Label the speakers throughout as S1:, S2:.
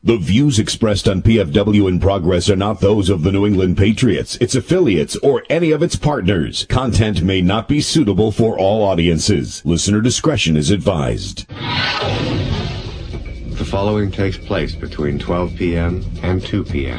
S1: The views expressed on PFW in Progress are not those of the New England Patriots, its affiliates, or any of its partners. Content may not be suitable for all audiences. Listener discretion is advised.
S2: The following takes place between 12 p.m. and 2 p.m.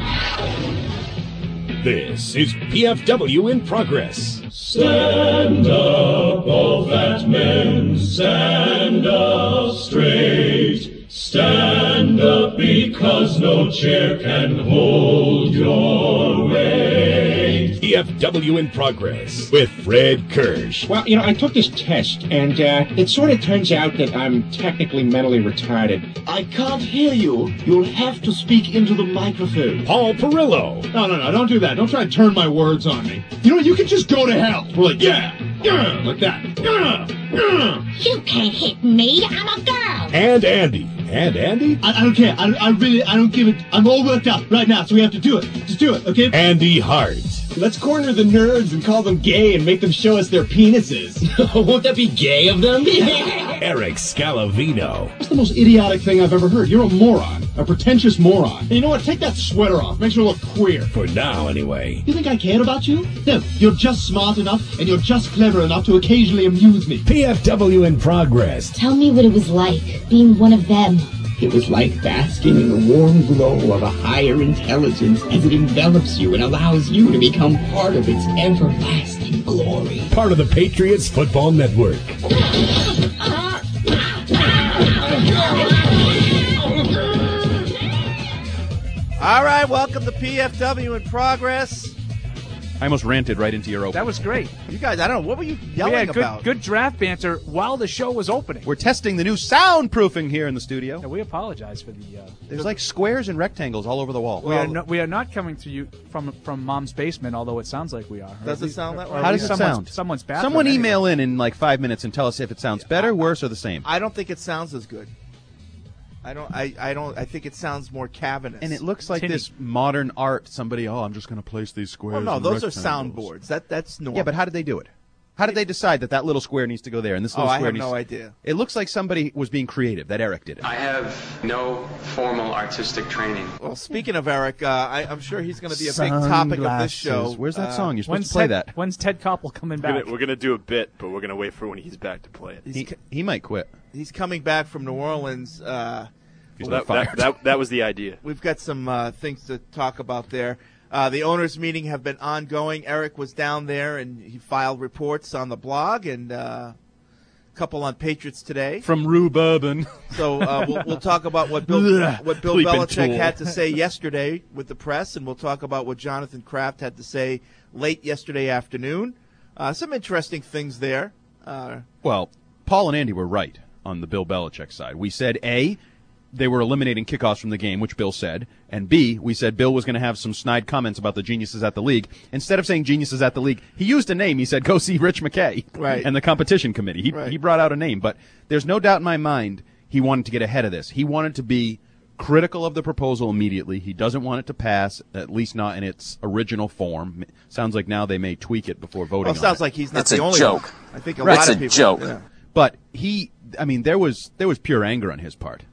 S1: This is PFW in Progress.
S3: Stand up, all fat men, stand up straight. Stand up because no chair can hold your weight.
S1: PFW in Progress with Fred Kirsch.
S4: Well, I took this test, and it sort of turns out that I'm technically mentally retarded.
S5: I can't hear you. You'll have to speak into the microphone.
S1: Paul Perillo.
S6: No, don't do that. Don't try to turn my words on me. You can just go to hell. We're like, yeah, like that.
S7: You can't hit me. I'm a girl.
S1: And Andy.
S5: I don't care. I don't give it. I'm all worked up right now, so we have to do it. Just do it, okay?
S1: Andy Hart.
S6: Let's corner the nerds and call them gay and make them show us their penises.
S5: Won't that be gay of them?
S1: Eric Scalavino.
S6: That's the most idiotic thing I've ever heard. You're a moron. A pretentious moron. And you know what? Take that sweater off. Makes you look queer.
S1: For now, anyway.
S5: You think I cared about you? No, you're just smart enough and you're just clever enough to occasionally amuse me.
S1: PFW in Progress.
S7: Tell me what it was like being one of them.
S4: It was like basking in the warm glow of a higher intelligence as it envelops you and allows you to become part of its everlasting glory.
S1: Part of the Patriots Football Network.
S8: All right, welcome to PFW in Progress.
S9: I almost ranted right into your opening.
S10: That was great.
S8: You guys, I don't know, what were you yelling about?
S10: Good draft banter while the show was opening.
S9: We're testing the new soundproofing here in the studio.
S10: Yeah, we apologize for the...
S9: There's like squares and rectangles all over the wall.
S10: We are not coming to you from Mom's basement, although it sounds like we are.
S8: Does it sound that way?
S9: How does it sound?
S10: Someone's bathroom.
S9: Someone email in like 5 minutes and tell us if it sounds better, worse, or the same.
S8: I don't think it sounds as good. I think it sounds more cavernous.
S9: And it looks like this modern art. Somebody, I'm just going to place these squares.
S8: Well, no,
S9: and
S8: those are
S9: rectangles.
S8: soundboards. That's normal.
S9: Yeah, but how did they do it? How did they decide that little square needs to go there and this little
S8: I
S9: square
S8: have
S9: needs
S8: no idea.
S9: It looks like somebody was being creative, that Eric did it.
S11: I have no formal artistic training.
S8: Well, speaking of Eric, I'm sure he's going to be a big topic of this show.
S9: Where's that song? You're supposed to play that.
S10: When's Ted Koppel coming back?
S12: We're going to do a bit, but we're going to wait for when he's back to play it.
S9: He might quit.
S8: He's coming back from New Orleans.
S12: That was the idea.
S8: We've got some things to talk about there. The owners' meeting have been ongoing. Eric was down there, and he filed reports on the blog, and a couple on Patriots Today.
S9: From Rue Bourbon.
S8: So we'll talk about what Bill Belichick had to say yesterday with the press, and we'll talk about what Jonathan Kraft had to say late yesterday afternoon. Some interesting things there.
S9: Well, Paul and Andy were right on the Bill Belichick side. We said, A, they were eliminating kickoffs from the game, which Bill said. And B, we said Bill was going to have some snide comments about the geniuses at the league. Instead of saying geniuses at the league, he used a name. He said, go see Rich McKay and the competition committee. He brought out a name. But there's no doubt in my mind he wanted to get ahead of this. He wanted to be critical of the proposal immediately. He doesn't want it to pass, at least not in its original form. Sounds like now they may tweak it before voting on it.
S8: Sounds like he's not the only
S11: joke.
S8: one. I think a lot of people.
S11: It's a joke.
S8: Yeah.
S9: But there was pure anger on his part.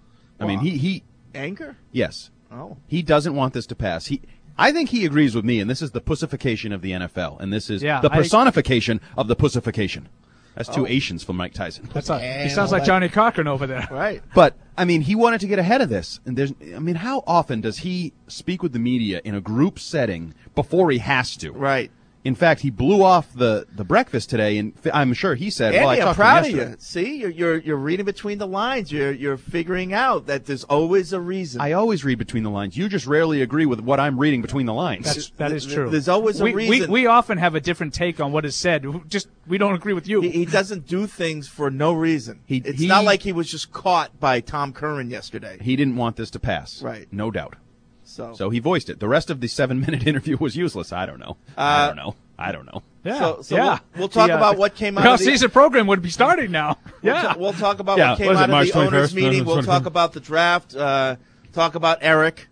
S9: He
S8: anger?
S9: Yes.
S8: Oh.
S9: He doesn't want this to pass. I think he agrees with me, and this is the pussification of the NFL, and this is the personification of the pussification. That's two Asians from Mike Tyson.
S10: He sounds like Johnny Cochran over there.
S8: Right.
S9: But, he wanted to get ahead of this. And how often does he speak with the media in a group setting before he has to?
S8: Right.
S9: In fact, he blew off the breakfast today, and I'm sure he said,
S8: Andy,
S9: well, I talked
S8: I'm proud
S9: to him
S8: of you. See, you're reading between the lines. You're figuring out that there's always a reason.
S9: I always read between the lines. You just rarely agree with what I'm reading between the lines.
S10: That is true.
S8: There's always a reason.
S10: We often have a different take on what is said. We don't agree with you.
S8: He doesn't do things for no reason. It's not like he was just caught by Tom Curran yesterday.
S9: He didn't want this to pass.
S8: Right.
S9: No doubt.
S8: So
S9: he voiced it. The rest of the 7-minute interview was useless. I don't know. I don't know.
S10: Yeah.
S8: So we'll talk about what came out of the
S10: season program would be starting now.
S8: We'll talk about what came out of the owners' meeting. We'll talk about the draft. Talk about Eric.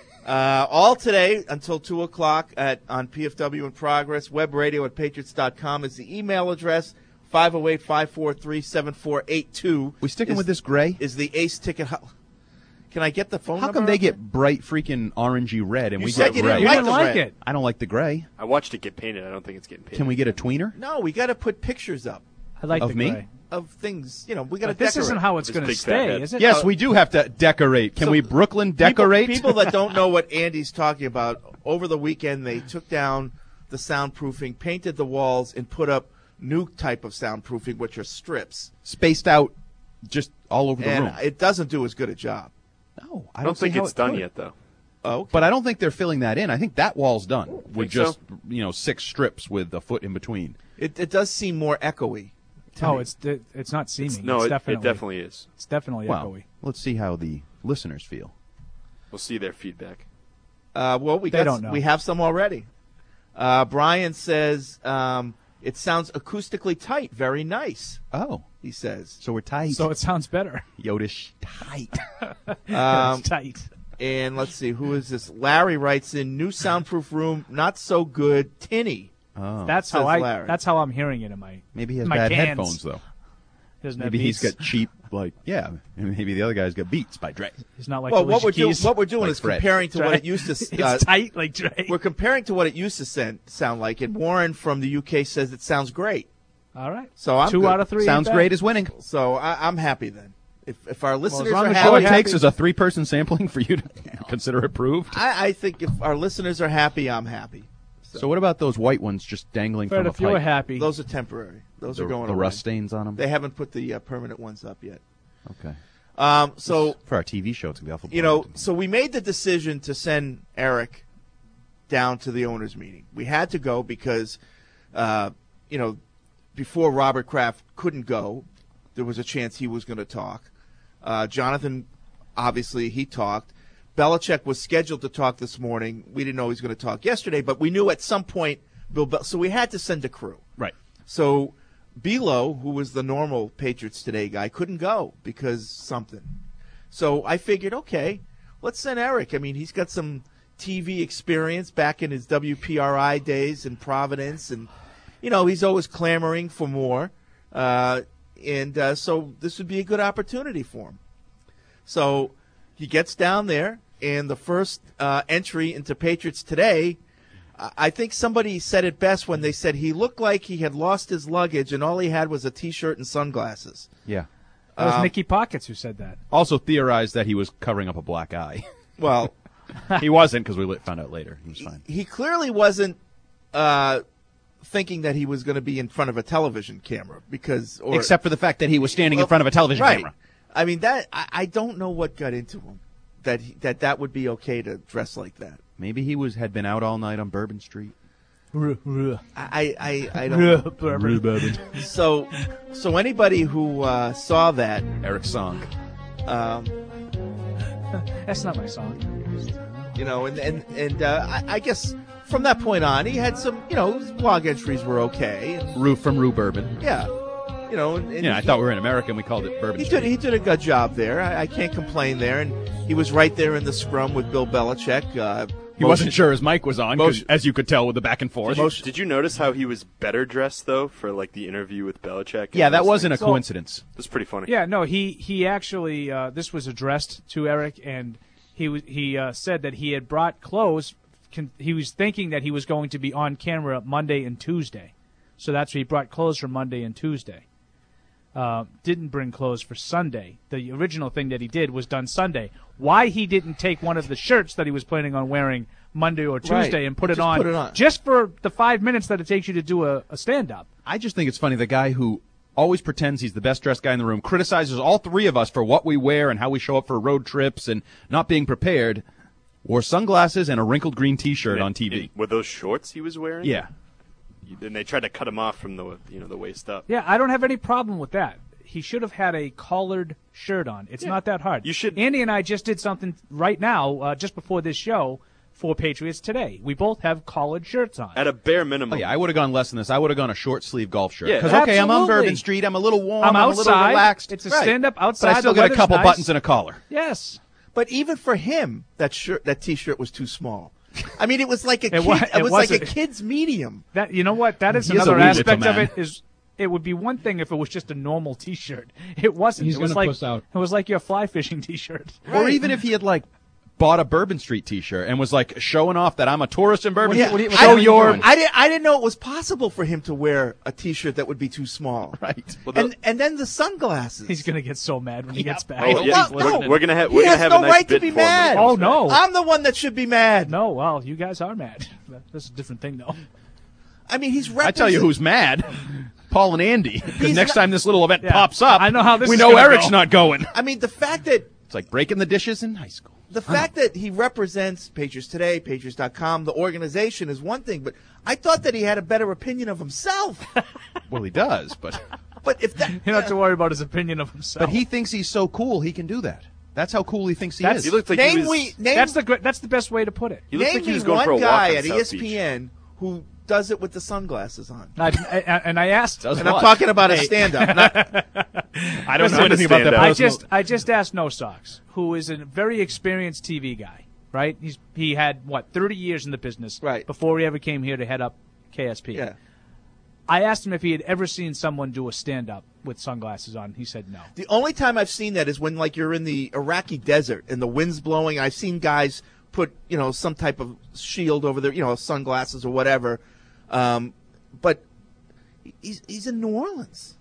S8: All today until 2 o'clock on PFW in Progress. Web radio at patriots.com is the email address. 508-543-7482.
S9: We sticking with this gray?
S8: Is the Ace ticket. Can I get the phone number?
S9: How come they get bright freaking orangey red and
S8: You
S9: we
S8: said
S9: get
S8: you
S9: gray?
S8: didn't
S10: You didn't like it.
S9: I don't like the gray.
S12: I watched it get painted. I don't think it's getting painted.
S9: Can we get a tweener?
S8: No, we got to put pictures up
S10: I like
S9: Of
S10: the
S9: me?
S10: gray.
S8: of things. You know, we got to
S10: But this
S8: decorate.
S10: isn't how it's
S12: This
S10: going to
S12: big fat
S10: stay,
S12: head.
S10: is it?
S9: Yes, we do have to decorate. Can
S8: So
S9: we Brooklyn
S8: People-
S9: decorate?
S8: People that don't know what Andy's talking about, over the weekend they took down the soundproofing, painted the walls, and put up new type of soundproofing, which are strips.
S9: Spaced out just all over the
S8: And
S9: room.
S8: it doesn't do as good a job.
S9: No,
S12: I don't
S9: see
S12: think
S9: how
S12: it's
S9: it
S12: done
S9: could.
S12: yet, though.
S8: Oh, okay.
S9: But I don't think they're filling that in. I think that wall's done with
S12: Think
S9: just
S12: so?
S9: 6 strips with a foot in between.
S8: It does seem more echoey.
S10: Oh, it's not seeming.
S12: No,
S10: it's
S12: it
S10: definitely,
S12: definitely is.
S10: It's definitely
S9: Well,
S10: echoey.
S9: let's see how the listeners feel.
S12: We'll see their feedback.
S8: Well,
S10: They don't know.
S8: we have some already. Brian says it sounds acoustically tight, very nice.
S9: Oh,
S8: He says.
S9: so we're tight.
S10: So it sounds better.
S9: Yodish tight.
S10: It's tight.
S8: And let's see, who is this? Larry writes in, new soundproof room, not so good, tinny.
S9: Oh,
S10: That's
S8: Says
S10: how
S8: Larry.
S10: That's how I'm hearing it in my.
S9: maybe he has
S10: my
S9: bad
S10: cans.
S9: headphones though.
S10: He doesn't have
S9: Maybe he's
S10: Beats.
S9: got cheap, and maybe the other guy's got Beats by Dre.
S10: He's not like
S8: Well, what
S10: Alicia Keys.
S8: we're doing
S9: Like
S8: is
S9: Fred.
S8: comparing to
S10: Dre.
S8: what it used to.
S10: It's tight like Dre.
S8: We're comparing to what it used to sound like, and Warren from the UK says it sounds great.
S10: All right.
S8: So I'm
S10: 2
S8: good.
S10: out of 3.
S9: Sounds
S10: ain't
S9: great
S10: bad.
S9: is winning.
S8: So I'm happy then. If our listeners
S10: long
S8: are
S10: as
S8: happy,
S9: All it
S10: happy.
S9: takes is a 3-person sampling for you to consider approved.
S8: I think if our listeners are happy, I'm happy.
S9: So what about those white ones just dangling
S10: Fred,
S9: from a
S10: if you were
S9: pipe?
S10: happy,
S8: Those are temporary. Those are going
S9: the
S8: away.
S9: rust stains on them.
S8: They haven't put the permanent ones up yet.
S9: Okay.
S8: So
S9: For our TV show, it's gonna be awful.
S8: you know,
S9: boring.
S8: so we made the decision to send Eric down to the owners' meeting. We had to go because, before Robert Kraft couldn't go, there was a chance he was going to talk. Jonathan, obviously, he talked. Belichick was scheduled to talk this morning. We didn't know he was going to talk yesterday, but we knew at some point so we had to send a crew.
S9: Right.
S8: So Belo, who was the normal Patriots Today guy, couldn't go because something. So I figured, okay, let's send Eric. I mean, he's got some TV experience back in his WPRI days in Providence, and, he's always clamoring for more. So this would be a good opportunity for him. So he gets down there, and the first entry into Patriots Today, I think somebody said it best when they said he looked like he had lost his luggage and all he had was a T-shirt and sunglasses.
S9: Yeah.
S10: That was Nicky Pockets who said that.
S9: Also theorized that he was covering up a black eye.
S8: Well,
S9: he wasn't because we found out later. He was fine.
S8: He clearly wasn't thinking that he was going to be in front of a television camera
S9: except for the fact that he was standing in front of a television
S8: right.
S9: camera.
S8: I mean, that I don't know what got into him that would be okay to dress like that.
S9: Maybe he had been out all night on Bourbon Street.
S8: I don't know. So anybody who saw that,
S9: Eric's song.
S10: That's not my song.
S8: I guess from that point on, he had some, his blog entries were okay.
S9: Rue from Rue Bourbon.
S8: Yeah.
S9: I thought we were in America and we called it Bourbon Street.
S8: He did a good job there. I can't complain there. And he was right there in the scrum with Bill Belichick.
S9: He wasn't sure his mic was on, as you could tell with the back and forth.
S12: Did you notice how he was better dressed, though, for the interview with Belichick?
S9: Yeah, that wasn't a coincidence.
S12: It was pretty funny.
S10: Yeah, no, he actually, this was addressed to Eric, and he said that he had brought clothes. He was thinking that he was going to be on camera Monday and Tuesday. So that's why he brought clothes for Monday and Tuesday. Didn't bring clothes for Sunday. The original thing that he did was done Sunday. Why he didn't take one of the shirts that he was planning on wearing Monday or Tuesday and put it on just for the 5 minutes that it takes you to do a stand-up.
S9: I just think it's funny, the guy who always pretends he's the best-dressed guy in the room, criticizes all three of us for what we wear and how we show up for road trips and not being prepared, wore sunglasses and a wrinkled green T-shirt on TV.
S12: Were those shorts he was wearing?
S9: Yeah.
S12: And they tried to cut him off from the waist up.
S10: Yeah, I don't have any problem with that. He should have had a collared shirt on. It's not that hard. Andy and I just did something right now, just before this show, for Patriots Today. We both have collared shirts on.
S12: At a bare minimum.
S9: Oh, yeah, I would have gone less than this. I would have gone a short-sleeve golf shirt.
S12: Yeah.
S9: Because, okay, I'm on Bourbon Street. I'm a little warm.
S10: I'm
S9: a little
S10: outside.
S9: relaxed.
S10: It's a stand-up outside.
S9: But I still
S10: the
S9: got a couple
S10: weather's
S9: buttons
S10: nice.
S9: and a collar.
S10: Yes.
S8: But even for him, that T-shirt was too small. I mean, it was like a
S10: It was
S8: like a kid's medium.
S10: That, you know what? That is
S9: He is
S10: another
S9: a weird
S10: aspect
S9: little
S10: of
S9: man.
S10: it is it would be one thing if it was just a normal T-shirt. It wasn't.
S6: He's
S10: it was
S6: gonna
S10: like
S6: puss out.
S10: It was like your fly fishing T-shirt.
S9: Or even if he had bought a Bourbon Street T-shirt and was showing off that I'm a tourist in Bourbon Street.
S8: I didn't know it was possible for him to wear a T-shirt that would be too small.
S9: Right.
S8: Well, and then the sunglasses.
S10: He's gonna get so mad when he gets back.
S12: Oh, yeah. We're gonna have.
S8: He has
S12: have
S8: no
S12: a nice
S8: right to
S12: bit
S8: be
S12: for him.
S8: mad.
S10: Oh no,
S8: I'm the one that should be mad.
S10: No, well, you guys are mad. That's a different thing, though.
S8: I mean, he's.
S9: I tell you who's mad. Paul and Andy. Because next time this little event
S10: Yeah.
S9: pops up,
S10: I know how this
S9: we
S10: is
S9: know
S10: gonna
S9: Eric's
S10: go.
S9: not going.
S8: I mean, the fact that
S9: It's like breaking the dishes in high school.
S8: the fact that he represents Patriots Today, Patriots.com, the organization is one thing, but I thought that he had a better opinion of himself.
S9: Well, he does, but
S8: if that,
S10: You don't have to worry about his opinion of himself.
S9: but he thinks he's so cool he can do that. That's how cool he thinks he
S10: That's-
S9: is.
S12: He looked like he was.
S10: that's the best way to put it.
S12: He looked
S8: name
S12: like he was
S8: me
S12: going
S8: one
S12: for a walk
S8: guy
S12: on
S8: at
S12: South Beach.
S8: ESPN who does it with the sunglasses on.
S10: And I asked.
S9: Does
S8: And I'm
S9: what?
S8: talking about a stand-up. Not,
S9: I don't know
S12: Listen,
S9: anything about that.
S12: stand-up.
S10: I just asked No Socks, who is a very experienced TV guy, right? He had 30 years in the business,
S8: Right.
S10: before he ever came here to head up KSP.
S8: yeah.
S10: I asked him if he had ever seen someone do a stand-up with sunglasses on. He said no.
S8: The only time I've seen that is when you're in the Iraqi desert and the wind's blowing. I've seen guys put some type of shield over their sunglasses or whatever. But he's in New Orleans.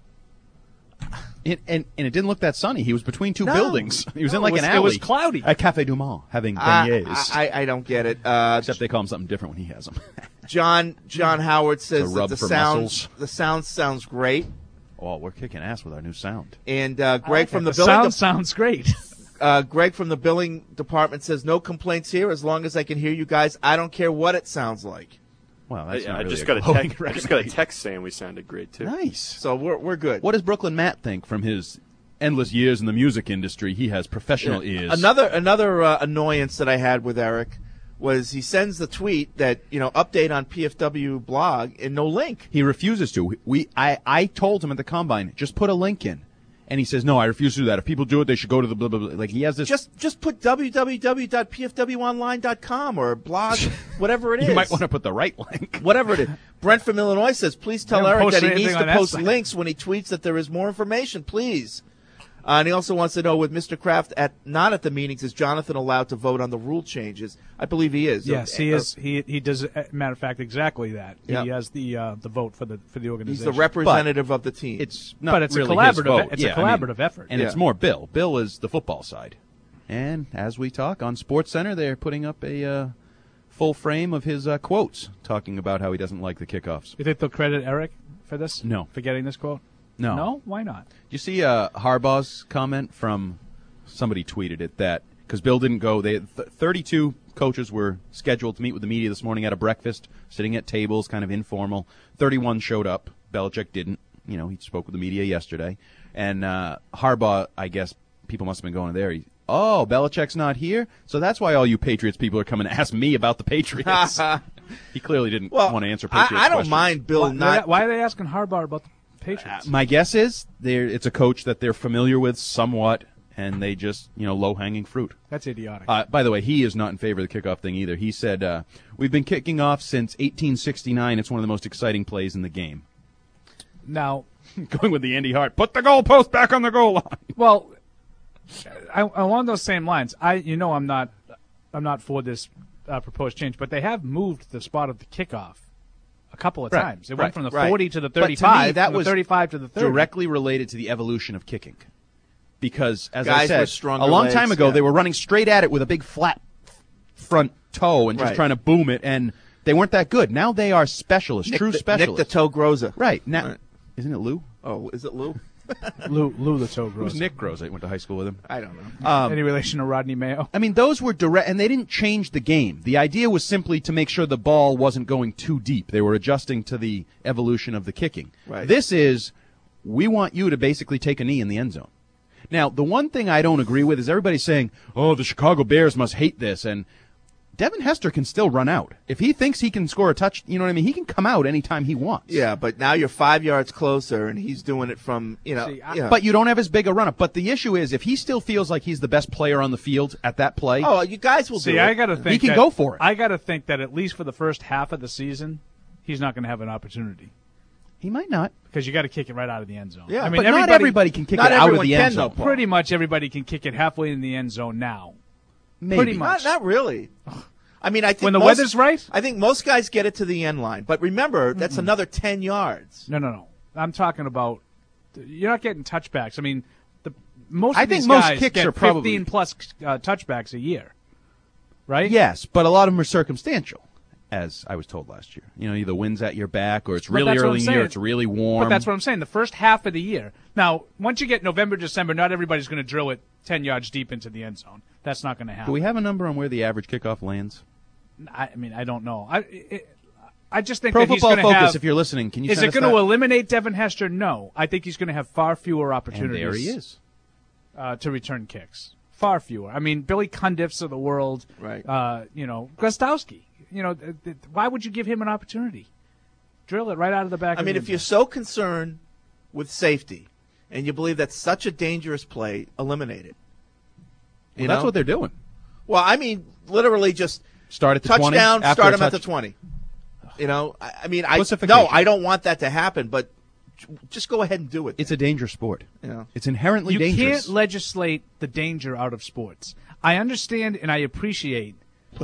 S9: And it didn't look that sunny. He was between two
S8: No.
S9: buildings. He was
S10: No,
S9: in like
S10: it was-
S9: an
S10: it
S9: alley.
S10: was cloudy.
S9: At Café Du Monde, having beignets.
S8: I don't get it.
S9: Except they call him something different when he has them.
S8: John Howard says
S9: The rub
S8: that
S9: for muscles.
S8: the sound sounds great.
S9: Oh, we're kicking ass with our new sound.
S8: And
S10: I
S8: Greg
S10: like
S8: from
S10: that.
S8: the
S10: The
S8: billing
S10: sound sounds great.
S8: Greg from the billing department says no complaints here as long as I can hear you guys. I don't care what it sounds like.
S9: Well, that's not
S12: I
S9: really
S12: just
S9: a
S12: got a
S9: glowing
S12: text. I just got a
S9: record.
S12: text saying we sounded great too.
S9: Nice.
S8: So we're good.
S9: What does Brooklyn Matt think from his endless years in the music industry? He has professional ears.
S8: Another annoyance that I had with Eric was he sends the tweet that update on PFW blog and no link.
S9: He refuses to. I told him at the combine, just put a link in. And he says, no, I refuse to do that. If people do it, they should go to the blah, blah, blah. Like, he has this.
S8: Just put www.pfwonline.com or blog, whatever it is.
S9: You might want to put the right link.
S8: Whatever it is. Brent from Illinois says, please tell
S10: They don't
S8: Eric
S10: post
S8: that he
S10: anything
S8: needs
S10: on
S8: to
S10: that
S8: post
S10: site.
S8: links when he tweets that there is more information, please. And he also wants to know, with Mr. Kraft not at the meetings, is Jonathan allowed to vote on the rule changes? I believe he is.
S10: Yes, he is. He does. Matter of fact, exactly that.
S8: Yep.
S10: He has the vote for the organization.
S8: He's the representative of the team.
S9: It's not
S10: But it's a
S9: really
S10: collaborative-
S9: his vote.
S10: it's a collaborative effort.
S9: And it's
S10: Yeah.
S9: more Bill. Bill is the football side. And as we talk on SportsCenter, they're putting up a full frame of his quotes, talking about how he doesn't like the kickoffs.
S10: You think they'll credit Eric for this?
S9: No.
S10: For getting this quote?
S9: No.
S10: No? Why not?
S9: Do you see Harbaugh's comment from somebody tweeted it that because Bill didn't go, 32 coaches were scheduled to meet with the media this morning at a breakfast, sitting at tables, kind of informal. 31 showed up. Belichick didn't. He spoke with the media yesterday. And Harbaugh, I guess people must have been going there. Belichick's not here? So that's why all you Patriots people are coming to ask me about the Patriots. He clearly didn't want to answer Patriots
S8: I don't
S9: questions.
S8: mind Bill not.
S10: Why are they asking Harbaugh about the Patriots?
S9: My guess is it's a coach that they're familiar with somewhat, and they just, low-hanging fruit.
S10: That's idiotic.
S9: By the way, he is not in favor of the kickoff thing either. He said, we've been kicking off since 1869. It's one of the most exciting plays in the game.
S10: Now,
S9: going with the Andy Hart, put the goalpost back on the goal line.
S10: Well, along those same lines, I'm not for this proposed change, but they have moved the spot of the kickoff a couple of times. It went from the 40 to the 35,
S9: But to me, that
S10: from the
S9: was
S10: 35 to the 30.
S9: directly related to the evolution of kicking. Because, as
S8: Guys
S9: I
S8: with
S9: said,
S8: stronger
S9: a long
S8: legs,
S9: time ago,
S8: yeah.
S9: they were running straight at it with a big flat front toe and just
S8: Right.
S9: trying to boom it, and they weren't that good. Now they are specialists, true specialists.
S8: Nick the Toe Groza.
S9: Right. Now, isn't it Lou?
S8: Oh, is it Lou?
S10: Lou the Toe
S9: Who's
S10: Groza.
S9: Nick Groza? I went to high school with him.
S8: I don't know.
S10: Any relation to Rodney Mayo?
S9: I mean, those were direct, and they didn't change the game. The idea was simply to make sure the ball wasn't going too deep. They were adjusting to the evolution of the kicking.
S8: Right.
S9: This is, we want you to basically take a knee in the end zone. Now, the one thing I don't agree with is everybody's saying, the Chicago Bears must hate this, and Devin Hester can still run out. If he thinks he can score a touch, you know what I mean? He can come out anytime he wants.
S8: Yeah, but now you're 5 yards closer, and he's doing it from,
S9: But you don't have as big a run-up. But the issue is, if he still feels like he's the best player on the field at that play,
S8: Oh, you guys will do it.
S10: I got to think
S9: he can
S10: that-
S9: go for it.
S10: I got to think that at least for the first half of the season, he's not going to have an opportunity.
S9: He might not.
S10: Because you got to kick it right out of the end zone.
S8: Yeah,
S10: I mean,
S9: but not everybody can kick it out of the end zone.
S10: Pretty much everybody can kick it halfway in the end zone now.
S9: Maybe.
S10: Pretty much.
S8: Not really. I mean, I think
S10: when the weather's right,
S8: I think most guys get it to the end line. But remember, that's another 10 yards.
S10: No. I'm talking about you're not getting touchbacks. I mean, most
S9: kicks
S10: guys
S9: get
S10: get
S9: are probably
S10: 15 plus touchbacks a year, right?
S9: Yes, but a lot of them are circumstantial, as I was told last year. You know, either wind's at your back, or it's really early in the year, it's really warm.
S10: But that's what I'm saying. The first half of the year. Now, once you get November, December, not everybody's going to drill it 10 yards deep into the end zone. That's not going to happen.
S9: Do we have a number on where the average kickoff lands?
S10: I mean, I don't know. I just think
S9: Pro
S10: that he's
S9: Football
S10: going to
S9: Focus,
S10: have.
S9: if you're listening, can you?
S10: Is
S9: send
S10: it
S9: us
S10: going to
S9: that?
S10: eliminate Devin Hester? No. I think he's going to have far fewer opportunities.
S9: And there he is.
S10: To return kicks. Far fewer. I mean, Billy Cundiffs of the world.
S8: Right.
S10: Gostowski. Why would you give him an opportunity? Drill it right out of the back.
S8: I mean, if you're so concerned with safety, and you believe that's such a dangerous play, eliminate it.
S9: Well, that's what they're doing.
S8: Well, I mean, literally just
S9: start at the
S8: touchdown,
S9: 20.
S8: start him at the 20. I don't want that to happen, but just go ahead and do it.
S9: It's a dangerous sport.
S8: Yeah.
S9: It's inherently dangerous.
S10: You can't legislate the danger out of sports. I understand and I appreciate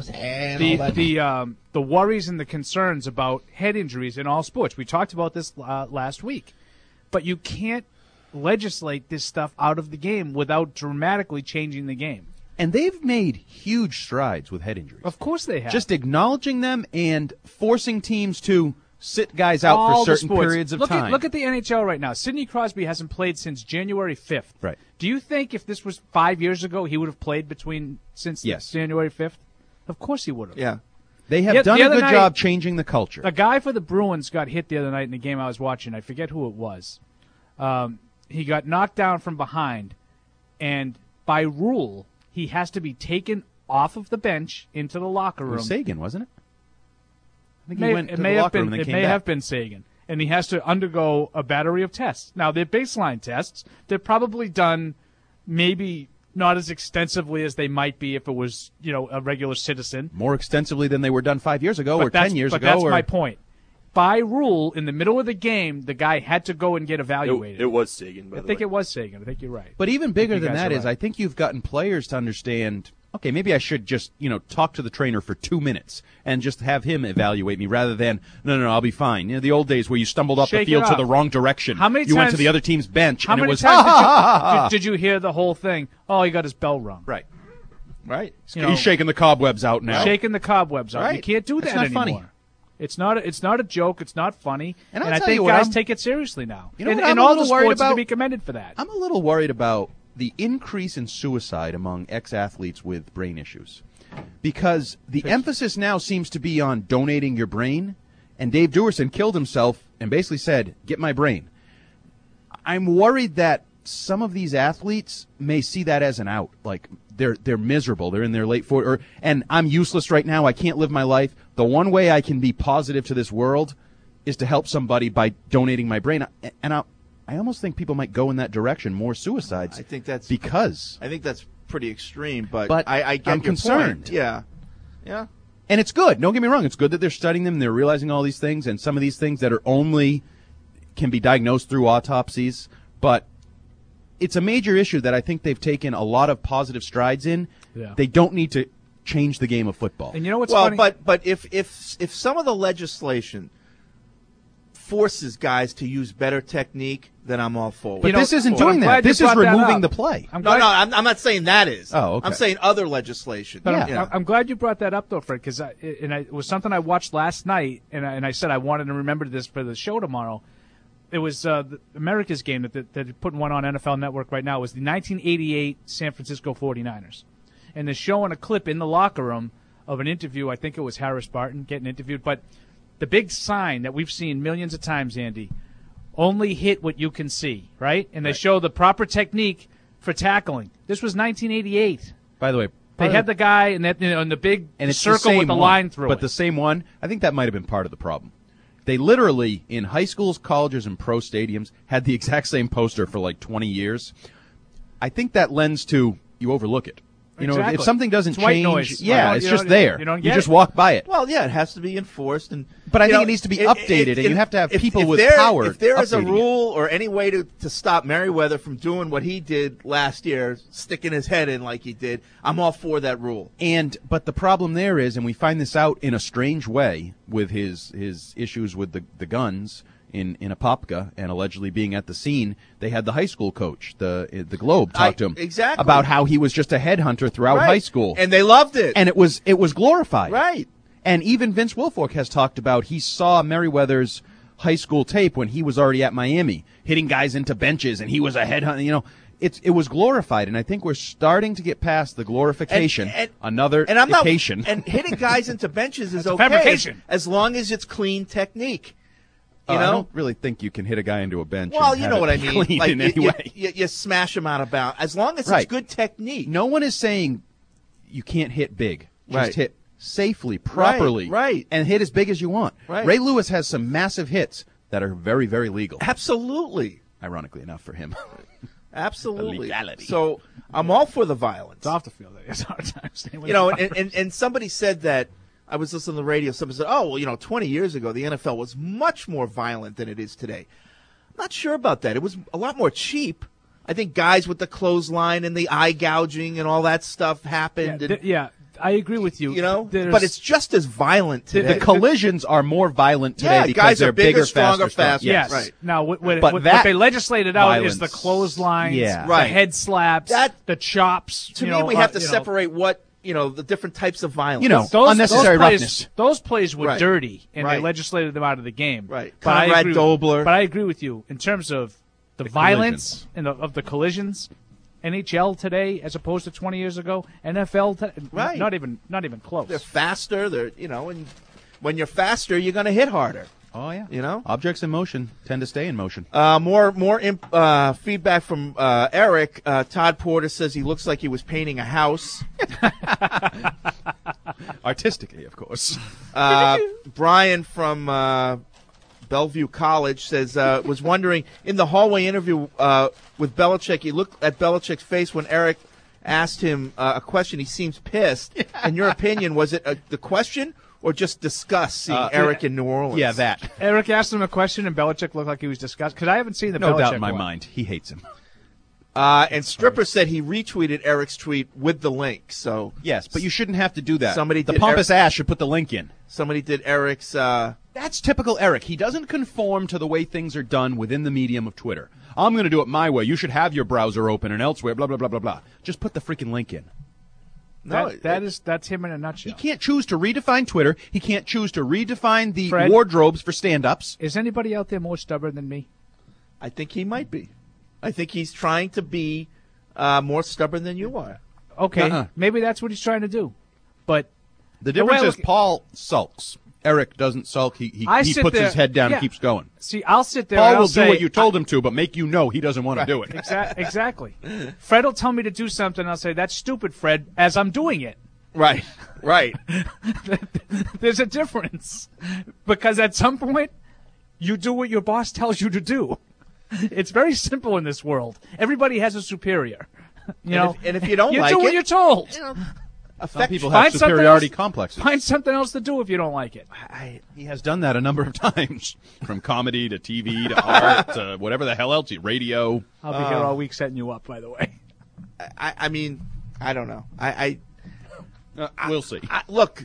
S10: the worries and the concerns about head injuries in all sports. We talked about this last week. But you can't legislate this stuff out of the game without dramatically changing the game.
S9: And they've made huge strides with head injuries.
S10: Of course they have.
S9: Just acknowledging them and forcing teams to sit guys out
S10: all
S9: for certain periods of time.
S10: Look at the NHL right now. Sidney Crosby hasn't played since January 5th.
S9: Right.
S10: Do you think if this was 5 years ago, he would have played since January 5th? Of course he would have.
S8: Yeah.
S9: They have done a good job changing the culture.
S10: A guy for the Bruins got hit the other night in the game I was watching. I forget who it was. He got knocked down from behind, and by rule, he has to be taken off of the bench into the locker room.
S9: It was Sagan, wasn't it? I think he went to the locker room and then came back.
S10: It may have been Sagan. And he has to undergo a battery of tests. Now, they're baseline tests. They're probably done maybe not as extensively as they might be if it was, a regular citizen.
S9: More extensively than they were done 5 years ago or 10 years ago.
S10: But that's my point. By rule, in the middle of the game, the guy had to go and get evaluated.
S12: It was Sagan, by the way.
S10: I think it was Sagan. I think you're right.
S9: But even bigger than that is I think you've gotten players to understand, okay, maybe I should just, talk to the trainer for 2 minutes and just have him evaluate me rather than, no, I'll be fine. The old days where you stumbled up the field to the wrong direction.
S10: How many
S9: you
S10: times,
S9: went to the other team's bench and it was,
S10: did you hear the whole thing? Oh, he got his bell rung.
S9: Right.
S10: He's
S9: shaking the cobwebs out now.
S10: Shaking the cobwebs out.
S9: Right.
S10: You can't do that
S9: not
S10: anymore.
S9: Funny.
S10: It's not a joke. It's not funny.
S9: And
S10: I think guys take it seriously now.
S9: And
S10: all the sports are to be commended for that.
S9: I'm a little worried about the increase in suicide among ex-athletes with brain issues. Because the emphasis now seems to be on donating your brain. And Dave Duerson killed himself and basically said, get my brain. I'm worried that some of these athletes may see that as an out. Like, they're miserable. They're in their late 40s. And I'm useless right now. I can't live my life. The one way I can be positive to this world is to help somebody by donating my brain. And I almost think people might go in that direction, more suicides.
S8: I think that's pretty extreme, but I get
S9: I'm
S8: your
S9: concerned.
S8: Point. Yeah.
S9: And it's good. Don't get me wrong. It's good that they're studying them. They're realizing all these things, and some of these things that are only can be diagnosed through autopsies. But it's a major issue that I think they've taken a lot of positive strides in.
S10: Yeah.
S9: They don't need to change the game of football.
S10: And you know what's funny?
S8: But if some of the legislation forces guys to use better technique, then I'm all for it.
S9: But this isn't doing that. This is removing the play.
S8: I'm not saying that is.
S9: Oh, okay.
S8: I'm saying other legislation.
S10: But I'm glad you brought that up, though, Fred, because it was something I watched last night, and I said I wanted to remember this for the show tomorrow. It was the America's game that they're putting one on NFL Network right now. It was the 1988 San Francisco 49ers. And they're showing a clip in the locker room of an interview. I think it was Harris Barton getting interviewed. But the big sign that we've seen millions of times, Andy, only hit what you can see, right? And they show the proper technique for tackling. This was 1988.
S9: By the way,
S10: they had the guy in the big circle with the
S9: one,
S10: line through it.
S9: But the same one, I think that might have been part of the problem. They literally, in high schools, colleges, and pro stadiums, had the exact same poster for like 20 years. I think that lends to you overlook it. You know,
S10: Exactly.
S9: if something doesn't
S10: It's white
S9: change,
S10: noise.
S9: yeah,
S10: You
S9: it's
S10: don't-
S9: just there.
S10: you don't
S9: You
S10: get
S9: just
S10: it.
S9: walk by it.
S8: Well, yeah, it has to be enforced,
S9: But I think it needs to be updated, and you have to have people with
S8: there,
S9: power
S8: If there is a
S9: updating it.
S8: rule or any way to stop Merriweather from doing what he did last year, sticking his head in like he did, I'm all for that rule.
S9: But the problem there is, and we find this out in a strange way with his issues with the guns in Apopka and allegedly being at the scene. They had the high school coach, the Globe, talk to him
S8: exactly
S9: about how he was just a headhunter throughout
S8: Right.
S9: high school,
S8: and they loved it,
S9: and it was glorified,
S8: right?
S9: And even Vince Wilfork has talked about he saw Merriweather's high school tape when he was already at Miami, hitting guys into benches, and he was a headhunter. You know, it was glorified, and I think we're starting to get past the glorification. Another occasion.
S8: And hitting guys into benches is
S9: That's a
S8: okay
S9: fabrication.
S8: as long as it's clean technique. You
S9: I
S8: know,
S9: don't really think you can hit a guy into a bench.
S8: well,
S9: and
S8: you
S9: have
S8: know
S9: it
S8: what I
S9: be
S8: mean.
S9: clean
S8: Like
S9: in any way.
S8: you smash them out of bounds as long as
S9: Right.
S8: it's good technique.
S9: No one is saying you can't hit big. Just
S8: Right.
S9: hit safely, properly,
S8: right.
S9: and hit as big as you want.
S8: Right.
S9: Ray Lewis has some massive hits that are very, very legal.
S8: Absolutely.
S9: Ironically enough for him.
S8: Absolutely.
S9: Legality.
S8: So I'm all for the violence.
S10: It's off the field. It's hard time staying with
S8: You know,
S10: the
S8: and somebody said that. I was listening to the radio. Somebody said, "Oh, well, 20 years ago, the NFL was much more violent than it is today." I'm not sure about that. It was a lot more cheap. I think guys with the clothesline and the eye gouging and all that stuff happened.
S10: Yeah, I agree with you.
S8: You know, but it's just as violent today.
S9: The collisions are more violent today
S8: Yeah,
S9: because
S8: guys
S9: they're
S8: are bigger, stronger,
S9: faster.
S8: faster.
S10: Yes.
S8: Right.
S10: Now, what
S9: But that
S10: they legislated out is the
S9: violence-
S10: clotheslines,
S9: Yeah.
S10: the
S8: Right.
S10: head slaps, the chops.
S8: To me, we have to separate what the different types of violence.
S9: unnecessary
S10: those plays,
S9: roughness.
S10: Those plays were
S8: Right.
S10: dirty, and they
S8: Right.
S10: legislated them out of the game.
S8: Right.
S10: But I
S8: Conrad
S10: agree
S8: Dobler.
S10: But I agree with you in terms of the violence and of the collisions. NHL today, as opposed to 20 years ago, NFL,
S8: Right.
S10: not even close.
S8: They're faster. They're and when you're faster, you're going to hit harder.
S9: Oh yeah.
S8: You know,
S9: objects in motion tend to stay in motion.
S8: More feedback from Eric. Todd Porter says he looks like he was painting a house.
S9: Artistically, of course.
S8: Brian from Bellevue College says was wondering in the hallway interview with Belichick. He looked at Belichick's face when Eric asked him a question. He seems pissed. In your opinion, was it the question or just disgust seeing Eric in New Orleans?
S9: Yeah, that.
S10: Eric asked him a question, and Belichick looked like he was disgusted because I haven't seen the
S9: No
S10: Belichick
S9: doubt in my
S10: one.
S9: mind. He hates him.
S8: And Stripper said he retweeted Eric's tweet with the link. So
S9: Yes, but you shouldn't have to do that.
S8: Somebody
S9: the
S8: did
S9: pompous ass should put the link in.
S8: Somebody did Eric's.
S9: That's typical Eric. He doesn't conform to the way things are done within the medium of Twitter. I'm going to do it my way. You should have your browser open and elsewhere, blah, blah, blah, blah, blah. Just put the freaking link in.
S10: That's him in a nutshell.
S9: He can't choose to redefine Twitter. He can't choose to redefine the
S10: Fred?
S9: wardrobes for stand-ups.
S10: Is anybody out there more stubborn than me?
S8: I think he might be. I think he's trying to be more stubborn than you are.
S10: Okay, maybe that's what he's trying to do. But
S9: The difference
S10: way I
S9: is
S10: look-
S9: Paul sulks. Eric doesn't sulk. He
S10: I
S9: puts
S10: sit there-
S9: his head down
S10: yeah.
S9: and keeps going.
S10: See, I'll sit there.
S9: Paul
S10: and I'll
S9: will
S10: say,
S9: do what you told him to, but make you know he doesn't want to do it.
S10: Exactly. Fred will tell me to do something. I'll say, "That's stupid, Fred," as I'm doing it.
S8: Right.
S10: There's a difference because at some point you do what your boss tells you to do. It's very simple in this world. Everybody has a superior.
S8: And if you don't
S10: you
S8: like
S10: do
S8: it,
S10: what you're told.
S9: Some people have
S10: Find something
S9: superiority
S10: else-
S9: complexes.
S10: Find something else to do if you don't like it.
S9: He has done that a number of times, from comedy to TV to art to whatever the hell else, radio.
S10: I'll be here all week setting you up, by the way.
S8: I mean, I don't know.
S9: We'll see.
S8: Look,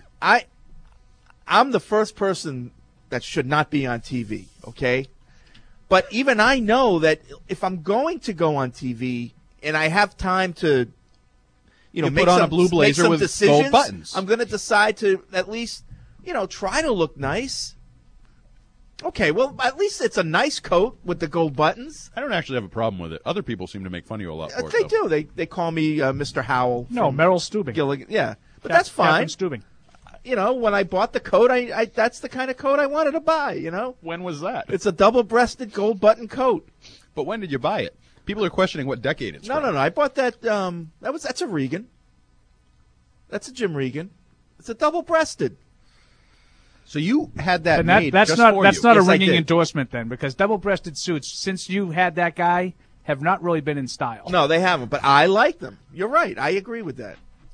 S8: I'm the first person that should not be on TV, okay? But even I know that if I'm going to go on TV and I have time to,
S9: You
S8: make
S9: put on
S8: some,
S9: a blue blazer
S8: make some
S9: with
S8: decisions,
S9: gold buttons.
S8: I'm going to decide to at least, try to look nice. Okay, well, at least it's a nice coat with the gold buttons.
S9: I don't actually have a problem with it. Other people seem to make fun of you a lot for
S8: They
S9: it. though.
S8: do. They call me Mr. Howell.
S10: No,
S8: from
S10: Merrill Stubing.
S8: Gilligan. Yeah, but that's fine.
S10: Captain Stubing.
S8: When I bought the coat, I that's the kind of coat I wanted to buy,
S9: When was that?
S8: It's a double-breasted gold button coat.
S9: But when did you buy it? People are questioning what decade it's
S8: No,
S9: from.
S8: no. I bought that that's a Regan. That's a Jim Regan. It's a double-breasted.
S9: So you had that
S10: And
S9: made
S10: that's
S9: just
S10: not
S9: for
S10: that's
S9: you.
S10: not
S8: Yes,
S10: a
S8: I
S10: ringing
S8: did.
S10: endorsement then, because double-breasted suits, since you had that guy, have not really been in style.
S8: No, they haven't, but I like them. You're right. I agree with that.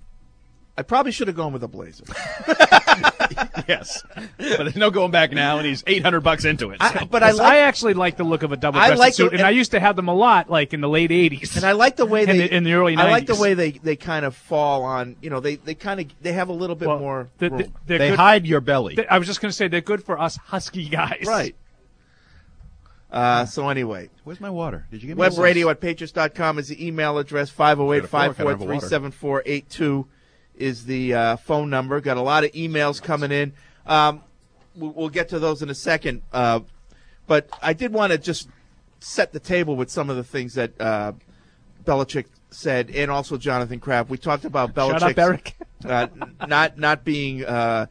S8: I probably should have gone with a blazer.
S9: Yes, but there's no going back now, and he's $800 into it. So.
S10: I actually like the look of a double-breasted suit, and I used to have them a lot, like in the late '80s,
S8: and I like the way
S10: in the early '90s.
S8: I like the way they kind of fall on. They have a little bit more.
S9: They hide your belly.
S10: I was just going to say they're good for us husky guys,
S8: right? So anyway,
S9: where's my water? Did you give me
S8: webradio@patriots.com is the email address. 508-543-7482 is the phone number. Got a lot of emails coming in. We'll get to those in a second. But I did want to just set the table with some of the things that Belichick said, and also Jonathan Kraft. We talked about Belichick.
S10: Shut up, Eric.
S8: not being that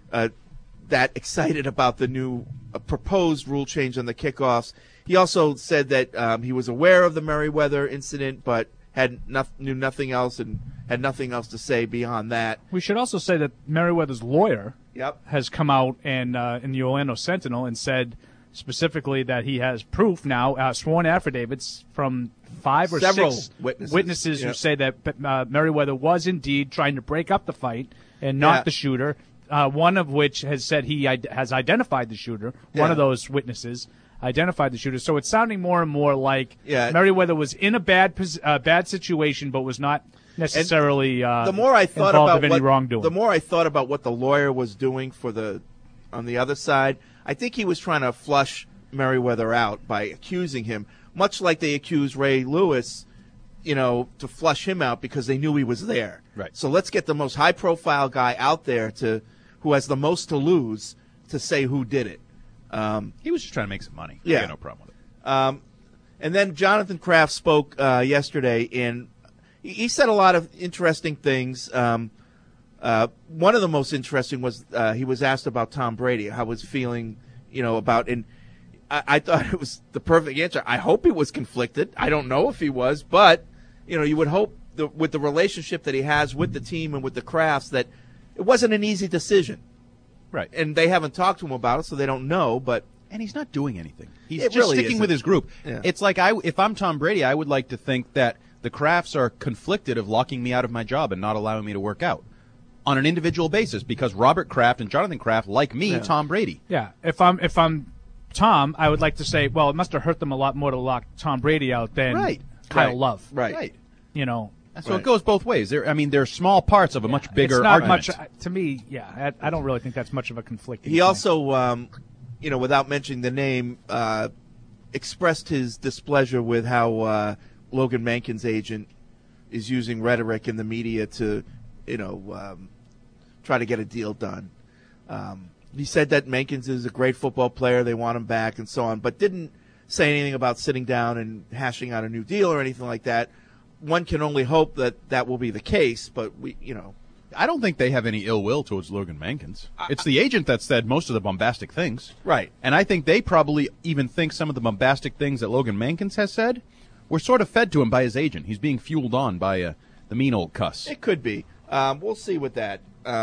S8: excited about the new proposed rule change on the kickoffs. He also said that he was aware of the Merriweather incident, but knew nothing else and had nothing else to say beyond that.
S10: We should also say that Merriweather's lawyer has come out and in the Orlando Sentinel and said specifically that he has proof now, sworn affidavits from several 6 witnesses who say that Merriweather was indeed trying to break up the fight and not the shooter. One of which has said he has identified the shooter. One of those witnesses identified the shooter. So it's sounding more and more like Merriweather was in a bad situation, but was not necessarily
S8: the more I thought
S10: involved in any wrongdoing.
S8: The more I thought about what the lawyer was doing on the other side, I think he was trying to flush Merriweather out by accusing him, much like they accused Ray Lewis, to flush him out because they knew he was there.
S9: Right.
S8: So let's get the most high-profile guy out there who has the most to lose to say who did it.
S9: He was just trying to make some money.
S8: Yeah.
S9: I got no problem with it.
S8: And then Jonathan Kraft spoke yesterday, and he said a lot of interesting things. One of the most interesting was he was asked about Tom Brady, how he was feeling, about, and I thought it was the perfect answer. I hope he was conflicted. I don't know if he was, but, you would hope with the relationship that he has with the team and with the Krafts that it wasn't an easy decision.
S9: Right.
S8: And they haven't talked to him about it, so they don't know, but.
S9: And he's not doing anything. He's just
S8: really
S9: sticking with his group. Yeah. It's like if I'm Tom Brady, I would like to think that the Krafts are conflicted of locking me out of my job and not allowing me to work out on an individual basis because Robert Kraft and Jonathan Kraft like me, Tom Brady.
S10: Yeah. If I'm Tom, I would like to say, well, it must have hurt them a lot more to lock Tom Brady out than Kyle Love.
S8: Right.
S9: So it goes both ways. They're small parts of a much bigger argument.
S10: Much, to me, I don't really think that's much of a conflict.
S8: He also, without mentioning the name, expressed his displeasure with how Logan Mankins' agent is using rhetoric in the media to, try to get a deal done. He said that Mankins is a great football player, they want him back and so on, but didn't say anything about sitting down and hashing out a new deal or anything like that. One can only hope that will be the case, but
S9: I don't think they have any ill will towards Logan Mankins. It's the agent that said most of the bombastic things.
S8: Right.
S9: And I think they probably even think some of the bombastic things that Logan Mankins has said were sort of fed to him by his agent. He's being fueled on by the mean old cuss.
S8: It could be. We'll see with that.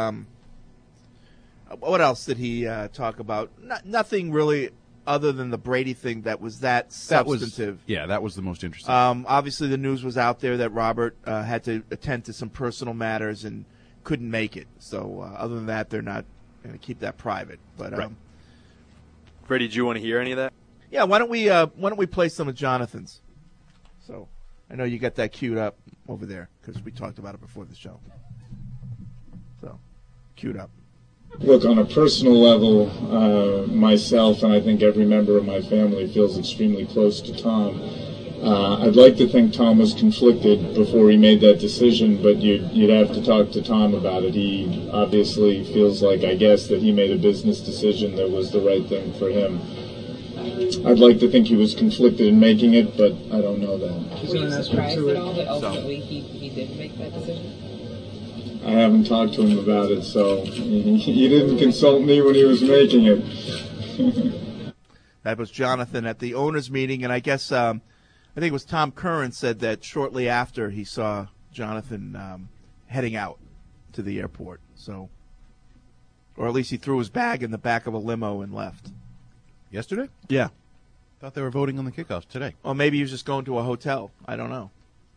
S8: What else did he talk about? Nothing really other than the Brady thing that was that substantive.
S9: That was the most interesting.
S8: Obviously, the news was out there that Robert had to attend to some personal matters and couldn't make it. So other than that, they're not going to keep that private. But
S12: Freddie, do you want to hear any of that?
S8: Yeah, why don't we play some of Jonathan's? So I know you got that queued up over there because we talked about it before the show. So queued up.
S13: Look, on a personal level, myself and I think every member of my family feels extremely close to Tom. I'd like to think Tom was conflicted before he made that decision, but you'd have to talk to Tom about it. He obviously feels like, I guess, that he made a business decision that was the right thing for him. I'd like to think he was conflicted in making it, but I don't know that.
S14: Were you surprised at all that ultimately he did make that decision?
S13: I haven't talked to him about it, so he didn't consult me when he was making it.
S8: That was Jonathan at the owners' meeting, and I guess I think it was Tom Curran said that shortly after he saw Jonathan heading out to the airport. So, or at least he threw his bag in the back of a limo and left.
S9: Yesterday?
S8: Yeah.
S9: Thought they were voting on the kickoffs today.
S8: Or maybe he was just going to a hotel. I don't know.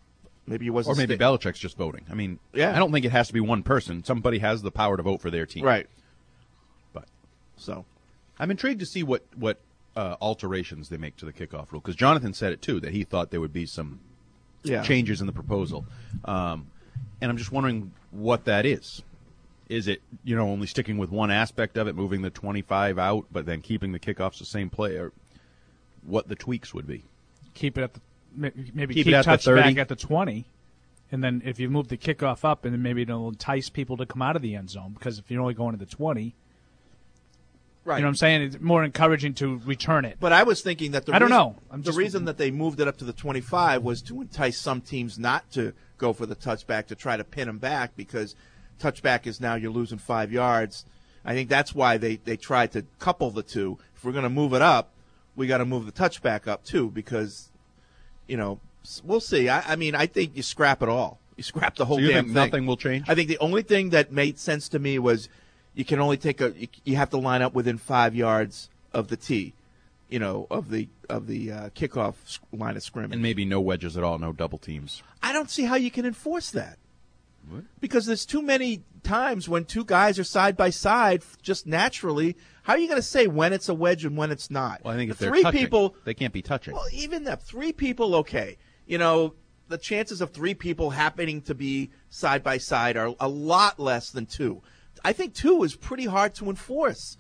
S8: Maybe he wasn't.
S9: Or maybe Belichick's just voting. I mean, I don't think it has to be one person. Somebody has the power to vote for their team.
S8: Right.
S9: But
S8: so
S9: I'm intrigued to see what alterations they make to the kickoff rule, because Jonathan said it too, that he thought there would be some changes in the proposal, and I'm just wondering what that is. Is it only sticking with one aspect of it, moving the 25 out, but then keeping the kickoffs the same play, or what the tweaks would be?
S10: Keep it at the maybe keep touchback at the 20, and then if you move the kickoff up, and then maybe it'll entice people to come out of the end zone, because if you're only going to the 20.
S8: Right.
S10: You know what I'm saying? It's more encouraging to return it.
S8: But I was thinking that
S10: the
S8: reason that they moved it up to the 25 was to entice some teams not to go for the touchback, to try to pin them back, because touchback is now you're losing 5 yards. I think that's why they tried to couple the two. If we're going to move it up, we got to move the touchback up too, because, we'll see. I mean, I think you scrap it all. You scrap the whole
S9: damn
S8: thing.
S9: So you think nothing will change?
S8: I think the only thing that made sense to me was you can only you have to line up within 5 yards of the tee, of the kickoff line of scrimmage.
S9: And maybe no wedges at all, no double teams.
S8: I don't see how you can enforce that.
S9: What?
S8: Because there's too many times when two guys are side by side, just naturally. How are you going to say when it's a wedge and when it's not?
S9: Well, I think if they're
S8: three
S9: touching,
S8: people,
S9: they can't be touching.
S8: Well, even the 3 people, okay. The chances of 3 people happening to be side by side are a lot less than 2. I think 2 is pretty hard to enforce.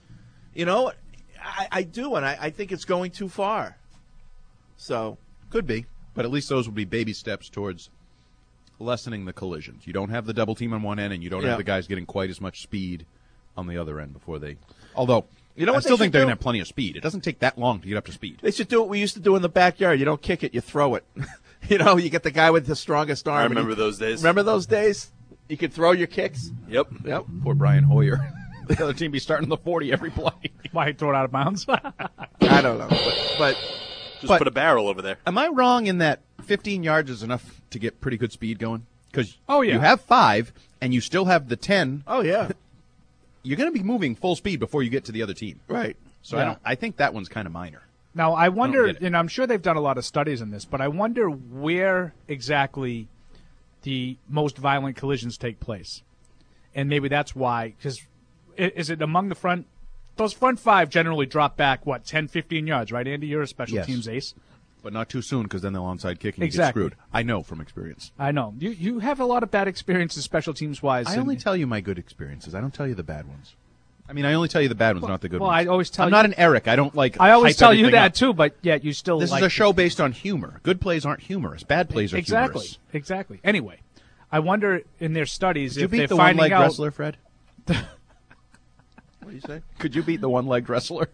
S8: I do, and I think it's going too far. So
S9: could be, but at least those would be baby steps towards lessening the collisions. You don't have the double team on one end, and you don't have the guys getting quite as much speed on the other end before they. Although, I still think they're going to have plenty of speed. It doesn't take that long to get up to speed.
S8: They should do what we used to do in the backyard. You don't kick it, you throw it. You get the guy with the strongest arm.
S12: I remember those days.
S8: Remember those days? You could throw your kicks?
S12: Yep.
S9: Poor Brian Hoyer. The other team be starting the 40 every play.
S10: Why throw it out of bounds?
S8: I don't know. But
S12: just put a barrel over there.
S9: Am I wrong in that 15 yards is enough to get pretty good speed going? Because
S10: you
S9: have 5, and you still have the 10.
S8: Oh, yeah.
S9: You're going to be moving full speed before you get to the other team.
S8: Right.
S9: So I think that one's kind of minor.
S10: Now, I wonder, and I'm sure they've done a lot of studies on this, but I wonder where exactly the most violent collisions take place. And maybe that's why, because is it among the front? Those front 5 generally drop back, 10, 15 yards, right, Andy? You're a special teams ace.
S9: But not too soon, because then they'll onside kick and
S10: exactly.
S9: You get screwed. I know from experience.
S10: I know. You have a lot of bad experiences special teams-wise.
S9: I only tell you my good experiences. I don't tell you the bad ones. I mean, I only tell you the bad ones, not the good ones.
S10: I always tell
S9: I'm not an Eric. I don't like.
S10: I always tell you that
S9: up.
S10: too, but yet you still.
S9: This is a show based on humor. Good plays aren't humorous. Bad plays are humorous.
S10: Exactly. Anyway, I wonder in their studies
S9: if
S10: they're
S9: beat the
S10: finding
S9: one-legged
S10: out.
S9: wrestler, Fred?
S8: What do you say?
S9: Could you beat the one-legged wrestler?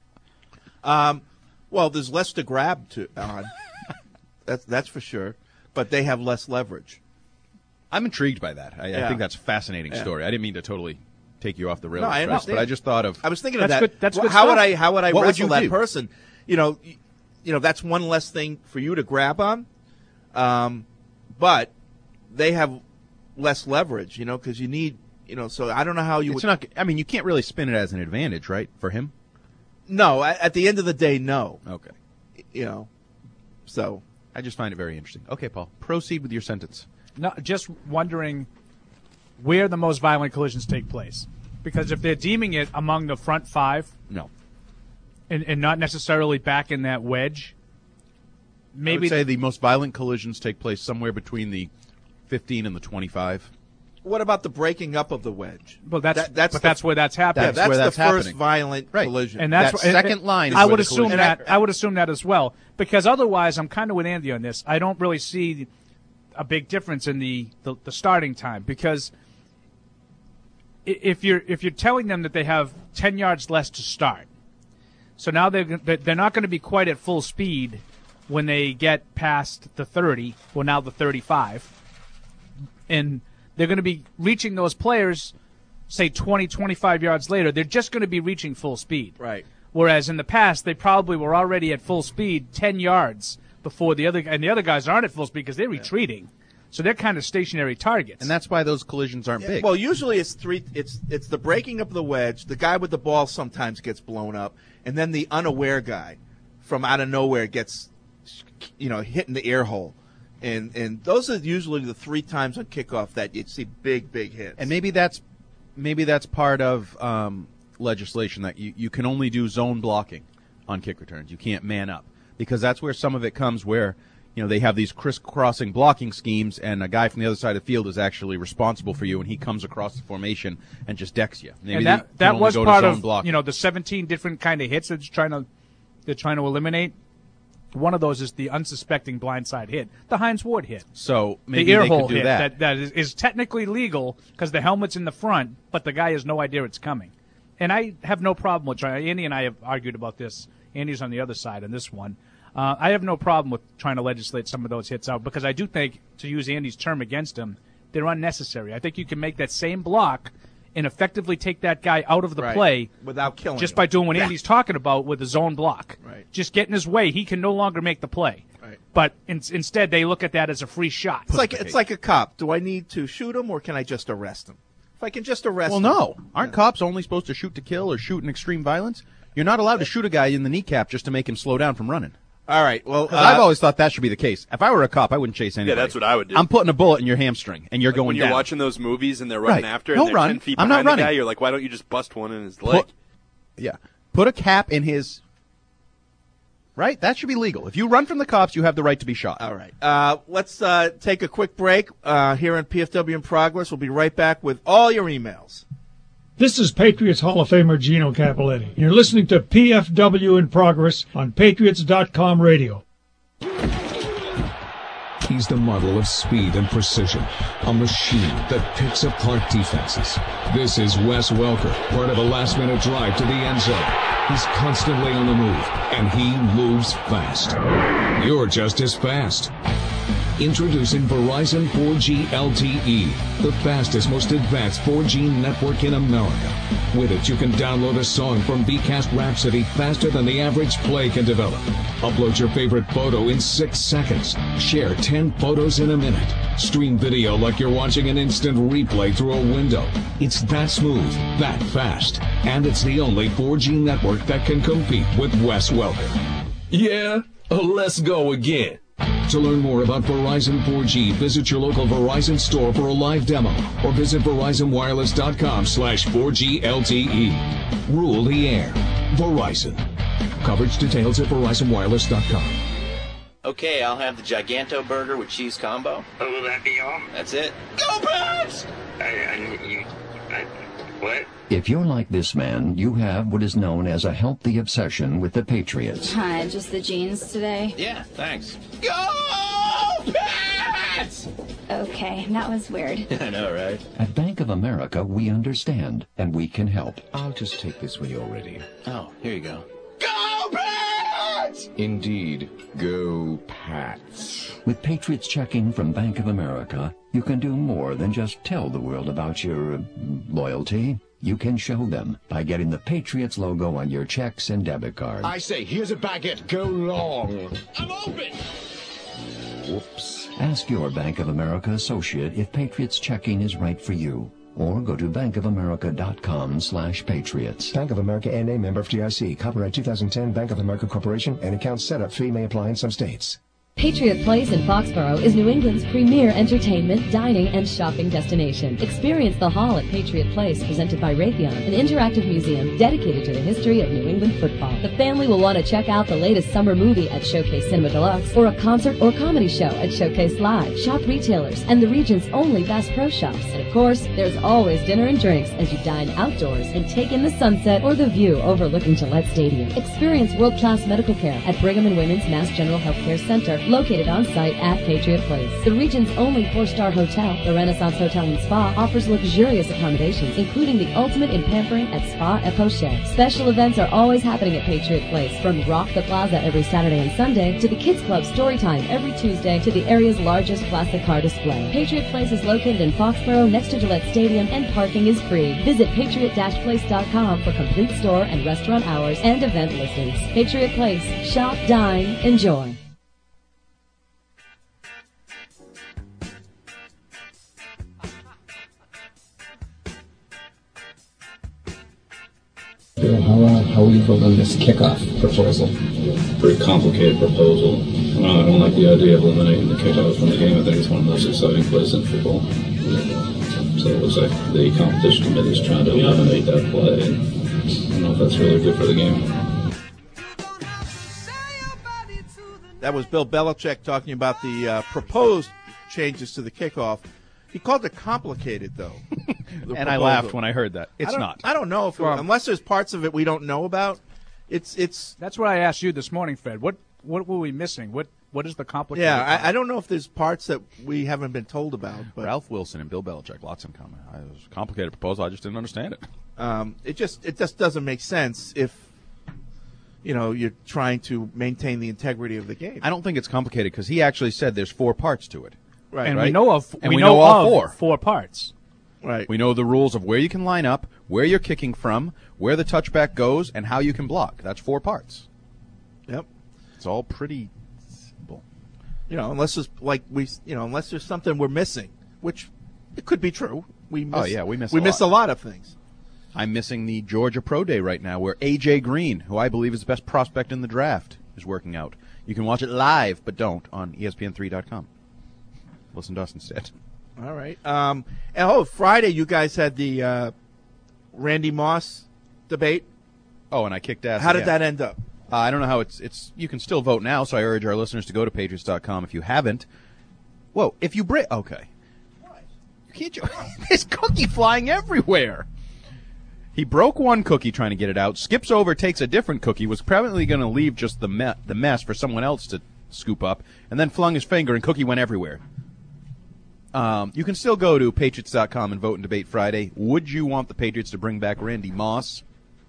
S8: Well, there's less to grab on. That's for sure. But they have less leverage.
S9: I'm intrigued by that. I think that's a fascinating story. I didn't mean to totally take you off the rails,
S8: no, I understand.
S9: but I just thought of.
S8: I was thinking of that.
S10: Good, that's good
S8: how
S10: stuff.
S8: would I
S9: what
S8: wrestle
S9: would you
S8: that
S9: do?
S8: person? That's one less thing for you to grab on. But they have less leverage, because you need, so I don't know how you
S9: it's
S8: would.
S9: Not. I mean, you can't really spin it as an advantage, right, for him?
S8: No, at the end of the day, no.
S9: Okay.
S8: So.
S9: I just find it very interesting. Okay, Paul, proceed with your sentence.
S10: No, just wondering where the most violent collisions take place. Because if they're deeming it among the front 5,
S9: no,
S10: and not necessarily back in that wedge, maybe
S9: I would say the most violent collisions take place somewhere between the 15 and the 25.
S8: What about the breaking up of the wedge?
S10: Well, that's where that's happening.
S8: That's
S9: where
S8: the
S9: that's
S8: first
S9: happening.
S8: violent collision.
S10: And that's
S9: that second line.
S10: I would assume that. I would assume that as well, because otherwise, I'm kind of with Andy on this. I don't really see a big difference in the starting time, because if you're telling them that they have 10 yards less to start, so now they're not going to be quite at full speed when they get past the 30, well now the 35, and they're going to be reaching those players, say 20, 25 yards later. They're just going to be reaching full speed.
S8: Right.
S10: Whereas in the past, they probably were already at full speed 10 yards before the other guys aren't at full speed because they're retreating. So they're kind of stationary targets.
S9: And that's why those collisions aren't big.
S8: Well, usually it's the breaking up of the wedge. The guy with the ball sometimes gets blown up, and then the unaware guy from out of nowhere gets, hit in the ear hole. And those are usually the 3 times on kickoff that you see big hits.
S9: And maybe that's part of legislation that you can only do zone blocking on kick returns. You can't man up, because that's where some of it comes, where they have these crisscrossing blocking schemes, and a guy from the other side of the field is actually responsible for you, and he comes across the formation and just decks you. Maybe
S10: and that was part of
S9: blocking.
S10: The 17 different kind of hits that they're trying to eliminate. One of those is the unsuspecting blindside hit, the Hines Ward hit.
S9: So maybe
S10: the ear
S9: they
S10: hole
S9: could do
S10: hit
S9: that.
S10: That is technically legal because the helmet's in the front, but the guy has no idea it's coming. And I have no problem with trying. Andy and I have argued about this. Andy's on the other side on this one. I have no problem with trying to legislate some of those hits out, because I do think, to use Andy's term against him, they're unnecessary. I think you can make that same block and effectively take that guy out of the play
S8: without killing
S10: just
S8: him.
S10: by doing what Andy's talking about with the zone block.
S8: Right.
S10: Just get in his way. He can no longer make the play.
S8: Right.
S10: But instead, they look at that as a free shot.
S8: It's like a cop. Do I need to shoot him, or can I just arrest him? If I can just arrest him.
S9: Well, no. Aren't cops only supposed to shoot to kill or shoot in extreme violence? You're not allowed to shoot a guy in the kneecap just to make him slow down from running.
S8: All right. Well,
S9: I've always thought that should be the case. If I were a cop, I wouldn't chase anybody.
S12: Yeah, that's what I would do.
S9: I'm putting a bullet in your hamstring, and you're going
S12: when you're
S9: down.
S12: watching those movies and they're running
S9: Right.
S12: after,
S9: Don't
S12: and they're
S9: run.
S12: 10 feet
S9: I'm
S12: behind
S9: not
S12: the guy,
S9: running.
S12: you're like, why don't you just bust one in his leg?
S9: Put a cap in his. Right? That should be legal. If you run from the cops, you have the right to be shot.
S8: All right. Let's take a quick break here on PFW in Progress. We'll be right back with all your emails.
S15: This is Patriots Hall of Famer Gino Capoletti. You're listening to PFW in Progress on Patriots.com radio.
S16: He's the model of speed and precision, a machine that picks apart defenses. This is Wes Welker, part of a last-minute drive to the end zone. He's constantly on the move, and he moves fast. You're just as fast. Introducing Verizon 4G LTE, the fastest, most advanced 4G network in America. With it, you can download a song from Vcast Rhapsody faster than the average play can develop. Upload your favorite photo in 6 seconds. Share 10 photos in a minute. Stream video like you're watching an instant replay through a window. It's that smooth, that fast, and it's the only 4G network that can compete with Wes Welker.
S17: Yeah, let's go again.
S16: To learn more about Verizon 4G, visit your local Verizon store for a live demo or visit VerizonWireless.com/4G LTE. Rule the air. Verizon. Coverage details at VerizonWireless.com.
S18: Okay, I'll have the Giganto burger with cheese combo.
S19: Oh, will that be all?
S18: That's it.
S19: Go Birds! What?
S20: If you're like this man, you have what is known as a healthy obsession with the Patriots.
S21: Hi, just the jeans today?
S18: Yeah, thanks.
S19: Go Pats!
S21: Okay, that was weird.
S18: I know, right?
S20: At Bank of America, we understand, and we can help.
S17: I'll just take this when you're ready.
S18: Oh, here you go.
S19: Go Pats!
S17: Indeed, go Pats.
S20: With Patriots checking from Bank of America, you can do more than just tell the world about your loyalty. You can show them by getting the Patriots logo on your checks and debit cards.
S17: I say, here's a baguette. Go long.
S19: I'm open!
S17: Whoops.
S20: Ask your Bank of America associate if Patriots checking is right for you. Or go to bankofamerica.com/patriots.
S22: Bank of America N.A. member FDIC. Copyright 2010 Bank of America Corporation. And account setup fee may apply in some states.
S23: Patriot Place in Foxborough is New England's premier entertainment, dining, and shopping destination. Experience the Hall at Patriot Place, presented by Raytheon, an interactive museum dedicated to the history of New England football. The family will want to check out the latest summer movie at Showcase Cinema Deluxe, or a concert or comedy show at Showcase Live. Shop retailers and the region's only Bass Pro Shops. And of course, there's always dinner and drinks as you dine outdoors and take in the sunset or the view overlooking Gillette Stadium. Experience world-class medical care at Brigham and Women's Mass General Healthcare Center, located on site at Patriot Place. The region's only 4-star hotel, the Renaissance Hotel and Spa, offers luxurious accommodations, including the ultimate in pampering at Spa et Poche. Special events are always happening at Patriot Place, from Rock the Plaza every Saturday and Sunday to the Kids Club Storytime every Tuesday to the area's largest classic car display. Patriot Place is located in Foxborough next to Gillette Stadium, and parking is free. Visit patriot-place.com for complete store and restaurant hours and event listings. Patriot Place. Shop, dine, enjoy.
S4: How will you vote on this kickoff proposal?
S24: Pretty complicated proposal.
S2: I don't like the idea of eliminating the kickoff from the game. I think it's one of the most exciting plays in football. So it looks like the competition committee is trying to eliminate that play. And I don't know if that's really good for the game.
S8: That was Bill Belichick talking about the proposed changes to the kickoff. He called it complicated, though.
S9: And I laughed when I heard that. It's not.
S8: I don't know if unless there's parts of it we don't know about. It's.
S10: That's what I asked you this morning, Fred. What were we missing? What is the complicated?
S8: Yeah, I don't know if there's parts that we haven't been told about. But
S9: Ralph Wilson and Bill Belichick, lots in common. It was a complicated proposal. I just didn't understand it.
S8: It just doesn't make sense if you're trying to maintain the integrity of the game.
S9: I don't think it's complicated because he actually said there's 4 parts to it.
S8: Right.
S10: And
S9: right?
S10: we know of
S9: and we know all
S10: of 4 parts.
S8: Right.
S9: We know the rules of where you can line up, where you're kicking from, where the touchback goes, and how you can block. That's 4 parts.
S8: Yep.
S9: It's all pretty simple.
S8: Unless there's unless there's something we're missing, which it could be true. We miss a lot of things.
S9: I'm missing the Georgia Pro Day right now, where A.J. Green, who I believe is the best prospect in the draft, is working out. You can watch it live, but don't on ESPN3.com. Listen to us instead.
S8: All right. Friday you guys had the Randy Moss debate.
S9: Oh, and I kicked ass.
S8: How did that end up?
S9: I don't know how it's. You can still vote now, so I urge our listeners to go to Patriots.com if you haven't. Whoa! If you break, okay. You can't. There's cookie flying everywhere. He broke one cookie trying to get it out. Skips over, takes a different cookie. Was probably going to leave just the mess for someone else to scoop up, and then flung his finger, and cookie went everywhere. You can still go to Patriots.com and vote in Debate Friday. Would you want the Patriots to bring back Randy Moss?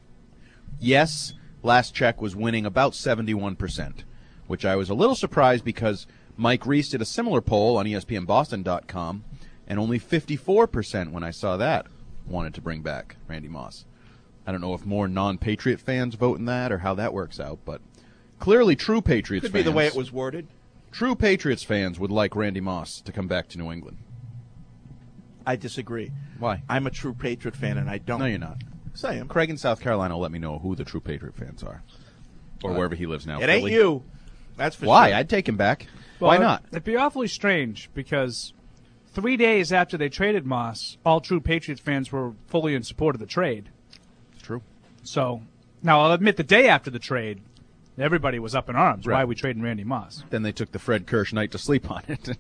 S9: Yes. Last check was winning about 71%, which I was a little surprised because Mike Reese did a similar poll on ESPNBoston.com, and only 54% when I saw that wanted to bring back Randy Moss. I don't know if more non-Patriot fans vote in that or how that works out, but clearly true Patriots fans.
S8: Could be the way it was worded.
S9: True Patriots fans would like Randy Moss to come back to New England.
S8: I disagree.
S9: Why?
S8: I'm a true Patriot fan, and I don't.
S9: No, you're not.
S8: Say him.
S9: Craig in South Carolina will let me know who the true Patriot fans are, or wherever he lives now.
S8: It ain't you. That's for
S9: Why?
S8: sure.
S9: I'd take him back.
S10: Well,
S9: Why not?
S10: It'd be awfully strange because 3 days after they traded Moss, all true Patriots fans were fully in support of the trade.
S9: It's true.
S10: So, now I'll admit the day after the trade, everybody was up in arms.
S9: Right.
S10: Why are we trading Randy Moss?
S9: Then they took the Fred Kirsch night to sleep on it.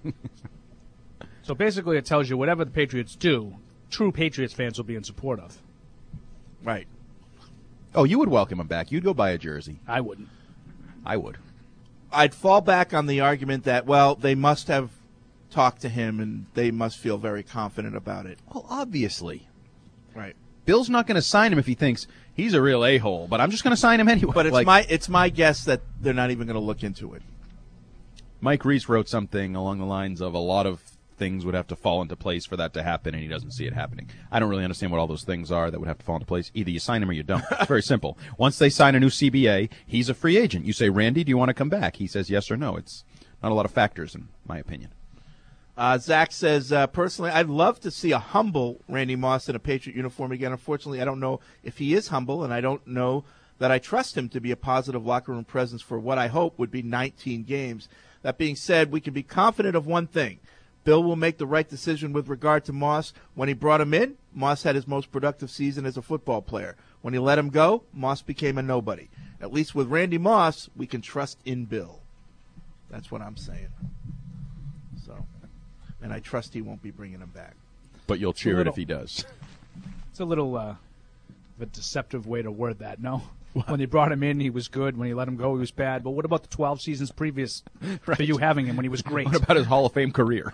S10: So basically it tells you whatever the Patriots do, true Patriots fans will be in support of.
S8: Right.
S9: Oh, you would welcome him back. You'd go buy a jersey.
S10: I wouldn't.
S9: I would.
S8: I'd fall back on the argument that, well, they must have talked to him and they must feel very confident about it.
S9: Well, obviously.
S8: Right.
S9: Bill's not going to sign him if he thinks he's a real a-hole, but I'm just going to sign him anyway.
S8: But it's my guess that they're not even going to look into it.
S9: Mike Reese wrote something along the lines of a lot of things would have to fall into place for that to happen, and he doesn't see it happening. I don't really understand what all those things are that would have to fall into place. Either you sign him or you don't. It's very simple. Once they sign a new CBA, he's a free agent. You say, Randy, do you want to come back? He says yes or no. It's not a lot of factors, in my opinion.
S8: Zach says, personally, I'd love to see a humble Randy Moss in a Patriot uniform again. Unfortunately, I don't know if he is humble, and I don't know that I trust him to be a positive locker room presence for what I hope would be 19 games. That being said, we can be confident of one thing. Bill will make the right decision with regard to Moss. When he brought him in, Moss had his most productive season as a football player. When he let him go, Moss became a nobody. At least with Randy Moss, we can trust in Bill. That's what I'm saying. So, and I trust he won't be bringing him back.
S9: But you'll cheer it if he does.
S10: It's a little of a deceptive way to word that, no? What? When they brought him in, he was good. When he let him go, he was bad. But what about the 12 seasons previous to you having him when he was great?
S9: What about his Hall of Fame career?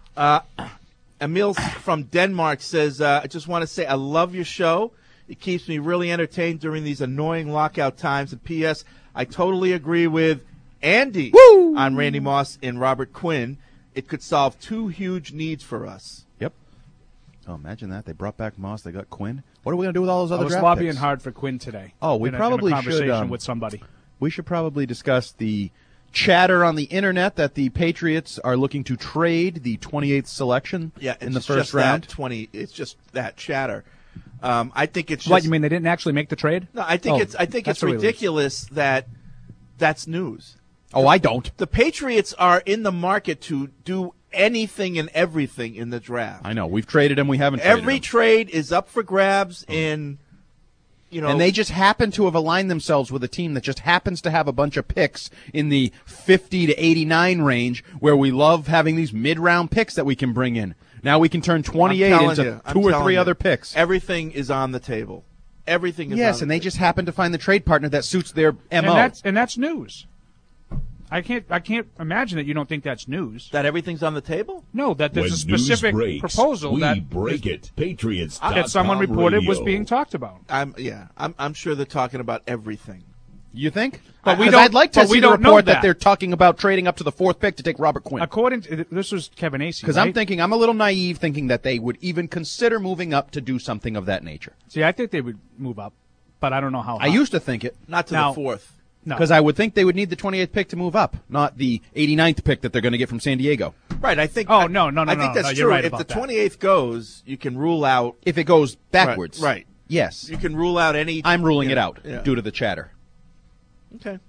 S8: Emil from Denmark says, I just want to say I love your show. It keeps me really entertained during these annoying lockout times. And P.S., I totally agree with Andy on Randy Moss and Robert Quinn. It could solve 2 huge needs for us.
S9: Yep. Oh, imagine that. They brought back Moss. They got Quinn. What are we going to do with all those other draft
S10: picks? I was lobbying
S9: picks?
S10: hard for Quinn today.
S9: Oh, we probably
S10: in a conversation
S9: should.
S10: With somebody.
S9: We should probably discuss the chatter on the internet that the Patriots are looking to trade the 28th selection in the first round.
S8: It's just that chatter. I think it's just,
S10: what you mean they didn't actually make the trade?
S8: No, I think it's ridiculous that that's news.
S9: Oh, I don't.
S8: The Patriots are in the market to do anything and everything in the draft.
S9: I know. We've traded them. We haven't traded
S8: Every
S9: them.
S8: trade is up for grabs in,
S9: And they just happen to have aligned themselves with a team that just happens to have a bunch of picks in the 50 to 89 range, where we love having these mid-round picks that we can bring in. Now we can turn 28 into two or three other picks.
S8: Everything is on the table. Everything is on the
S9: Yes, and they just happen to find the trade partner that suits their MO.
S10: And that's news. I can't imagine that you don't think that's news.
S8: That everything's on the table?
S10: No, that there's
S1: When
S10: a specific
S1: news breaks,
S10: proposal
S1: we
S10: that
S1: break it. Patriots.
S10: that someone reported was being talked about.
S8: I'm sure they're talking about everything.
S9: You think?
S10: But we
S9: 'Cause
S10: don't.
S9: I'd like to
S10: but we
S9: see the
S10: don't know
S9: report that they're talking about trading up to the 4th pick to take Robert Quinn.
S10: According to this was Kevin Acee.
S9: Because I'm a little naive, thinking that they would even consider moving up to do something of that nature.
S10: See, I think they would move up, but I don't know how.
S9: I used to think it.
S8: Not to
S10: Now-
S8: the 4th.
S10: No.
S9: Because I would think they would need the 28th pick to move up, not the 89th pick that they're going to get from San Diego.
S8: Right, I think.
S10: Oh, no.
S8: I think that's
S10: you're
S8: true.
S10: right
S8: If the
S10: about that.
S8: 28th goes, you can rule out.
S9: If it goes backwards.
S8: Right.
S9: Yes.
S8: You can rule out any.
S9: I'm ruling it out
S8: Yeah.
S9: due to the chatter.
S8: Okay.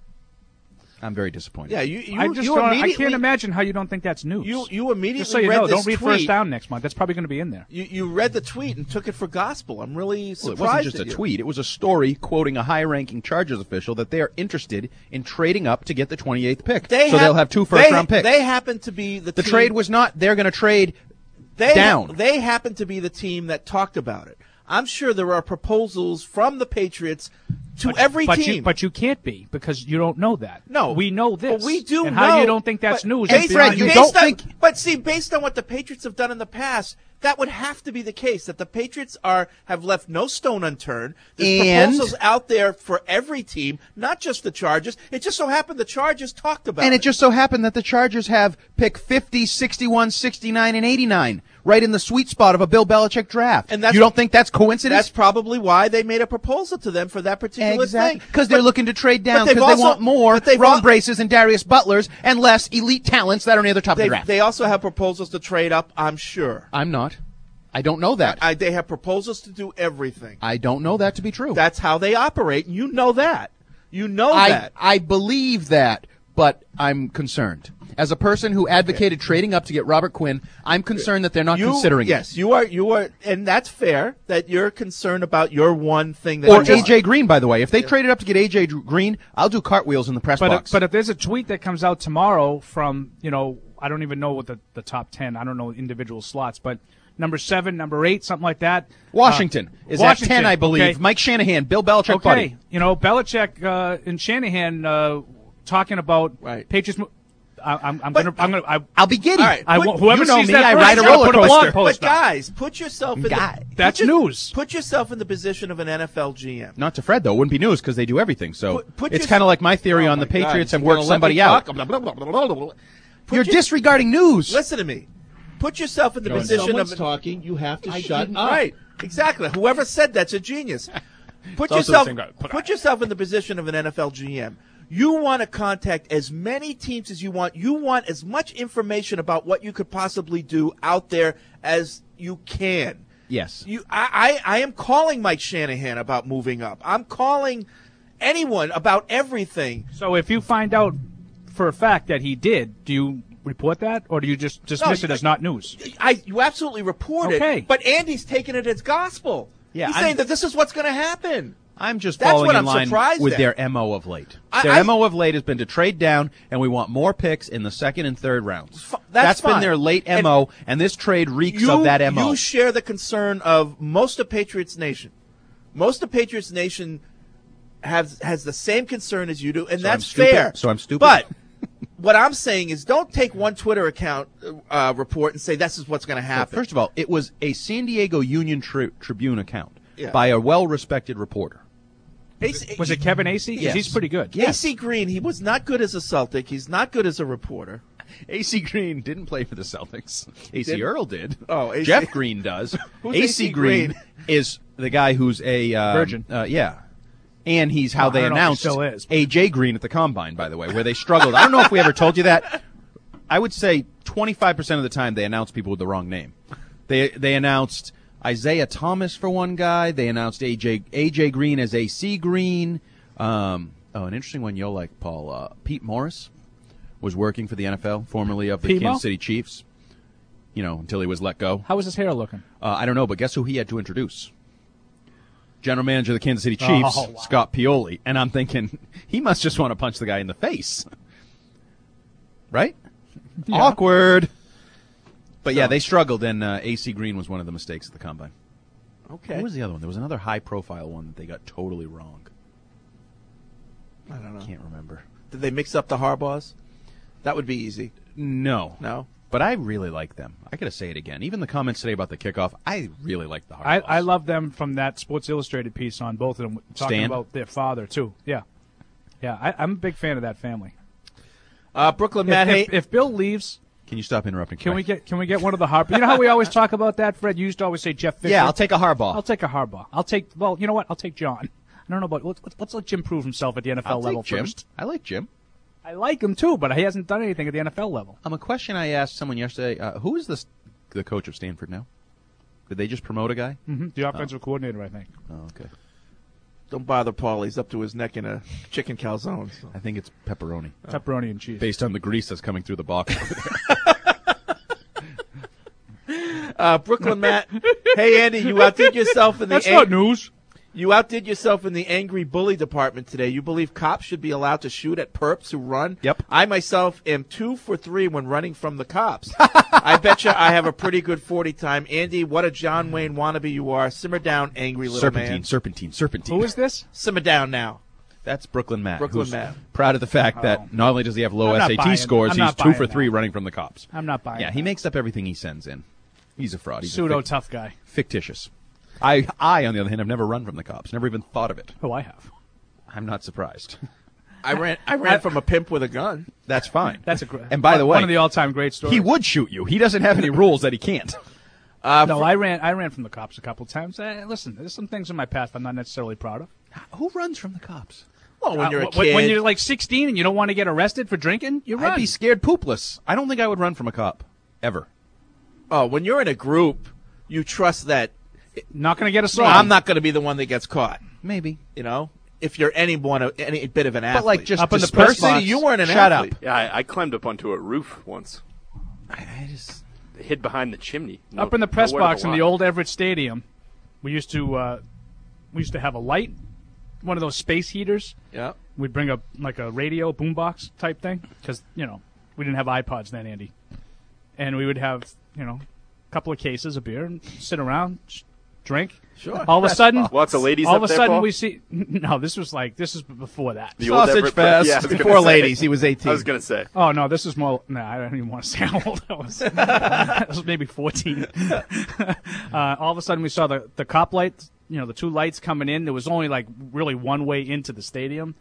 S9: I'm very disappointed.
S8: Yeah,
S10: I can't imagine how you don't think that's news.
S8: You immediately
S10: just so you
S8: read
S10: know,
S8: this
S10: don't read
S8: tweet.
S10: First Down next month. That's probably going to be in there.
S8: You read the tweet and took it for gospel. I'm really
S9: Well,
S8: surprised.
S9: it wasn't just
S8: at
S9: a
S8: you.
S9: tweet. It was a story quoting a high-ranking Chargers official that they are interested in trading up to get the 28th pick. They'll have 2 first-round picks.
S8: They happen to be the team,
S9: trade was not they're going to trade down.
S8: They happen to be the team that talked about it. I'm sure there are proposals from the Patriots to every team.
S10: But you can't be because you don't know that.
S8: No.
S10: We know this.
S8: But we do
S10: and
S8: know.
S10: how you don't think that's
S8: but
S10: news?
S8: based-
S10: is beyond
S8: based
S10: me.
S8: on- But see, based on what the Patriots have done in the past, that would have to be the case. That the Patriots have left no stone unturned. There's
S9: And-
S8: proposals out there for every team, not just the Chargers. It just so happened the Chargers talked about
S9: And
S8: it.
S9: it just so happened that the Chargers have pick 50, 61, 69, and 89, right in the sweet spot of a Bill Belichick draft.
S8: And that's-
S9: you don't think that's coincidence?
S8: That's probably why they made a proposal to them for that particular
S9: Exactly.
S8: thing.
S9: Because they're
S8: But-
S9: looking to trade down
S8: they've
S9: because they
S8: also-
S9: want more
S8: but they've
S9: Ron
S8: al-
S9: Braces and Darius Butlers and less elite talents that are near the top of the draft.
S8: They also have proposals to trade up, I'm sure.
S9: I'm not. I don't know that.
S8: They have proposals to do everything.
S9: I don't know that to be true.
S8: That's how they operate, and you know that. You know that.
S9: I believe that, but I'm concerned. As a person who advocated trading up to get Robert Quinn, I'm concerned that they're not considering it.
S8: Yes, you are, and that's fair that you're concerned about your one thing. That
S9: Or
S8: you want.
S9: A.J. Green, by the way. If they traded up to get A.J. Green, I'll do cartwheels in the press box.
S10: But if there's a tweet that comes out tomorrow from, I don't even know what the top 10, I don't know individual slots, but number 7, number 8, something like that.
S9: Washington is at 10, I believe.
S10: Okay.
S9: Mike Shanahan, Bill Belichick buddy.
S10: Belichick and Shanahan talking about Patriots.
S9: I'll be giddy.
S8: All right,
S10: whoever
S9: you know
S10: sees
S9: me,
S10: that
S9: I
S10: first,
S9: ride a
S10: I'm gonna
S9: roller
S10: put a blog
S9: coaster.
S10: post
S8: But
S10: up.
S8: guys, put yourself in
S10: That's news.
S8: Put yourself in the position of an NFL GM.
S9: Not to Fred, though. It wouldn't be news because they do everything. So
S8: Put
S9: it's
S8: your-
S9: kind of like my theory
S8: Oh
S9: on the
S8: my God,
S9: Patriots have
S8: you
S9: worked
S8: wanna let
S9: somebody
S8: me
S9: out.
S8: talk? Blah, blah, blah, blah, blah, blah.
S9: You're disregarding news.
S8: Listen to me. Put yourself in the
S4: When
S8: position
S4: someone's
S8: of
S4: talking, you have to shut up.
S8: Right. Exactly. Whoever said that's a genius. Put
S9: It's also
S8: yourself
S9: the same guy.
S8: put yourself in the position of an NFL GM. You want to contact as many teams as you want. You want as much information about what you could possibly do out there as you can.
S9: Yes.
S8: I am calling Mike Shanahan about moving up. I'm calling anyone about everything.
S10: So if you find out for a fact that he did, do you report that, or do you just dismiss it as not news?
S8: You absolutely report
S10: Okay.
S8: it, but Andy's taking it as gospel.
S9: Yeah,
S8: He's
S9: I'm-
S8: saying that this is what's going to happen.
S9: I'm just
S8: That's
S9: falling
S8: what
S9: in
S8: I'm
S9: line
S8: surprised
S9: with
S8: at.
S9: their MO of late.
S8: I-
S9: Their
S8: I-
S9: MO of late has been to trade down, and we want more picks in the 2nd and 3rd rounds.
S8: That's
S9: been
S8: fine.
S9: their late MO, and this trade reeks of that MO.
S8: You share the concern of most of Patriots Nation. Most of Patriots Nation has the same concern as you do, and
S9: So I'm
S8: that's
S9: stupid?
S8: fair.
S9: So I'm stupid?
S8: But what I'm saying is don't take one Twitter account report and say this is what's going to happen.
S9: First of all, it was a San Diego Union Tribune account
S8: Yeah.
S9: by a well-respected reporter.
S10: Was it Kevin Acee? 'Cause
S9: Yes.
S10: he's pretty good.
S8: AC Green, he was not good as a Celtic. He's not good as a reporter.
S9: AC Green didn't play for the Celtics. AC
S8: Did?
S9: Earl did.
S8: Oh, AC
S9: Jeff Green does.
S8: Who's
S9: AC
S8: AC
S9: Green
S8: Green?
S9: is the guy who's a
S10: Virgin.
S9: Yeah. And he's how
S10: Oh,
S9: they
S10: I don't know if he
S9: announced
S10: still is.
S9: AJ Green at the Combine, by the way, where they struggled. I don't know if we ever told you that. I would say 25% of the time they announce people with the wrong name. They announced Isaiah Thomas for one guy. They announced AJ Green as AC Green. An interesting one you'll like, Paul. Pete Morris. was working for the NFL, formerly of the
S10: Pemo?
S9: Kansas City Chiefs. Until he was let go.
S10: How was his hair looking?
S9: I don't know, but guess who he had to introduce? General manager of the Kansas City Chiefs,
S10: wow.
S9: Scott Pioli. And I'm thinking, he must just want to punch the guy in the face. Right?
S10: Yeah.
S9: Awkward. But yeah, they struggled, and AC Green was one of the mistakes at the Combine.
S8: Okay.
S9: What was the other one? There was another high-profile one that they got totally wrong.
S8: I don't know.
S9: Can't remember.
S8: Did they mix up the Harbaughs? That would be easy.
S9: No.
S8: No?
S9: But I really like them. I got to say it again. Even the comments today about the kickoff, I really like the Harbaughs.
S10: I love them from that Sports Illustrated piece on both of them, talking
S9: Stan?
S10: about their father, too. Yeah. Yeah, I'm a big fan of that family.
S8: Brooklyn Matt,
S10: if Bill leaves...
S9: Can you stop interrupting?
S10: Can we get one of the Harbaugh? You know how we always talk about that, Fred? You used to always say Jeff Fisher.
S9: Yeah, I'll take a Harbaugh.
S10: I'll take a Harbaugh. Well, you know what? I'll take John. I don't know about let's let Jim prove himself at the NFL level first.
S9: I like Jim.
S10: I like him too, but he hasn't done anything at the NFL level.
S9: A question I asked someone yesterday: who is the coach of Stanford now? Did they just promote a guy?
S10: Mm-hmm. The offensive coordinator, I think.
S9: Oh, okay.
S8: Don't bother Paul. He's up to his neck in a chicken calzone. So.
S9: I think it's pepperoni.
S10: Pepperoni and cheese.
S9: Based on the grease that's coming through the box.
S8: Brooklyn Matt. Hey, Andy, you outdid yourself in the...
S10: That's not news.
S8: You outdid yourself in the angry bully department today. You believe cops should be allowed to shoot at perps who run?
S9: Yep.
S8: I myself am 2 for 3 when running from the cops. I bet you I have a pretty good 40 time. Andy, what a John Wayne wannabe you are. Simmer down, angry little man.
S9: Serpentine.
S10: Who is this?
S8: Simmer down now.
S9: That's Brooklyn Matt.
S8: Brooklyn
S9: who's
S8: Matt.
S9: Proud of the fact that not only does he have low SAT scores, he's 2 for 3 running from the cops.
S10: I'm not buying
S9: Yeah, he makes up everything he sends in. He's a fraud. He's
S10: pseudo-tough guy.
S9: Fictitious. I, on the other hand, have never run from the cops. Never even thought of it.
S10: Oh, I have.
S9: I'm not surprised.
S8: I ran from a pimp with a gun.
S9: That's fine.
S10: That's a great.
S9: And by the way,
S10: one of the all-time great stories.
S9: He would shoot you. He doesn't have any rules that he can't.
S10: No, I ran from the cops a couple of times. Listen, there's some things in my past I'm not necessarily proud of.
S9: Who runs from the cops?
S8: Well, when you're a kid.
S10: When you're like 16 and you don't want to get arrested for drinking, you run.
S9: I'd be scared poopless. I don't think I would run from a cop. Ever.
S8: Oh, when you're in a group, you trust that...
S10: Not going to get assaulted.
S8: I'm not going to be the one that gets caught.
S9: Maybe.
S8: You know? If you're any bit of an athlete.
S9: But like just
S10: up in the press box.
S8: You weren't an
S9: Shut
S8: athlete.
S9: up.
S12: Yeah, I climbed up onto a roof once.
S8: I just...
S12: hid behind the chimney.
S10: Up in the press box in the old Everett Stadium, we used to have a light, one of those space heaters.
S8: Yeah.
S10: We'd bring a radio boombox type thing because we didn't have iPods then, Andy, and we would have a couple of cases of beer and sit around, drink.
S8: Sure.
S10: All of a sudden,
S12: lots of ladies.
S10: All
S12: up
S10: of a
S12: there,
S10: sudden,
S12: Paul?
S10: we see. No, this is before that.
S12: The old
S9: Sausage
S12: Everett
S9: fest.
S12: Yeah,
S8: before ladies. He was 18.
S12: I was gonna say.
S10: Oh no, this is more. No, I don't even want to say how old I was. I was maybe 14. All of a sudden, we saw the cop lights. The two lights coming in. There was only really one way into the stadium,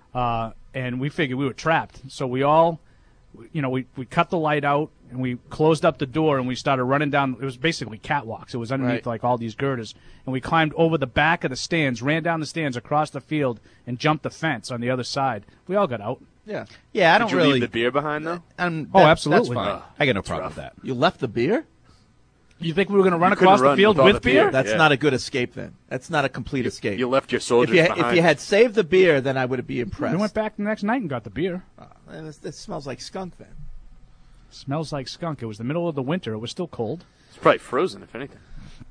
S10: and we figured we were trapped. So we all, we cut the light out and we closed up the door and we started running down. It was basically catwalks. It was underneath all these girders, and we climbed over the back of the stands, ran down the stands across the field, and jumped the fence on the other side. We all got out.
S8: Yeah.
S9: Yeah, I don't
S12: Did you
S9: really.
S12: leave the beer behind though?
S10: Absolutely.
S9: That's fine. I got no problem with that.
S8: You left the beer?
S10: You think we were going to run
S12: couldn't
S10: across the
S12: run
S10: field
S12: with all
S10: with
S12: the
S10: beer?
S12: beer.
S8: That's
S12: Yeah.
S8: not a good escape then. That's not a complete escape.
S12: You left your soldiers
S8: if
S12: behind.
S8: you had saved the beer, then I would be impressed.
S10: We went back the next night and got the beer.
S8: And it smells like skunk then.
S10: Smells like skunk. It was the middle of the winter. It was still cold.
S12: It's probably frozen, if anything.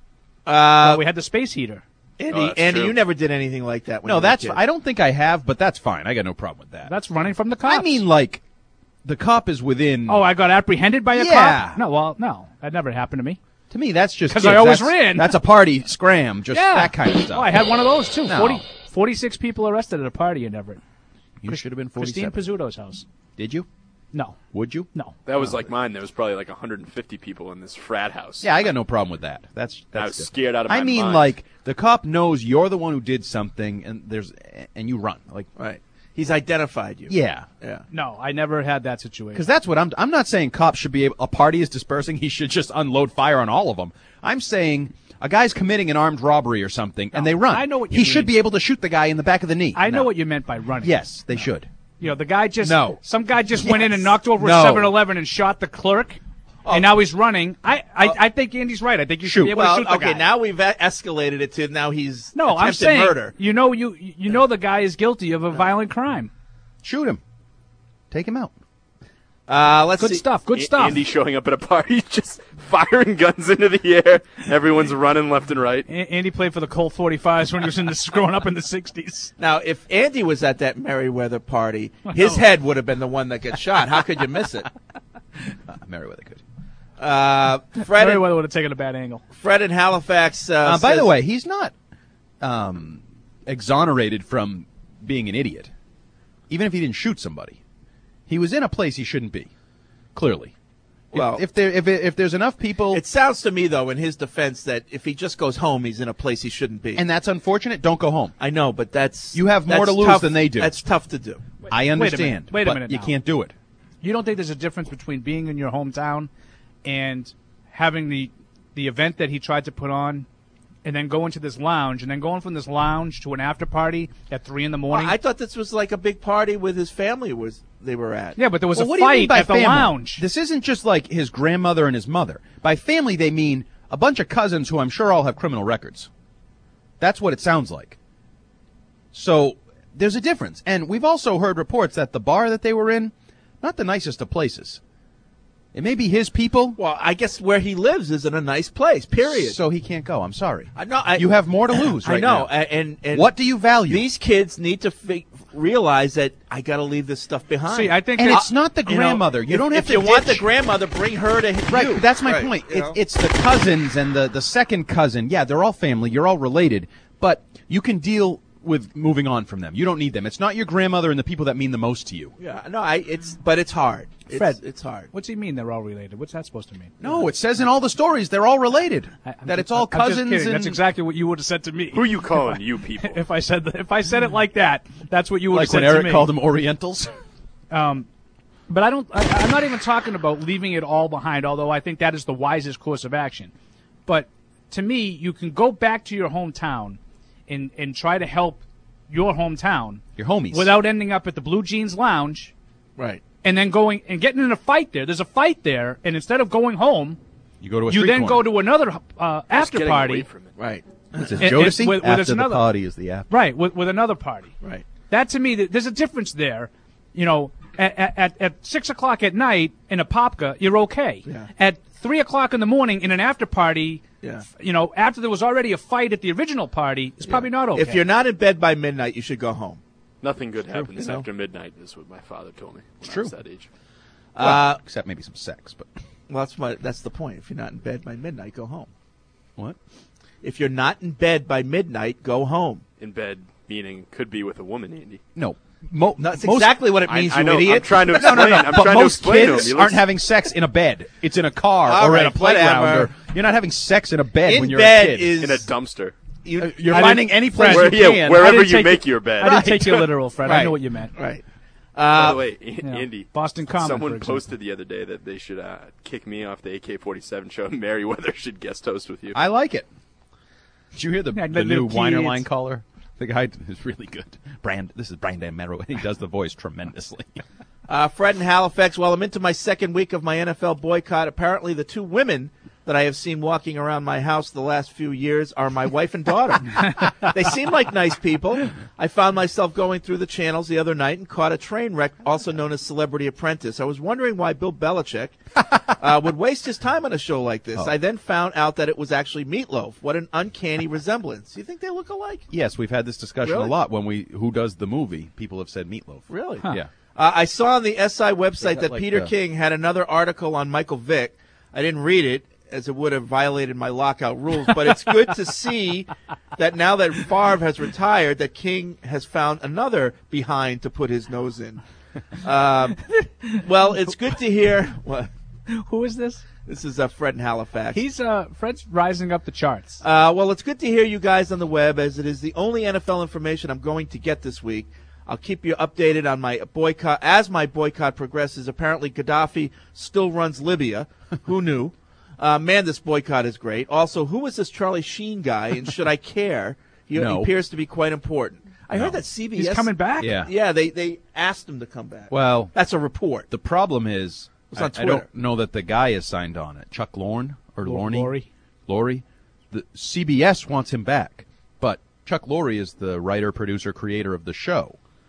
S10: We had the space heater.
S8: Andy, you never did anything like that. When
S9: No,
S8: you were a
S9: that's.
S8: kid.
S9: I don't think I have, but that's fine. I got no problem with that.
S10: That's running from the cops.
S9: I mean, the cop is within.
S10: Oh, I got apprehended by a
S9: Yeah.
S10: cop? No. That never happened to me.
S9: To me, that's just
S10: 'Cause
S9: kids.
S10: I always
S9: That's-
S10: ran.
S9: That's a party scram, just
S10: Yeah.
S9: that kind of stuff.
S10: Oh, I had one of those, too.
S9: No.
S10: 46 people arrested at a party in Everett.
S9: You should have been
S10: Christine
S9: 47.
S10: Pizzuto's house.
S9: Did you?
S10: No.
S9: Would you?
S10: No.
S12: That was like mine. There was probably 150 people in this frat house.
S9: Yeah, I got no problem with that. That's
S12: I was
S9: good.
S12: scared out of my
S9: I mean,
S12: mind.
S9: the cop knows you're the one who did something, and you run.
S8: Right. He's identified you.
S9: Yeah.
S8: Yeah.
S10: No, I never had that situation.
S9: Because that's what I'm not saying cops should be able, a party is dispersing, he should just unload fire on all of them. I'm saying a guy's committing an armed robbery or something, and they run.
S10: I know what you
S9: He
S10: mean.
S9: should be able to shoot the guy in the back of the knee.
S10: I know what you meant by running.
S9: Yes, they should.
S10: The guy just...
S9: No.
S10: Some guy just went in and knocked over
S9: No.
S10: a 7-Eleven and shot the clerk, and now he's running. I think Andy's right. I think you should be able to shoot the guy.
S8: Okay, now we've escalated it to now he's
S10: No, I'm
S8: attempted
S10: saying,
S8: murder.
S10: you know the guy is guilty of a violent crime.
S9: Shoot him. Take him out.
S8: Let's
S10: Good
S8: see.
S10: stuff. Good stuff.
S12: Andy showing up at a party, just firing guns into the air. Everyone's running left and right.
S10: Andy played for the Colt 45s when he was growing up in the 60s.
S8: Now, if Andy was at that Merriweather party, his head would have been the one that gets shot. How could you miss it?
S9: Merriweather could.
S10: Merriweather would have taken a bad angle.
S8: Fred in Halifax.
S9: By the way, he's not exonerated from being an idiot, even if he didn't shoot somebody. He was in a place he shouldn't be. Clearly, well, if there's enough people,
S8: it sounds to me though, in his defense, that if he just goes home, he's in a place he shouldn't be,
S9: and that's unfortunate. Don't go home.
S8: I know, but
S9: you have more to lose
S8: tough,
S9: than they do.
S8: That's tough to do.
S9: I understand.
S10: Wait a minute.
S9: You can't do it.
S10: You don't think there's a difference between being in your hometown and having the event that he tried to put on, and then going to this lounge, and then going from this lounge to an after party at 3 a.m?
S8: Well, I thought this was like a big party with his family they were at.
S10: Yeah, but there was
S9: a
S10: fight at the
S9: family?
S10: lounge.
S9: This isn't just like his grandmother and his mother. By family, they mean a bunch of cousins who I'm sure all have criminal records. That's what it sounds like. So there's a difference. And we've also heard reports that the bar that they were in, not the nicest of places. It may be his people.
S8: Well, I guess where he lives is in a nice place, period.
S9: So he can't go. I'm sorry.
S8: No,
S9: you have more to lose right now.
S8: I know. And
S9: what do you value?
S8: These kids need to realize that I got to leave this stuff behind.
S10: See, I think
S9: it's not the grandmother. You don't have to.
S8: If you want the grandmother, bring her to him.
S9: Right, that's my point. It's the cousins and the second cousin. Yeah, they're all family. You're all related. But you can deal with moving on from them. You don't need them. It's not your grandmother and the people that mean the most to you.
S8: Yeah, no, but it's hard.
S10: Fred,
S8: it's hard.
S10: What's he mean they're all related? What's that supposed to mean?
S9: No, it says in all the stories they're all related. It's all cousins.
S10: And that's exactly what you would have said to me.
S12: Who are you calling you people?
S10: If I said it like that, that's what you would have said to me.
S9: Like when Eric called them Orientals?
S10: But I'm not even talking about leaving it all behind, although I think that is the wisest course of action. But to me, you can go back to your hometown and try to help your hometown,
S9: your homies,
S10: without ending up at the Blue Jeans Lounge,
S8: right?
S10: And then going and getting in a fight there. There's a fight there, and instead of going home,
S9: you go to
S10: you then go to another after party,
S8: right?
S9: It's Jodeci. After the party is the after,
S10: right? With another party,
S8: right?
S10: That to me, there's a difference there. You know, at 6 o'clock at night in a Popka, you're okay.
S8: Yeah.
S10: At 3 o'clock in the morning in an after party.
S8: Yeah.
S10: You know, after there was already a fight at the original party, it's probably not okay.
S8: If you're not in bed by midnight, you should go home.
S12: Nothing good happens after midnight is what my father told me.
S9: It's true.
S12: I was that age.
S9: Except maybe some sex, but
S8: well, that's the point. If you're not in bed by midnight, go home.
S9: What?
S8: If you're not in bed by midnight, go home.
S12: In bed meaning could be with a woman, Andy.
S9: No.
S8: That's exactly what it means,
S12: I know,
S8: you idiot.
S12: I'm trying to explain.
S9: But most kids aren't having sex in a bed. It's in a car or in a playground. You're not having sex in a bed when you're a kid.
S12: In a dumpster.
S9: You're finding any place you can.
S12: Wherever you make your bed.
S10: I didn't take you literal, Fred. I know what you meant.
S8: Right.
S12: By the way, Andy,
S10: Boston Common,
S12: someone posted the other day that they should kick me off the AK-47 show and Merriweather should guest host with you.
S9: I like it. Did you hear the new Weiner line caller? The guy is really good. This is Brandon Merriweather. He does the voice tremendously.
S8: Fred in Halifax. Well, I'm into my second week of my NFL boycott. Apparently, the two women that I have seen walking around my house the last few years are my wife and daughter. They seem like nice people. I found myself going through the channels the other night and caught a train wreck, also known as Celebrity Apprentice. I was wondering why Bill Belichick would waste his time on a show like this. I then found out that it was actually Meatloaf. What an uncanny resemblance. Do you think they look alike?
S9: Yes, we've had this discussion a lot when who does the movie. People have said Meatloaf.
S8: Really?
S9: Huh. Yeah.
S8: I saw on the SI website that Peter King had another article on Michael Vick. I didn't read it, as it would have violated my lockout rules, but it's good to see that now that Favre has retired, that King has found another behind to put his nose in. Well, it's good to hear. What?
S10: Who is this?
S8: This is Fred in Halifax.
S10: Fred's rising up the charts.
S8: Well, it's good to hear you guys on the web, as it is the only NFL information I'm going to get this week. I'll keep you updated on my boycott as my boycott progresses. Apparently, Gaddafi still runs Libya. Who knew? Man, this boycott is great. Also, who is this Charlie Sheen guy, and should I care? He appears to be quite important. I heard that CBS...
S10: He's coming back?
S8: Yeah, they asked him to come back.
S9: Well...
S8: That's a report.
S9: The problem is,
S8: it's on
S9: I don't know that the guy is signed on it. Chuck Lorre or Lorne? Lorre. The CBS wants him back, but Chuck Lorre is the writer, producer, creator of the show.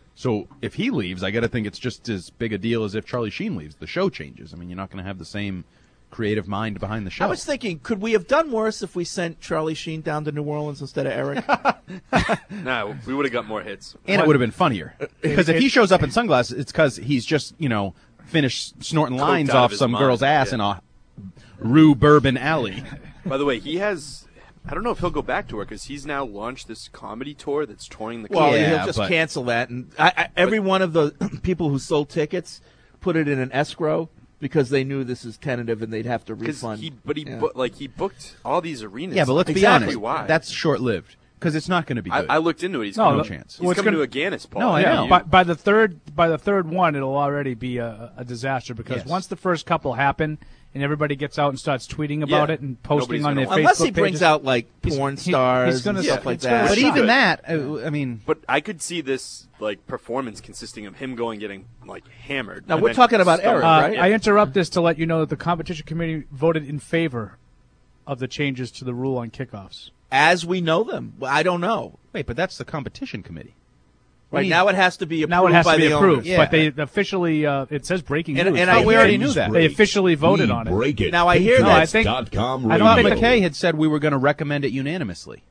S9: So if he leaves, I got to think it's just as big a deal as if Charlie Sheen leaves. The show changes. I mean, you're not going to have the same creative mind behind the show.
S8: I was thinking, could we have done worse if we sent Charlie Sheen down to New Orleans instead of Eric?
S12: No, we would have got more hits.
S9: And it would have been funnier. Because if he shows up in sunglasses, it's because he's just, finished snorting lines off some girl's ass in a Rue Bourbon Alley.
S12: By the way, he has... I don't know if he'll go back to her because he's now launched this comedy tour that's touring the country.
S8: Well, he'll just cancel that. And every one of the people who sold tickets put it in an escrow because they knew this is tentative and they'd have to refund.
S12: He booked all these arenas.
S9: Yeah, but let's be honest.
S12: Why?
S9: That's short-lived because it's not going to be good.
S12: I looked into it. He's
S9: no chance.
S12: He's coming to a Guinness, Paul.
S9: No, I know.
S10: By the third one, it'll already be a disaster because once the first couple happen and everybody gets out and starts tweeting about it and posting on their Facebook
S8: unless he brings
S10: pages,
S8: out like porn stars and stuff like that.
S9: But even that, I mean,
S12: but I could see this like performance consisting of him getting like hammered.
S8: Now we're talking about Eric, right?
S10: I interrupt this to let you know that the competition committee voted in favor of the changes to the rule on kickoffs.
S8: As we know them, I don't know.
S9: Wait, but that's the competition committee.
S8: Right now, it has to be approved.
S10: Now it has
S8: by
S10: to be
S8: the
S10: approved,
S8: owners. Yeah.
S10: but they officially it says breaking news.
S8: And
S9: we already knew that.
S10: They officially voted on it.
S1: Break it.
S8: Now I hear that.
S10: I think
S9: I thought McKay had said we were going to recommend it unanimously.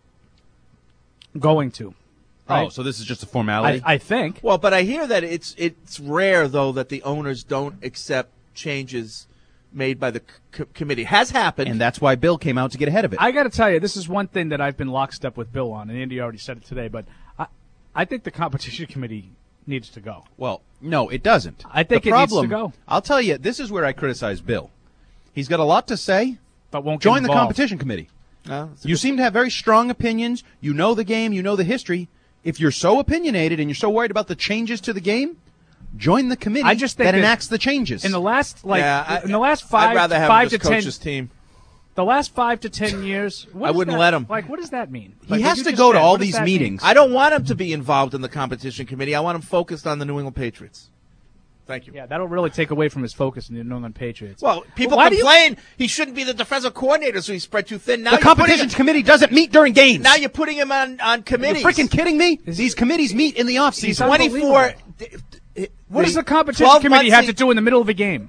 S10: Going to. Right?
S9: Oh, so this is just a formality?
S10: I think.
S8: Well, but I hear that it's rare though that the owners don't accept changes made by the committee. Has happened,
S9: and that's why Bill came out to get ahead of it.
S10: I got to tell you, this is one thing that I've been lockstep with Bill on, and Andy already said it today. But I think the competition committee needs to go.
S9: Well, no, it doesn't.
S10: I think
S9: the
S10: it
S9: problem,
S10: needs to go.
S9: I'll tell you, this is where I criticize Bill. He's got a lot to say,
S10: but won't
S9: join
S10: get
S9: the competition committee. You seem to have very strong opinions. You know the game. You know the history. If you're so opinionated and you're so worried about the changes to the game, join the committee that enacts the changes.
S10: In the last, in the last
S8: I'd rather have
S10: 5
S8: him
S10: to
S8: just
S10: 10
S8: coach his team.
S10: The last 5 to 10 years,
S8: I wouldn't let him.
S10: Like, what does that mean?
S9: He has to go to all these meetings.
S8: I don't want him to be involved in the competition committee. I want him focused on the New England Patriots. Thank you.
S10: Yeah, that'll really take away from his focus in the New England Patriots.
S8: Well, people complain he shouldn't be the defensive coordinator, so he's spread too thin. Now
S9: the competition committee doesn't meet during games.
S8: Now you're putting him on committees.
S9: Are you freaking kidding me? These committees meet in the offseason.
S8: 24.
S10: What does the competition committee have to do in the middle of a game?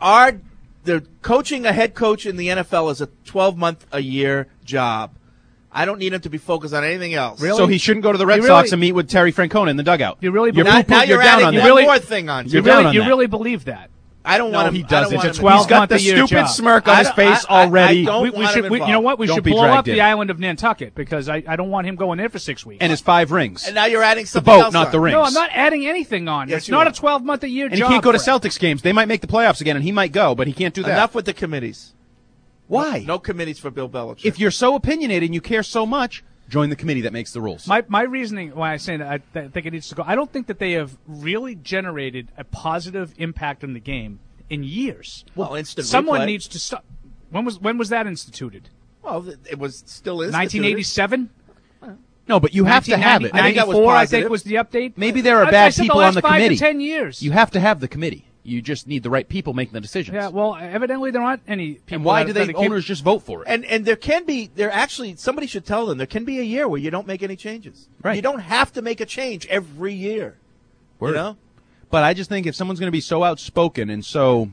S8: The coaching a head coach in the NFL is a 12-month-a-year job. I don't need him to be focused on anything else.
S9: Really? So he shouldn't go to the Red Sox and meet with Terry Francona in the dugout.
S10: You really
S8: you're adding one more thing on.
S10: You really believe that?
S8: I don't want him.
S9: He doesn't.
S10: It's a 12-month-a-year
S9: He's got the stupid
S10: job.
S9: smirk on his face already.
S10: You know what? We should blow up the island of Nantucket because I don't want him going there for 6 weeks.
S9: And his 5 rings.
S8: And now you're adding something
S9: else.
S8: else
S9: The boat, not the rings.
S10: No, I'm not adding anything on. It's not a 12-month-a-year job.
S9: And he can't go to Celtics games. They might make the playoffs again, and he might go, but he can't do that.
S8: Enough with the committees.
S9: Why?
S8: No committees for Bill Belichick.
S9: If you're so opinionated and you care so much, join the committee that makes the rules.
S10: My reasoning why I'm saying that I think it needs to go, I don't think that they have really generated a positive impact on the game in years.
S8: Well, instant
S10: someone
S8: replay.
S10: Needs to stop. When was that instituted?
S8: Well, it was still instituted.
S10: 1987.
S9: No, but you have to have it.
S10: 94, I think, was the update.
S9: Maybe there are bad people on the committee.
S10: 5 to 10 years.
S9: You have to have the committee. You just need the right people making the decisions.
S10: Yeah, well, evidently there aren't any people.
S9: And why do the owners just vote for it?
S8: And there actually, somebody should tell them, there can be a year where you don't make any changes.
S9: Right.
S8: You don't have to make a change every year.
S9: Word.
S8: You know?
S9: But I just think if someone's going to be so outspoken and so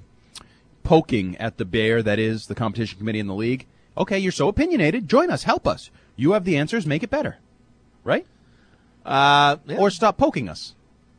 S9: poking at the bear that is the competition committee in the league, okay, you're so opinionated, join us, help us. You have the answers, make it better. Right?
S8: Yeah.
S9: Or stop poking us.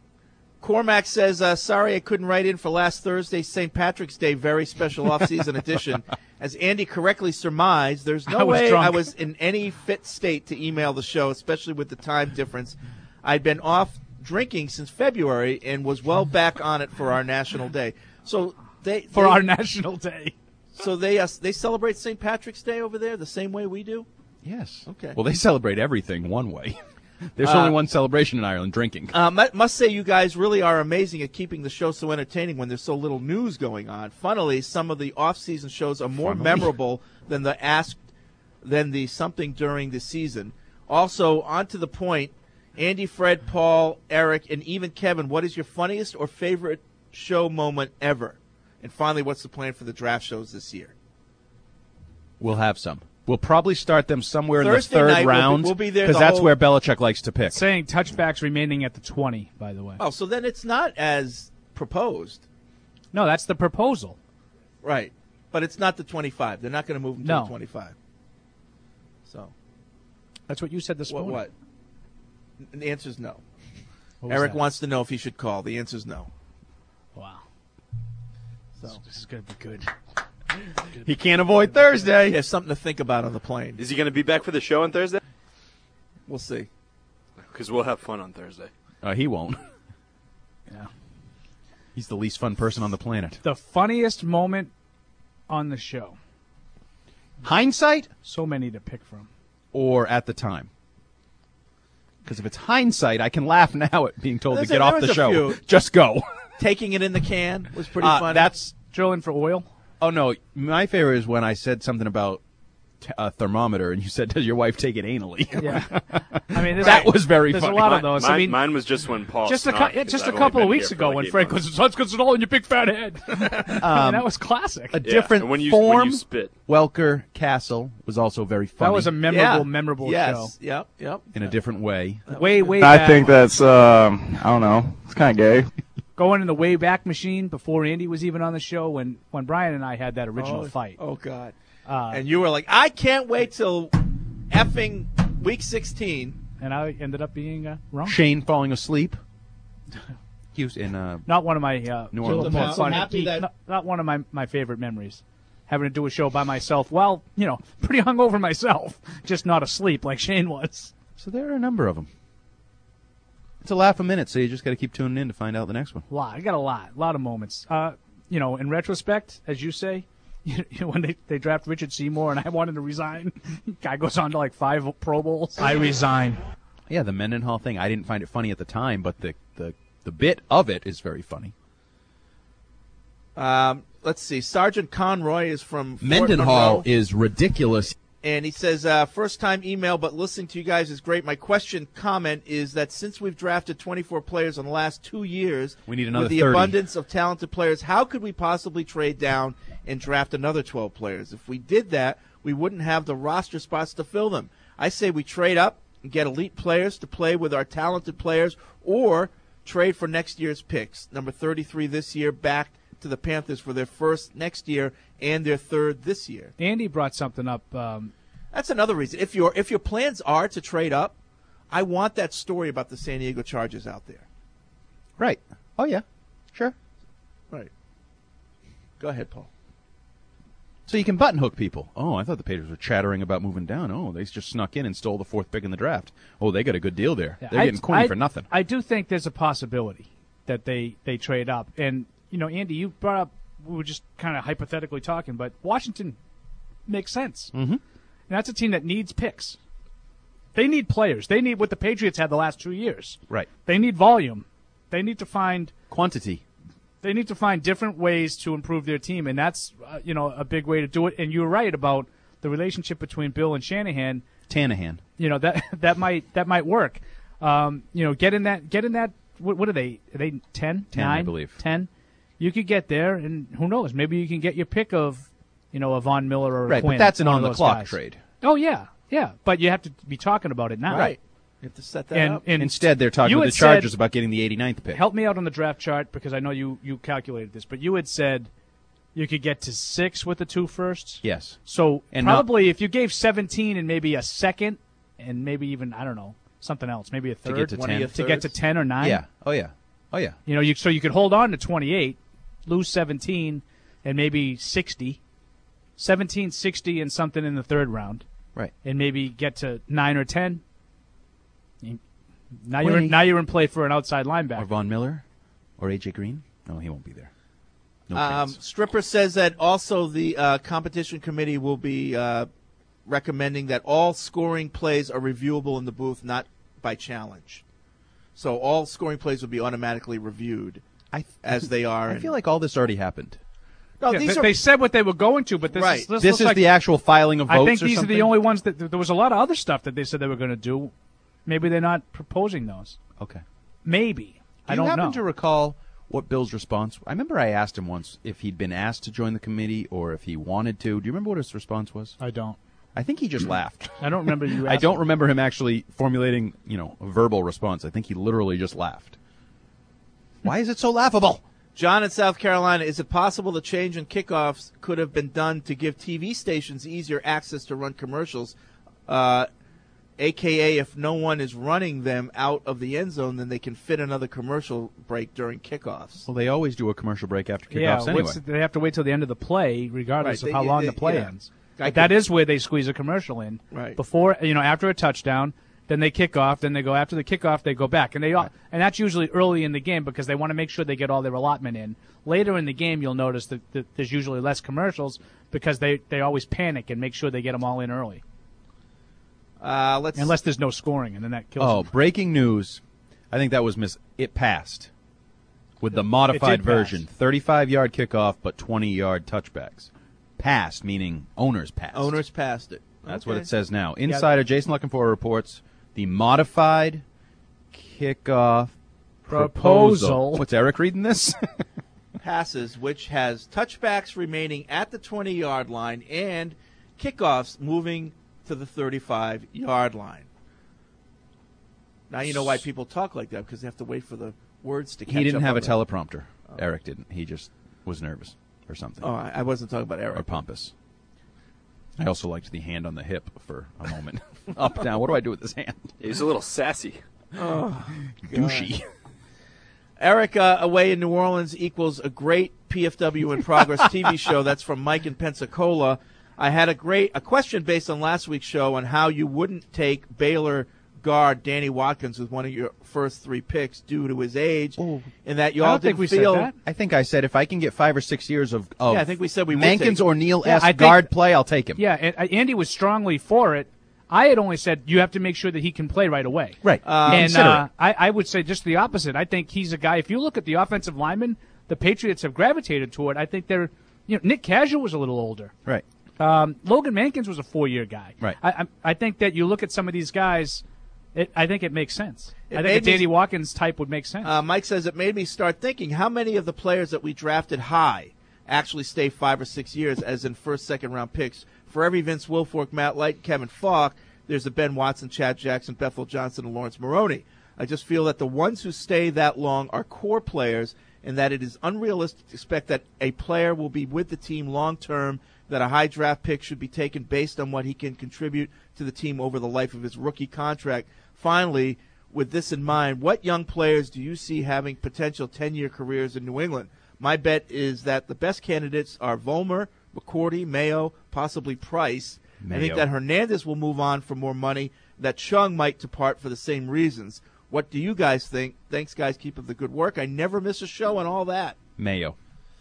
S8: Cormac says, sorry I couldn't write in for last Thursday's St. Patrick's Day very special off-season edition. As Andy correctly surmised, there's no way I was in any fit state to email the show, especially with the time difference. I'd been off drinking since February and was well back on it for our National Day. So
S10: our National Day.
S8: So they celebrate St. Patrick's Day over there the same way we do?
S9: Yes.
S8: Okay.
S9: Well, they celebrate everything one way. There's only one celebration in Ireland, drinking.
S8: Must say you guys really are amazing at keeping the show so entertaining when there's so little news going on. Funnily, some of the off-season shows are more memorable than the something during the season. Also, on to the point, Andy, Fred, Paul, Eric, and even Kevin, what is your funniest or favorite show moment ever? And finally, what's the plan for the draft shows this year?
S9: We'll have some. We'll probably start them somewhere
S8: Thursday
S9: in the
S8: night,
S9: third round
S8: we'll be there
S9: because
S8: the
S9: that's
S8: whole-
S9: where Belichick likes to pick.
S10: It's saying touchbacks remaining at the 20, by the way.
S8: Oh, so then it's not as proposed.
S10: No, that's the proposal.
S8: Right. But it's not the 25. They're not going to move them to
S10: No.
S8: the 25. So.
S10: That's what you said this morning.
S8: What? The answer is no.
S10: What was
S8: Eric
S10: that?
S8: wants to know if he should call. The answer is no.
S10: Wow.
S8: So.
S10: This is going to be good.
S9: He can't avoid Thursday.
S8: He has something to think about on the plane.
S12: Is he going to be back for the show on Thursday?
S8: We'll see.
S12: Because we'll have fun on Thursday.
S9: He won't.
S10: Yeah.
S9: He's the least fun person on the planet.
S10: The funniest moment on the show.
S9: Hindsight?
S10: So many to pick from.
S9: Or at the time? Because if it's hindsight, I can laugh now at being told to
S8: There's
S9: get
S8: a-
S9: off
S8: there
S9: the
S8: was a
S9: show.
S8: few.
S9: Just go.
S8: Taking it in the can was pretty funny.
S9: That's
S10: drilling for oil.
S9: Oh no, my favorite is when I said something about a thermometer, and you said, "Does your wife take it anally?"
S10: Yeah. I mean,
S9: that was very
S10: there's
S9: funny.
S10: a lot of those. I mean,
S12: mine was just when Paul
S10: just
S12: snarked,
S10: a
S12: 'cause I've only
S10: couple of
S12: been
S10: weeks
S12: here
S10: ago
S12: for
S10: when
S12: like 8
S10: Frank
S12: months.
S10: goes, "It's because it's all in your big fat head." I mean, that was classic.
S9: A different
S12: and when you
S9: form.
S12: spit.
S9: Welker Castle was also very funny.
S10: That was a memorable show.
S8: Yep.
S9: In a different way.
S10: Way
S3: I
S10: back.
S3: think that's, I don't know, it's kind of gay.
S10: Going in the Wayback Machine before Andy was even on the show when Brian and I had that original fight.
S8: Oh, God. And you were like, I can't wait till effing week 16.
S10: And I ended up being wrong.
S9: Shane falling asleep. He was in
S10: Not one of my
S9: New Orleans.
S10: more
S8: I'm
S10: fun-
S8: happy that-
S10: not one of my favorite memories. Having to do a show by myself. Well, pretty hungover myself, just not asleep like Shane was.
S9: So there are a number of them. It's a laugh a minute, so you just got to keep tuning in to find out the next one.
S10: I got a lot of moments. In retrospect, as you say, when they draft Richard Seymour and I wanted to resign, guy goes on to like 5 Pro Bowls. I resign.
S9: Yeah, the Mendenhall thing. I didn't find it funny at the time, but the bit of it is very funny.
S8: Let's see. Sergeant Conroy is from Fort
S9: Mendenhall
S8: Monroe.
S9: is ridiculous.
S8: And he says, first time email, but listening to you guys is great. My comment is that since we've drafted 24 players in the last 2 years,
S9: we need another
S8: with the
S9: 30.
S8: abundance of talented players, how could we possibly trade down and draft another 12 players? If we did that, we wouldn't have the roster spots to fill them. I say we trade up and get elite players to play with our talented players, or trade for next year's picks. Number 33 this year, back to the Panthers for their first next year and their third this year.
S10: Andy brought something up.
S8: That's another reason. If your plans are to trade up, I want that story about the San Diego Chargers out there.
S9: Right. Oh, yeah. Sure.
S8: Right. Go ahead, Paul.
S9: So you can button hook people. Oh, I thought the Patriots were chattering about moving down. Oh, they just snuck in and stole the 4th pick in the draft. Oh, they got a good deal there.
S10: Yeah,
S9: They're getting Quinny for nothing.
S10: I do think there's a possibility that they trade up. And, Andy, you brought up, we were just kind of hypothetically talking, but Washington makes sense.
S9: Mm-hmm.
S10: And that's a team that needs picks. They need players. They need what the Patriots had the last 2 years.
S9: Right.
S10: They need volume. They need to find
S9: quantity.
S10: They need to find different ways to improve their team, and that's a big way to do it. And you're right about the relationship between Bill and Shanahan.
S9: Tanahan.
S10: That might work. Get in that. What are they? Are they 10?
S9: 10,
S10: 9?
S9: I believe.
S10: 10. You could get there, and who knows? Maybe you can get your pick of a Von Miller or a
S9: Right,
S10: Quinn,
S9: but that's an
S10: one of
S9: on-the-clock
S10: those guys.
S9: trade.
S10: Oh, yeah. But you have to be talking about it now.
S8: Right. You have to set that up.
S10: And
S9: instead, they're talking
S10: you
S9: with the
S10: had
S9: Chargers
S10: said-
S9: about getting the 89th pick.
S10: Help me out on the draft chart because I know you calculated this, but you had said you could get to 6 with the 2 firsts.
S9: Yes.
S10: So
S9: And
S10: probably if you gave 17 and maybe a second and maybe even, I don't know, something else, maybe a third.
S9: get to
S10: one
S9: 10.
S10: of your to get to 10 or 9.
S9: Yeah. Oh, yeah. Oh, yeah.
S10: So you could hold on to 28, lose 17, and maybe 60. 17, 60, and something in the third round.
S9: Right.
S10: And maybe get to 9 or 10. Now
S9: Quinny.
S10: you're in play for an outside linebacker.
S9: Or Von Miller? Or A.J. Green? No, he won't be there. No chance.
S8: Stripper says that also the competition committee will be recommending that all scoring plays are reviewable in the booth, not by challenge. So all scoring plays will be automatically reviewed as they are.
S9: I feel like all this already happened.
S8: No,
S10: Yeah,
S8: these
S10: they,
S8: are
S10: they said what they were going to, but this
S8: Right.
S10: is,
S9: This
S10: looks
S9: is
S10: like,
S9: the actual filing of votes
S10: I think
S9: or
S10: these are
S9: something?
S10: the only ones that there was a lot of other stuff that they said they were going to do. Maybe they're not proposing those.
S9: Okay.
S10: Maybe. I
S9: Do you
S10: don't
S9: happen
S10: know.
S9: to recall what Bill's response? I remember I asked him once if he'd been asked to join the committee or if he wanted to. Do you remember what his response was?
S10: I don't.
S9: I think he just laughed.
S10: I don't remember you.
S9: I don't remember him actually formulating, a verbal response. I think he literally just laughed. Why is it so laughable?
S8: John in South Carolina, is it possible the change in kickoffs could have been done to give TV stations easier access to run commercials? AKA, if no one is running them out of the end zone, then they can fit another commercial break during kickoffs.
S9: Well, they always do a commercial break after kickoffs anyway.
S10: They have to wait till the end of the play, regardless of how long the play ends.
S8: But
S10: that is where they squeeze a commercial in.
S8: Right.
S10: Before, after a touchdown, then they kick off, then they go after the kickoff, they go back. And and that's usually early in the game because they want to make sure they get all their allotment in. Later in the game, you'll notice that there's usually less commercials because they always panic and make sure they get them all in early. Unless there's no scoring, and then that kills them.
S9: Breaking news. I think that was it passed with the modified version. 35-yard kickoff, but 20-yard touchbacks. Passed, meaning owners passed.
S8: Owners passed it.
S9: That's what it says now. Insider Jason Luckenfor reports the modified kickoff proposal. What's Eric reading this?
S8: Passes, which has touchbacks remaining at the 20-yard line and kickoffs moving to the 35-yard line. Now you know why people talk like that, because they have to wait for the words to catch up.
S9: He didn't have a
S8: that.
S9: teleprompter. Eric didn't. He just was nervous or something.
S8: Oh, I wasn't talking about Eric.
S9: Or pompous. I also liked the hand on the hip for a moment. Up, down. What do I do with this hand?
S12: He's a little sassy.
S8: Oh,
S9: douchey.
S8: Eric, away in New Orleans equals a great PFW in Progress TV show. That's from Mike in Pensacola. I had a question based on last week's show on how you wouldn't take Baylor guard Danny Watkins with one of your first 3 picks due to his age, and that you all didn't feel.
S10: Said that.
S9: I think I said if I can get 5 or 6 years of
S8: I think we said we would
S9: Mankins or Neal-esque guard play, I'll take him.
S10: Yeah, and Andy was strongly for it. I had only said you have to make sure that he can play right away.
S9: Right.
S10: And I would say just the opposite. I think he's a guy, if you look at the offensive linemen the Patriots have gravitated toward, I think they're, Nick Casual was a little older.
S9: Right.
S10: Logan Mankins was a 4-year guy.
S9: Right.
S10: I think that you look at some of these guys, I think it makes sense. I think a Danny Watkins type would make sense.
S8: Mike says it made me start thinking how many of the players that we drafted high actually stay 5 or 6 years, as in first, second round picks. For every Vince Wilfork, Matt Light, Kevin Falk, there's a Ben Watson, Chad Jackson, Bethel Johnson, and Lawrence Maroney. I just feel that the ones who stay that long are core players, and that it is unrealistic to expect that a player will be with the team long term, that a high draft pick should be taken based on what he can contribute to the team over the life of his rookie contract. Finally, with this in mind, what young players do you see having potential 10-year careers in New England? My bet is that the best candidates are Vollmer, McCourty, Mayo, possibly Price. I think that Hernandez will move on for more money, that Chung might depart for the same reasons. What do you guys think? Thanks, guys. Keep up the good work. I never miss a show and all that.
S9: Mayo,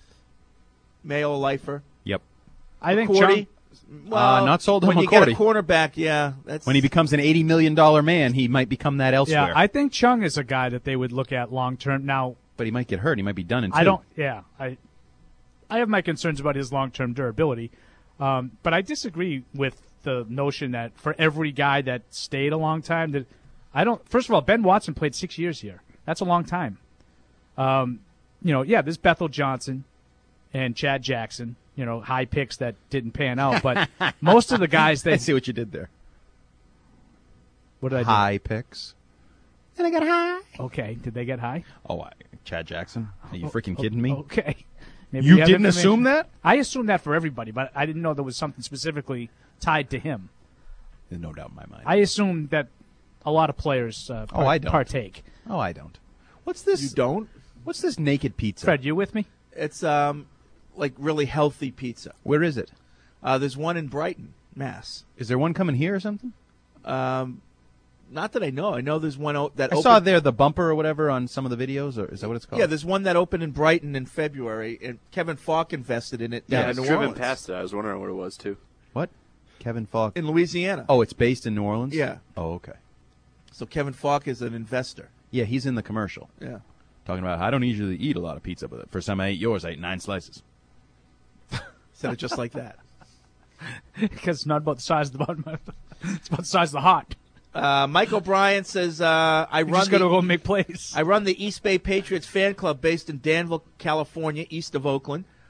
S8: lifer.
S9: Yep.
S10: I think
S8: McCourty. Well,
S9: not sold on
S8: when
S9: McCourty.
S8: You get a cornerback, yeah.
S9: When he becomes an $80 million man, he might become that elsewhere.
S10: Yeah, I think Chung is a guy that they would look at long term. Now,
S9: but he might get hurt. He might be done in 2.
S10: I have my concerns about his long term durability, but I disagree with the notion that for every guy that stayed a long time, that I don't. First of all, Ben Watson played 6 years here. That's a long time. There's Bethel Johnson and Chad Jackson. High picks that didn't pan out, but most of the guys
S9: I see what you did there.
S10: What did I do?
S9: High picks.
S10: And I got high. Okay, did they get high?
S9: Oh, Chad Jackson? Are you freaking kidding me?
S10: Okay. Maybe
S9: you didn't assume that?
S10: I assumed that for everybody, but I didn't know there was something specifically tied to him.
S9: There's no doubt in my mind.
S10: I assumed that a lot of players partake.
S9: Oh, I don't. What's this?
S8: You don't?
S9: What's this naked pizza?
S10: Fred, you with me?
S8: It's like really healthy pizza.
S9: Where is it?
S8: There's one in Brighton, Mass.
S9: Is there one coming here or something?
S8: Not that I know. I know there's one that
S9: I saw there the bumper or whatever on some of the videos, or is that what it's called?
S8: Yeah, there's one that opened in Brighton in February, and Kevin Falk invested in it.
S12: Yeah,
S8: in New
S12: driven
S8: Orleans.
S12: past it. I was wondering what it was too.
S9: What? Kevin Falk
S8: in Louisiana.
S9: Oh, it's based in New Orleans?
S8: Yeah.
S9: Oh, okay.
S8: So Kevin Falk is an investor.
S9: Yeah, he's in the commercial.
S8: Yeah.
S9: Talking about, I don't usually eat a lot of pizza, but the first time I ate yours, I ate 9 slices.
S8: Said it just like that.
S10: Because it's not about the size of the bottom. It's about the size of the heart.
S8: Mike O'Brien says, I
S10: just got to go make plays.
S8: I run the East Bay Patriots fan club based in Danville, California, east of Oakland.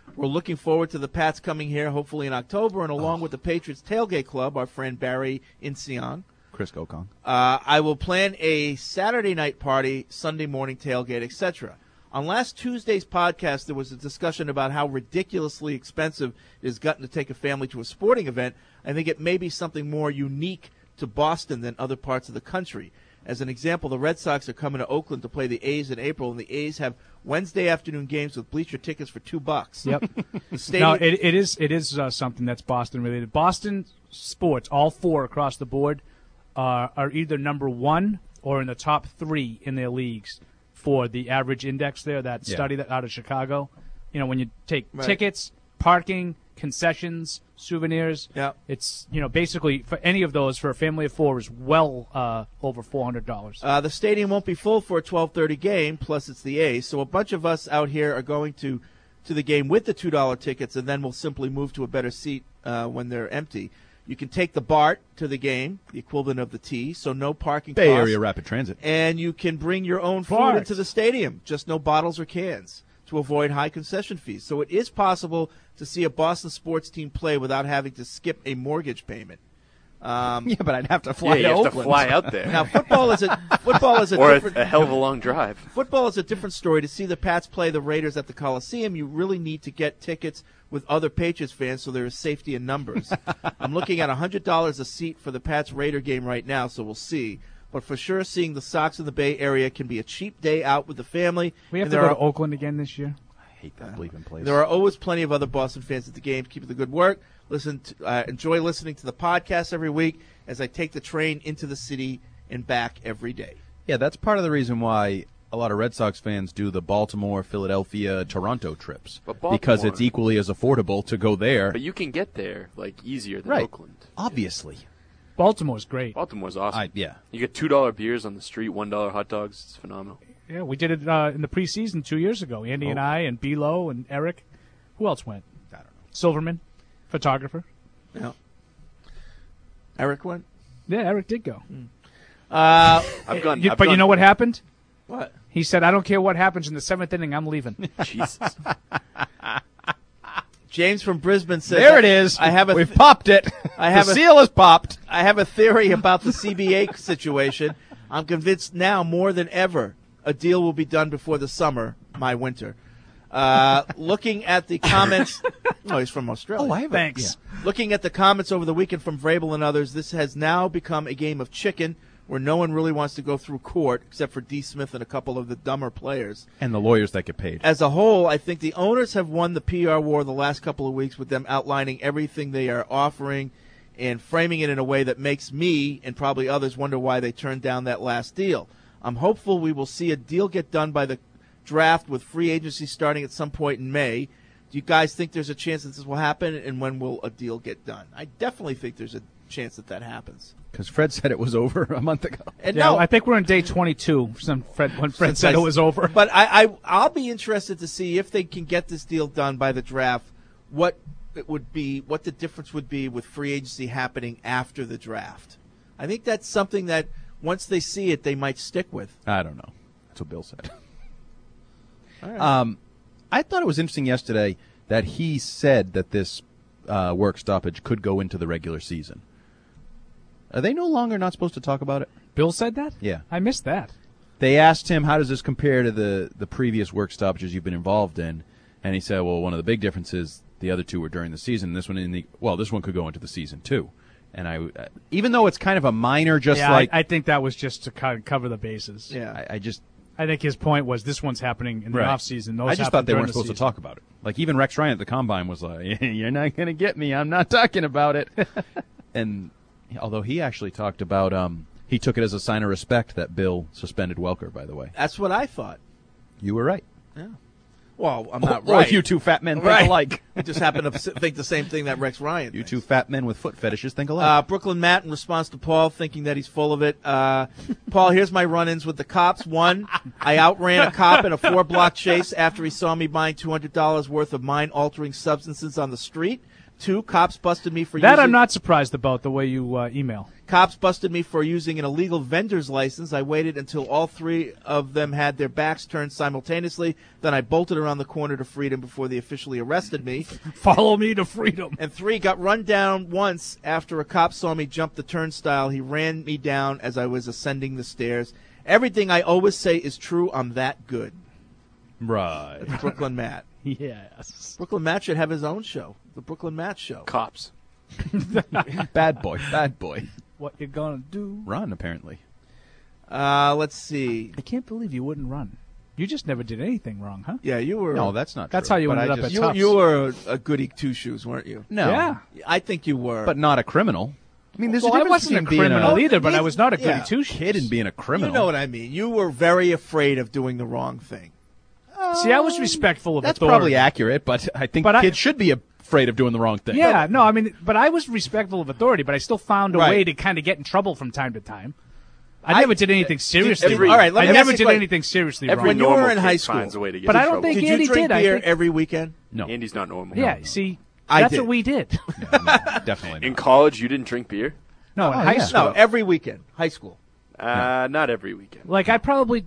S8: We're looking forward to the Pats coming here, hopefully in October, and along with the Patriots Tailgate Club, our friend Barry Inseong.
S9: Chris Gokong.
S8: I will plan a Saturday night party, Sunday morning tailgate, etc. On last Tuesday's podcast, there was a discussion about how ridiculously expensive it has gotten to take a family to a sporting event. I think it may be something more unique to Boston than other parts of the country. As an example, the Red Sox are coming to Oakland to play the A's in April, and the A's have Wednesday afternoon games with bleacher tickets for $2.
S10: Yep.
S8: The stadium,
S10: No, it is something that's Boston related. Boston sports, all four across the board, are either number one or in the top three in their leagues for the average index there, that study that out of Chicago. You know, when you take tickets, parking, concessions, souvenirs, it's, basically for any of those for a family of four is well over $400.
S8: The stadium won't be full for a 12:30 game, plus it's the A's, so a bunch of us out here are going to the game with the $2 tickets, and then we'll simply move to a better seat when they're empty. You can take the BART to the game, the equivalent of the T, so no parking
S9: Bay
S8: costs.
S9: Area Rapid Transit.
S8: And you can bring your own food into the stadium, just no bottles or cans, to avoid high concession fees. So it is possible to see a Boston sports team play without having to skip a mortgage payment.
S9: Yeah, but I'd have to fly
S12: you have
S9: Oakland.
S12: to fly out there.
S8: Now, football is a
S12: or
S8: different
S12: a hell of a long drive.
S8: Football is a different story. To see the Pats play the Raiders at the Coliseum, you really need to get tickets with other Patriots fans so there is safety in numbers. I'm looking at $100 a seat for the Pats Raider game right now, so we'll see. But for sure, seeing the Sox in the Bay Area can be a cheap day out with the family.
S10: We have to go to Oakland again this year.
S9: I hate that bleeping place.
S8: There are always plenty of other Boston fans at the game. Keep up the good work. Enjoy listening to the podcast every week as I take the train into the city and back every day.
S9: Yeah, that's part of the reason why a lot of Red Sox fans do the Baltimore, Philadelphia, Toronto trips. Because it's equally as affordable to go there.
S12: But you can get there easier than
S9: Right.
S12: Oakland.
S9: Obviously.
S10: Baltimore's great.
S12: Baltimore's awesome.
S9: Yeah.
S12: You get $2 beers on the street, $1 hot dogs. It's phenomenal.
S10: Yeah, we did it in the preseason 2 years ago. Andy and I and Bilo and Eric. Who else went?
S9: I don't know.
S10: Silverman, photographer.
S8: Yeah. Eric went?
S10: Yeah, Eric did go.
S12: I've gone.
S10: But you know what happened?
S8: What?
S10: He said, I don't care what happens in the seventh inning, I'm leaving.
S12: Jesus.
S8: James from Brisbane said,
S9: There it is. We've popped it. The seal is popped.
S8: I have a theory about the CBA situation. I'm convinced now more than ever a deal will be done before the summer, my winter. Looking at the comments. No, he's from Australia.
S9: Oh, I have
S10: Thanks.
S8: Yeah. Looking at the comments over the weekend from Vrabel and others, this has now become a game of chicken where no one really wants to go through court except for D. Smith and a couple of the dumber players.
S9: And the lawyers that get paid.
S8: As a whole, I think the owners have won the PR war the last couple of weeks with them outlining everything they are offering and framing it in a way that makes me and probably others wonder why they turned down that last deal. I'm hopeful we will see a deal get done by the draft with free agency starting at some point in May. Do you guys think there's a chance that this will happen, and when will a deal get done? I definitely think there's a chance that happens.
S9: Because Fred said it was over a month ago.
S8: And
S10: Yeah, I think we're on day 22 when Fred said it was over.
S8: But I'll be interested to see if they can get this deal done by the draft, what the difference would be with free agency happening after the draft. I think that's something that once they see it, they might stick with.
S9: I don't know. That's what Bill said.
S8: All right.
S9: I thought it was interesting yesterday that he said that this work stoppage could go into the regular season. Are they no longer not supposed to talk about it?
S10: Bill said that?
S9: Yeah.
S10: I missed that.
S9: They asked him, how does this compare to the previous work stoppages you've been involved in? And he said, well, one of the big differences, the other two were during the season. This one could go into the season too. And even though it's kind of a minor,
S10: I think that was just to kind of cover the bases.
S8: Yeah.
S10: I think his point was this one's happening in the off season.
S9: I just thought they weren't supposed to talk about it. Like even Rex Ryan at the Combine was like, "You're not going to get me. I'm not talking about it." And although he actually talked about, he took it as a sign of respect that Bill suspended Welker. By the way,
S8: That's what I thought.
S9: you were right.
S8: Yeah. Well, I'm not
S9: Well,
S8: right.
S9: you two fat men think
S8: Right.
S9: alike.
S8: I just happen to think the same thing that Rex Ryan
S9: You
S8: thinks.
S9: two fat men with foot fetishes think alike.
S8: Brooklyn Matt, in response to Paul, thinking that he's full of it. Paul, here's my run-ins with the cops. One, I outran a cop in a 4-block chase after he saw me buying $200 worth of mind-altering substances on the street. 2, cops busted me for
S10: That
S8: using...
S10: I'm not surprised about the way you email.
S8: Cops busted me for using an illegal vendor's license. I waited until all 3 of them had their backs turned simultaneously. Then I bolted around the corner to freedom before they officially arrested me.
S10: Follow me to freedom.
S8: And 3, got run down once after a cop saw me jump the turnstile. He ran me down as I was ascending the stairs. Everything I always say is true. I'm that good.
S9: Right.
S8: That's Brooklyn Matt.
S10: Yes.
S8: Brooklyn Matt should have his own show. The Brooklyn Matt Show.
S12: Cops.
S9: Bad boy. Bad boy.
S10: What you gonna do?
S9: Run, apparently.
S8: Let's see.
S10: I can't believe you wouldn't run. You just never did anything wrong, huh?
S8: Yeah, you were.
S9: No, that's not
S10: That's
S9: true.
S10: how you
S9: But
S10: ended
S9: I
S10: up
S9: just-
S10: at Tufts.
S8: You were a goody two-shoes, weren't you?
S9: No.
S10: Yeah.
S8: I think you were.
S9: But not a criminal. I mean, there's
S10: Well,
S9: a
S10: I
S9: difference
S10: wasn't a
S9: between being
S10: criminal either, but I was not a goody
S8: Yeah.
S10: two-shoes.
S9: kid and being a criminal.
S8: You know what I mean. You were very afraid of doing the wrong thing.
S10: See, I was respectful of
S9: That's
S10: authority.
S9: probably accurate, but I think kids should be afraid of doing the wrong thing.
S10: Yeah, no, I mean, but I was respectful of authority, but I still found a
S9: Right.
S10: way to kind of get in trouble from time to time. I never did anything seriously.
S8: all right, let
S10: I
S8: me
S10: never
S8: ask
S10: did
S8: you a
S10: anything seriously
S12: Every
S10: wrong.
S8: When you
S12: normal
S8: were in
S12: kid
S8: high school,
S12: finds a way to get
S10: But
S12: in
S10: I don't
S12: trouble.
S10: think
S8: did
S10: Andy
S8: you drink
S10: did. I
S8: beer
S10: think-
S8: every weekend?
S9: No.
S12: Andy's not normal.
S10: Yeah, see,
S8: I
S10: that's
S8: did.
S10: what we did.
S9: Definitely
S12: In
S9: not.
S12: college, you didn't drink beer?
S10: No, in
S9: Oh,
S10: high
S9: yeah.
S10: school.
S8: No, every weekend. High school.
S12: Not every weekend.
S10: Like, I probably,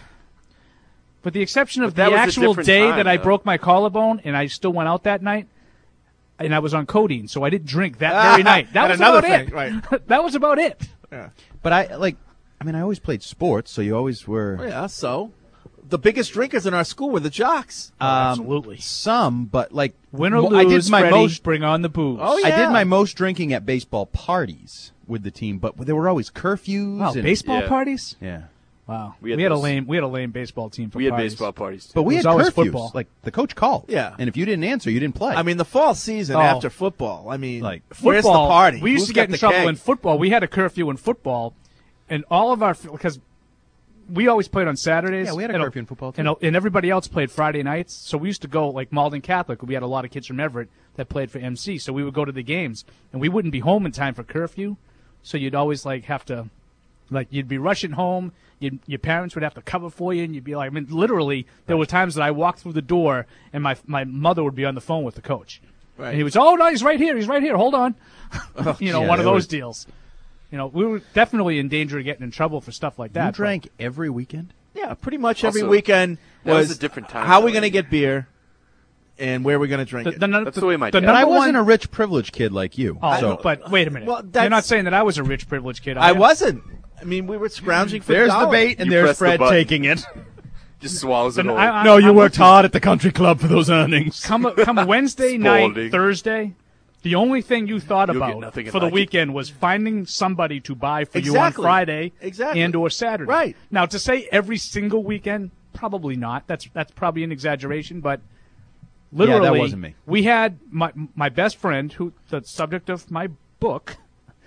S10: with the exception of
S12: But that
S10: the
S12: was a
S10: actual
S12: different
S10: day
S12: time,
S10: that I
S12: though.
S10: broke my collarbone and I still went out that night, and I was on codeine, so I didn't drink that very night. That
S8: And
S10: was
S8: another
S10: about
S8: thing,
S10: it.
S8: right.
S10: That was about it.
S8: Yeah.
S9: But I mean, I always played sports, so you always were.
S8: Yeah, so the biggest drinkers in our school were the jocks.
S10: Absolutely.
S9: Some, but like
S10: Win or
S9: I
S10: lose,
S9: did my
S10: Freddie,
S9: most.
S10: bring on the booze.
S8: Oh,
S9: I
S8: yeah.
S9: did my most drinking at baseball parties with the team, but there were always curfews.
S10: Wow,
S9: and,
S10: baseball
S12: Yeah.
S10: parties?
S9: Yeah,
S10: Wow.
S12: We
S10: We
S12: had
S10: had a
S12: those.
S10: lame baseball team for
S12: We had
S10: parties.
S12: baseball parties. Too.
S9: but we
S10: It was
S9: had
S10: always
S9: curfews.
S10: football.
S9: Like the coach called.
S8: Yeah.
S9: and if you didn't answer, you didn't play.
S8: I mean, the fall season
S10: Oh.
S8: after football. I mean,
S9: Like,
S8: where's the
S10: Football,
S8: party?
S10: we used
S8: Who's
S10: to
S8: got
S10: get in
S8: the
S10: trouble
S8: keg?
S10: in football. We had a curfew in football, and all of our, because we always played on Saturdays.
S9: Yeah, we had a
S10: and
S9: curfew in football, too.
S10: And everybody else played Friday nights. So we used to go, like Malden Catholic, we had a lot of kids from Everett that played for MC. So we would go to the games, and we wouldn't be home in time for curfew. So you'd always, like, have to, like, you'd be rushing home. Your parents would have to cover for you, and you'd be like, I mean, literally, there were times that I walked through the door, and my mother would be on the phone with the coach.
S8: Right.
S10: And he was, oh, no, he's right here. He's right here. Hold on. You know,
S9: Yeah,
S10: one of
S9: there
S10: those
S9: was-
S10: deals. You know, we were definitely in danger of getting in trouble for stuff like that.
S9: you
S10: but-
S9: drank every weekend.
S8: Yeah, pretty much every
S12: Also,
S8: weekend
S12: that was
S8: was
S12: a different time,
S8: how are we
S12: though.
S8: going to get beer, and where are we going to drink it?
S12: That's the way my
S10: the
S12: dad
S9: But I
S10: number
S9: wasn't
S10: one-
S9: a rich, privileged kid like you.
S10: Oh,
S9: so
S10: but wait a minute.
S8: Well,
S10: You're
S8: that's-
S10: not saying that I was a rich, privileged kid.
S8: I
S10: am.
S8: wasn't. I mean, we were scrounging for
S9: there's the
S8: dollars.
S9: bait, and
S12: You
S9: there's
S12: press the
S9: Fred
S12: button.
S9: taking it.
S12: Just swallows it
S10: Then
S12: whole.
S10: I-
S9: No, you
S10: I'm
S9: worked
S10: with you.
S9: hard at the country club for those earnings.
S10: Come Wednesday night,
S12: Spalding.
S10: Thursday, the only thing you thought
S12: You'll get
S10: about
S12: nothing
S10: for the
S12: like it.
S10: weekend was finding somebody to buy for you on
S8: Exactly.
S10: Friday
S8: Exactly.
S10: and or Saturday.
S8: Right.
S10: Now, to say every single weekend, probably not. That's probably an exaggeration, but literally,
S9: wasn't me.
S10: we had my best friend, who the subject of my book.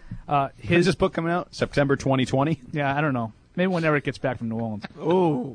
S9: Is
S10: His
S9: this book coming out September 2020?
S10: Yeah, I don't know. Maybe when Eric gets back from New Orleans.
S8: Oh,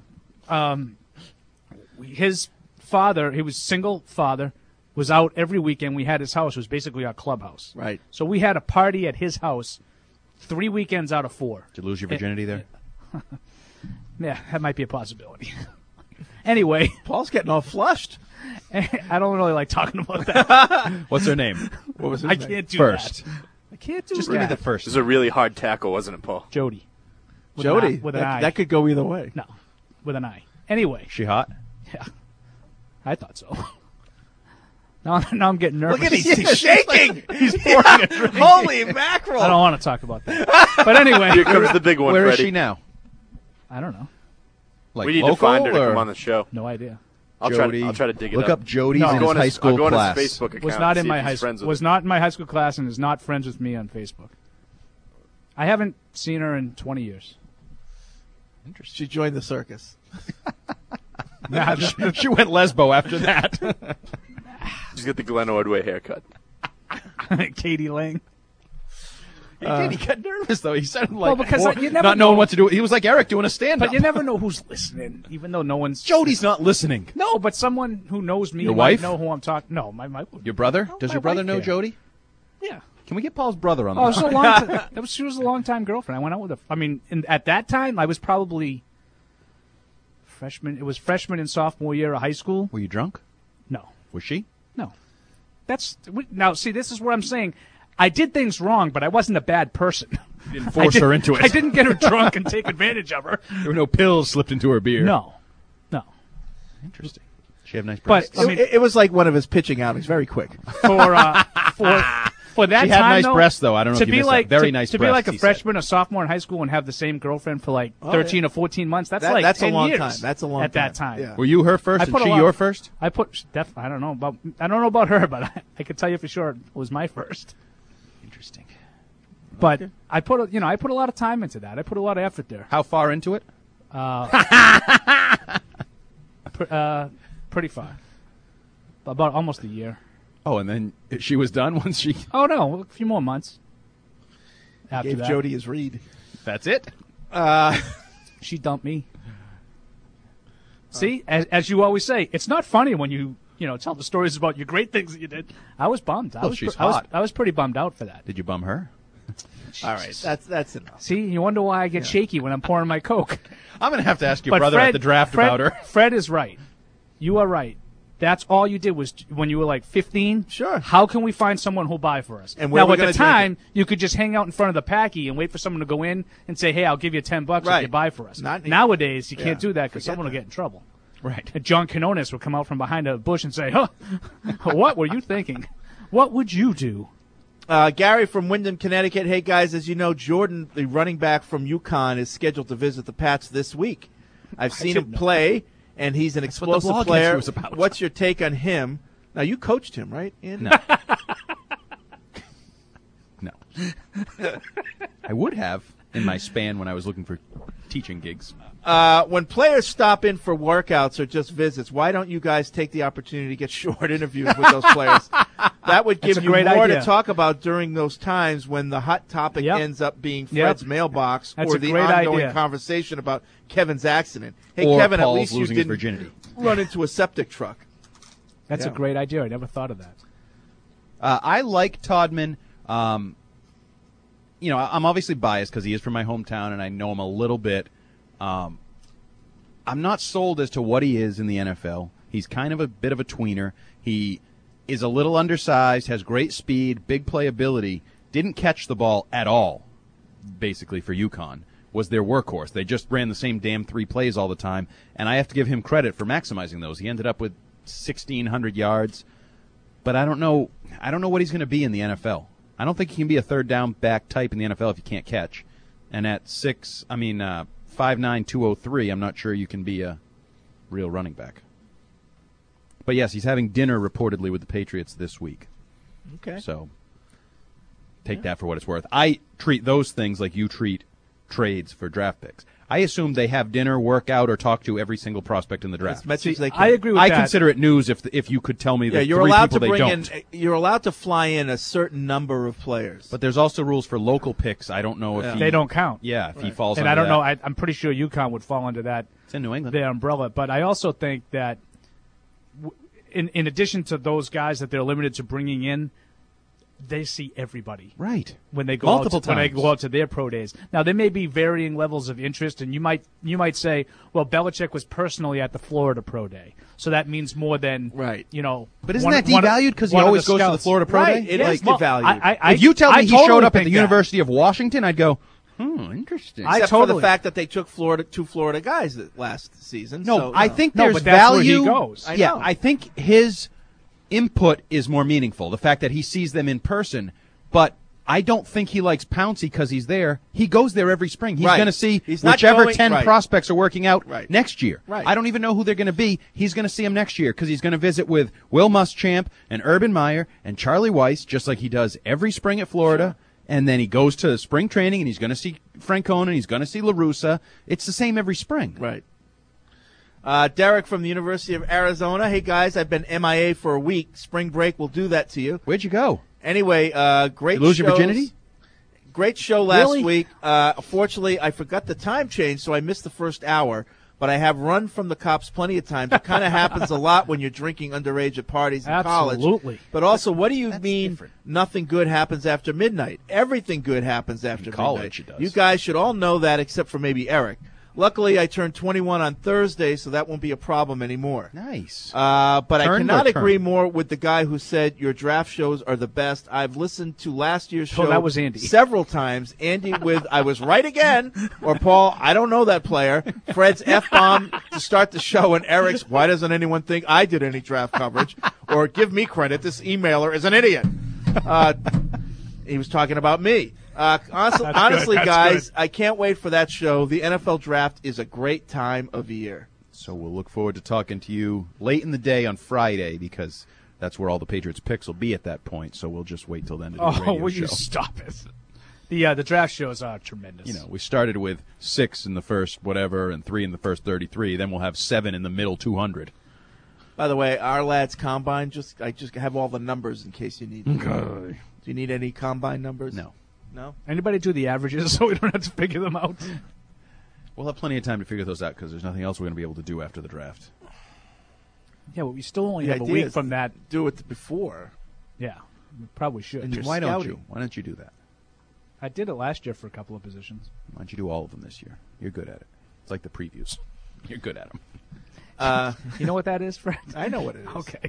S10: His father, he was single father, was out every weekend. We had his house. It was basically our clubhouse.
S8: right.
S10: So we had a party at his house 3 weekends out of 4.
S9: Did you lose your virginity there?
S10: Yeah, that might be a possibility. Anyway,
S8: Paul's getting all flushed.
S10: I don't really like talking about that.
S9: What's her name?
S8: What was his
S10: I
S8: name?
S10: can't do
S9: First.
S10: that. I can't do
S9: Just
S10: that.
S9: give me the first.
S12: It was a really hard tackle, wasn't it, Paul?
S10: Jody. With
S8: Jody.
S10: An I, with an I.
S8: That could go either way.
S10: No, with an I. Anyway,
S9: She hot?
S10: yeah, I thought so. Now I'm getting nervous.
S8: Look at he's shaking.
S10: He's pouring a drink.
S8: Holy mackerel!
S10: I don't want to talk about that. But anyway,
S12: Here comes the big one,
S9: Where is
S12: Freddie.
S9: she now?
S10: I don't know.
S9: Like
S12: We need
S9: local
S12: to find her to
S9: or
S12: come on the show.
S10: No idea.
S12: I'll
S9: Jody?
S12: try to dig it
S9: Look up Jody's
S10: No.
S9: in
S10: I'll
S12: Go
S9: his
S12: on
S9: high
S12: his-
S9: school
S12: I'll go on
S9: class.
S12: his Facebook account.
S10: Was not
S12: and
S10: in
S12: see
S10: my
S12: if
S10: high
S12: he's
S10: school.
S12: friends with
S10: Was
S12: him.
S10: not in my high school class and is not friends with me on Facebook. I haven't seen her in 20 years.
S8: She joined the circus.
S10: Nah,
S9: She went lesbo after that.
S12: She's got the Glenn Ordway haircut.
S10: Katie Lang.
S9: He got nervous though. He sounded
S10: Well,
S9: like
S10: because you never
S9: not
S10: know.
S9: knowing what to do. He was like Eric doing a stand-up.
S10: But you never know who's listening, even though no one's.
S9: Jody's not listening.
S10: No, but someone who knows me
S9: Your
S10: might
S9: wife?
S10: know who I'm talking. No, my
S9: Your brother? Does
S10: my
S9: your brother
S10: wife
S9: know
S10: can.
S9: Jody?
S10: Yeah.
S9: Can we get Paul's brother on
S10: Oh, it
S9: the
S10: was a long time. She was a long time girlfriend. I went out with her. I mean, at that time, I was probably freshman. It was freshman and sophomore year of high school.
S9: Were you drunk?
S10: No,
S9: Was she?
S10: no. Now, see, this is where I'm saying I did things wrong, but I wasn't a bad person.
S9: You didn't force her into it.
S10: I didn't get her drunk and take advantage of her.
S9: There were no pills slipped into her beer.
S10: No.
S9: Interesting. She have nice breasts.
S8: But it was like one of his pitching outings, very quick.
S10: For that
S9: she
S10: time,
S9: had nice
S10: though,
S9: breasts, though. I don't know if you missed that. Very nice
S10: to
S9: breasts.
S10: be like a
S9: he
S10: freshman, a sophomore in high school, and have the same girlfriend for like 13 or 14 months. That's 10
S8: a long
S10: years
S8: time. That's a long
S10: at
S8: time.
S10: that time.
S8: Yeah.
S9: Were you her first and she your first?
S10: I don't know about her, but I can tell you for sure it was my first.
S9: Interesting.
S10: But I put a lot of time into that. I put a lot of effort there.
S9: How far into it?
S10: Pretty far. About almost a year.
S9: Oh, and then she was done once she...
S10: Oh, no, a few more months. After
S8: Gave
S10: that.
S8: Jody his read.
S9: That's it?
S10: She dumped me. See, as you always say, it's not funny when you tell the stories about your great things that you did. I was bummed.
S9: She's hot.
S10: I was pretty bummed out for that.
S9: Did you bum her?
S8: All right, that's enough.
S10: See, you wonder why I get shaky when I'm pouring my Coke.
S9: I'm going to have to ask your brother at the draft about her.
S10: Fred is right. You are right. That's all you did was when you were like 15.
S8: Sure.
S10: How can we find someone who'll buy for us?
S8: And where
S10: now,
S8: we
S10: at the
S8: gonna
S10: time, you could just hang out in front of the packy and wait for someone to go in and say, "Hey, I'll give you $10 if you buy for us." Nowadays, you can't do that because someone will get in trouble.
S9: Right.
S10: And John Quinones would come out from behind a bush and say, "Huh, what were you thinking? What would you do?"
S8: Gary from Windham, Connecticut. Hey, guys, as you know, Jordan, the running back from UConn, is scheduled to visit the Pats this week. I've seen him play, and he's an explosive player. What's your take on him? Now, you coached him, right, Andy?
S9: No. I would have in my span when I was looking for teaching gigs.
S8: When players stop in for workouts or just visits, why don't you guys take the opportunity to get short interviews with those players? That would give you more
S10: idea.
S8: to talk about during those times when the hot topic ends up being Fred's mailbox or the ongoing conversation about Kevin's accident. Hey,
S9: or
S8: Kevin,
S9: Paul's
S8: at least you
S9: losing his
S8: didn't
S9: virginity.
S8: run into a septic truck.
S10: That's a great idea. I never thought of that.
S9: I like Todman. I'm obviously biased because he is from my hometown and I know him a little bit. I'm not sold as to what he is in the NFL. He's kind of a bit of a tweener. He is a little undersized, has great speed, big playability, didn't catch the ball at all, basically, for UConn, was their workhorse. They just ran the same damn 3 plays all the time, and I have to give him credit for maximizing those. He ended up with 1,600 yards, but I don't know what he's going to be in the NFL. I don't think he can be a third down back type in the NFL if you can't catch. And at 5'9", 203, I'm not sure you can be a real running back. But yes, he's having dinner reportedly with the Patriots this week.
S8: Okay.
S9: So take that for what it's worth. I treat those things like you treat trades for draft picks. I assume they have dinner, work out, or talk to every single prospect in the draft.
S8: As much as they can.
S10: I agree with that.
S9: I consider it news if you could tell me that
S8: you're
S9: 3
S8: allowed
S9: people
S8: to
S9: they
S8: bring
S9: don't.
S8: you're allowed to fly in a certain number of players.
S9: But there's also rules for local picks. I don't know if
S10: they don't count.
S9: Yeah, if he falls
S10: and
S9: under
S10: I don't
S9: that.
S10: know. I'm pretty sure UConn would fall under that.
S9: It's in New England.
S10: The umbrella. But I also think that in addition to those guys that they're limited to bringing in, they see everybody
S9: right
S10: when they go
S9: multiple
S10: times. When they go out to their pro days. Now there may be varying levels of interest, and you might say, well, Belichick was personally at the Florida pro day, so that means more than
S8: right.
S9: But isn't that devalued because he always goes to the Florida pro day?
S8: It is devalued.
S9: If you tell me he
S10: totally
S9: showed up at the
S10: think
S9: University of Washington, I'd go, interesting.
S8: Except for the fact that they took two Florida guys last season.
S9: No, I think there's value.
S10: Where he goes.
S9: I think his input is more meaningful, the fact that he sees them in person, but I don't think he likes Pouncey because he's there. He goes there every spring. He's going to see whichever 10 prospects are working out next year.
S8: Right.
S9: I don't even know who they're going to be. He's going to see them next year because he's going to visit with Will Muschamp and Urban Meyer and Charlie Weiss, just like he does every spring at Florida. Sure. And then he goes to spring training, and he's going to see Francona, and he's going to see La Russa. It's the same every spring.
S8: Right. Derek from the University of Arizona. Hey, guys, I've been MIA for a week. Spring break will do that to you.
S9: Where'd you go?
S8: Anyway, great
S9: show. You lose your virginity?
S8: Great show last week. Fortunately, I forgot the time change, so I missed the first hour. But I have run from the cops plenty of times. It kind of happens a lot when you're drinking underage at parties in college.
S10: Absolutely.
S8: But also, what do you mean nothing good happens after midnight? Everything good happens after midnight.
S9: College, it does.
S8: You guys should all know that, except for maybe Eric. Luckily, I turned 21 on Thursday, so that won't be a problem anymore.
S9: Nice.
S8: But I
S9: Turned
S8: cannot
S9: or
S8: agree
S9: turned?
S8: more with the guy who said your draft shows are the best. I've listened to last year's show
S10: that was Andy.
S8: several times. Andy with I was right again, or Paul, I don't know that player. Fred's F-bomb to start the show, and Eric's, why doesn't anyone think I did any draft coverage? Or give me credit, this emailer is an idiot. He was talking about me. Honestly, guys, I can't wait for that show. The NFL draft is a great time of year.
S9: So we'll look forward to talking to you late in the day on Friday because that's where all the Patriots picks will be at that point. So we'll just wait till then to do a radio
S10: will
S9: show.
S10: you stop it? The draft shows are tremendous.
S9: You know, we started with 6 in the first whatever and 3 in the first 33. Then we'll have 7 in the middle 200.
S8: By the way, our lads combine. I just have all the numbers in case you need them.
S9: Okay.
S8: Do you need any combine numbers?
S9: No.
S8: No?
S10: Anybody do the averages so we don't have to figure them out?
S9: We'll have plenty of time to figure those out because there's nothing else we're going to be able to do after the draft.
S10: Yeah, but we still only
S8: The
S10: have a
S8: idea
S10: week
S8: is
S10: from that.
S8: Do it before.
S10: Yeah, we probably should.
S8: And
S9: Why don't
S8: scouting.
S9: you? Why don't you do that?
S10: I did it last year for a couple of positions.
S9: Why don't you do all of them this year? You're good at it. It's like the previews. You're good at them.
S10: You know what that is, Fred?
S8: I know what it is.
S10: Okay.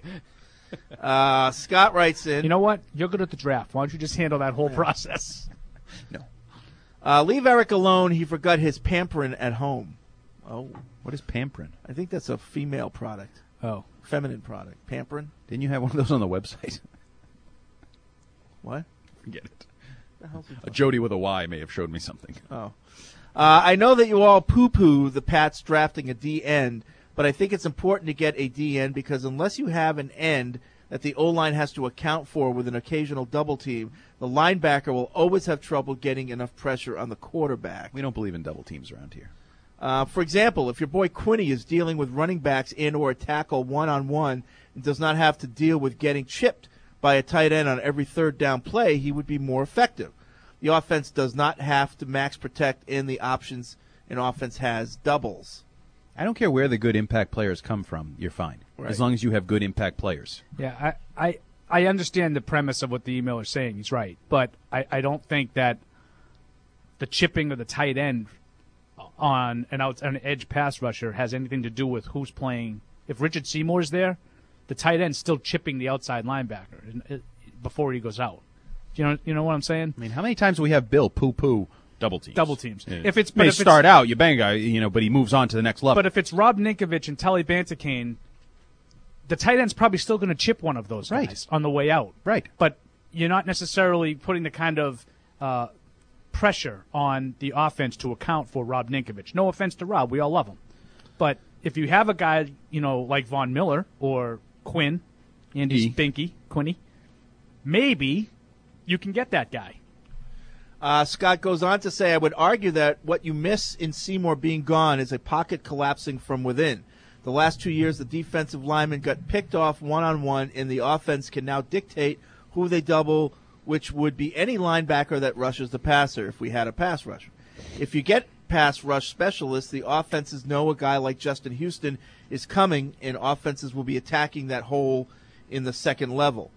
S8: Scott writes in.
S10: You know what? You're good at the draft. Why don't you just handle that whole process?
S9: No.
S8: Leave Eric alone. He forgot his Pamperin at home. Oh.
S9: What is Pamperin?
S8: I think that's a female product.
S10: Oh.
S8: Feminine product. Pamperin?
S9: Didn't you have one of those on the website?
S8: What?
S9: Forget it.
S8: The hell's he
S9: A Jody with a Y may have showed me something.
S8: Oh. I know that you all poo-poo the Pats drafting a D-end, but I think it's important to get a D-end because unless you have an end that the O-line has to account for with an occasional double team, the linebacker will always have trouble getting enough pressure on the quarterback.
S9: We don't believe in double teams around here.
S8: For example, if your boy Quinney is dealing with running backs in or a tackle one-on-one and does not have to deal with getting chipped by a tight end on every third down play, he would be more effective. The offense does not have to max protect in the options an offense has doubles.
S9: I don't care where the good impact players come from. You're fine.
S8: Right.
S9: As long as you have good impact players.
S10: Yeah, I understand the premise of what the emailer is saying. He's right. But I don't think that the chipping of the tight end on an edge pass rusher has anything to do with who's playing. If Richard Seymour's there, the tight end's still chipping the outside linebacker before he goes out. You know what I'm saying?
S9: I mean, how many times do we have Bill poo-poo double teams?
S10: Double teams.
S9: Yeah.
S10: If it's
S9: may start out, you bang a guy, but he moves on to the next level.
S10: But if it's Rob Ninkovich and Tully Bantakane, the tight end's probably still going to chip one of those guys on the way out.
S9: Right.
S10: But you're not necessarily putting the kind of pressure on the offense to account for Rob Ninkovich. No offense to Rob. We all love him. But if you have a guy, like Von Miller or Quinn, Andy Spinky, Quinny, maybe you can get that guy.
S8: Scott goes on to say, I would argue that what you miss in Seymour being gone is a pocket collapsing from within. The last 2 years, the defensive lineman got picked off one-on-one, and the offense can now dictate who they double, which would be any linebacker that rushes the passer if we had a pass rusher. If you get pass rush specialists, the offenses know a guy like Justin Houston is coming, and offenses will be attacking that hole in the second level.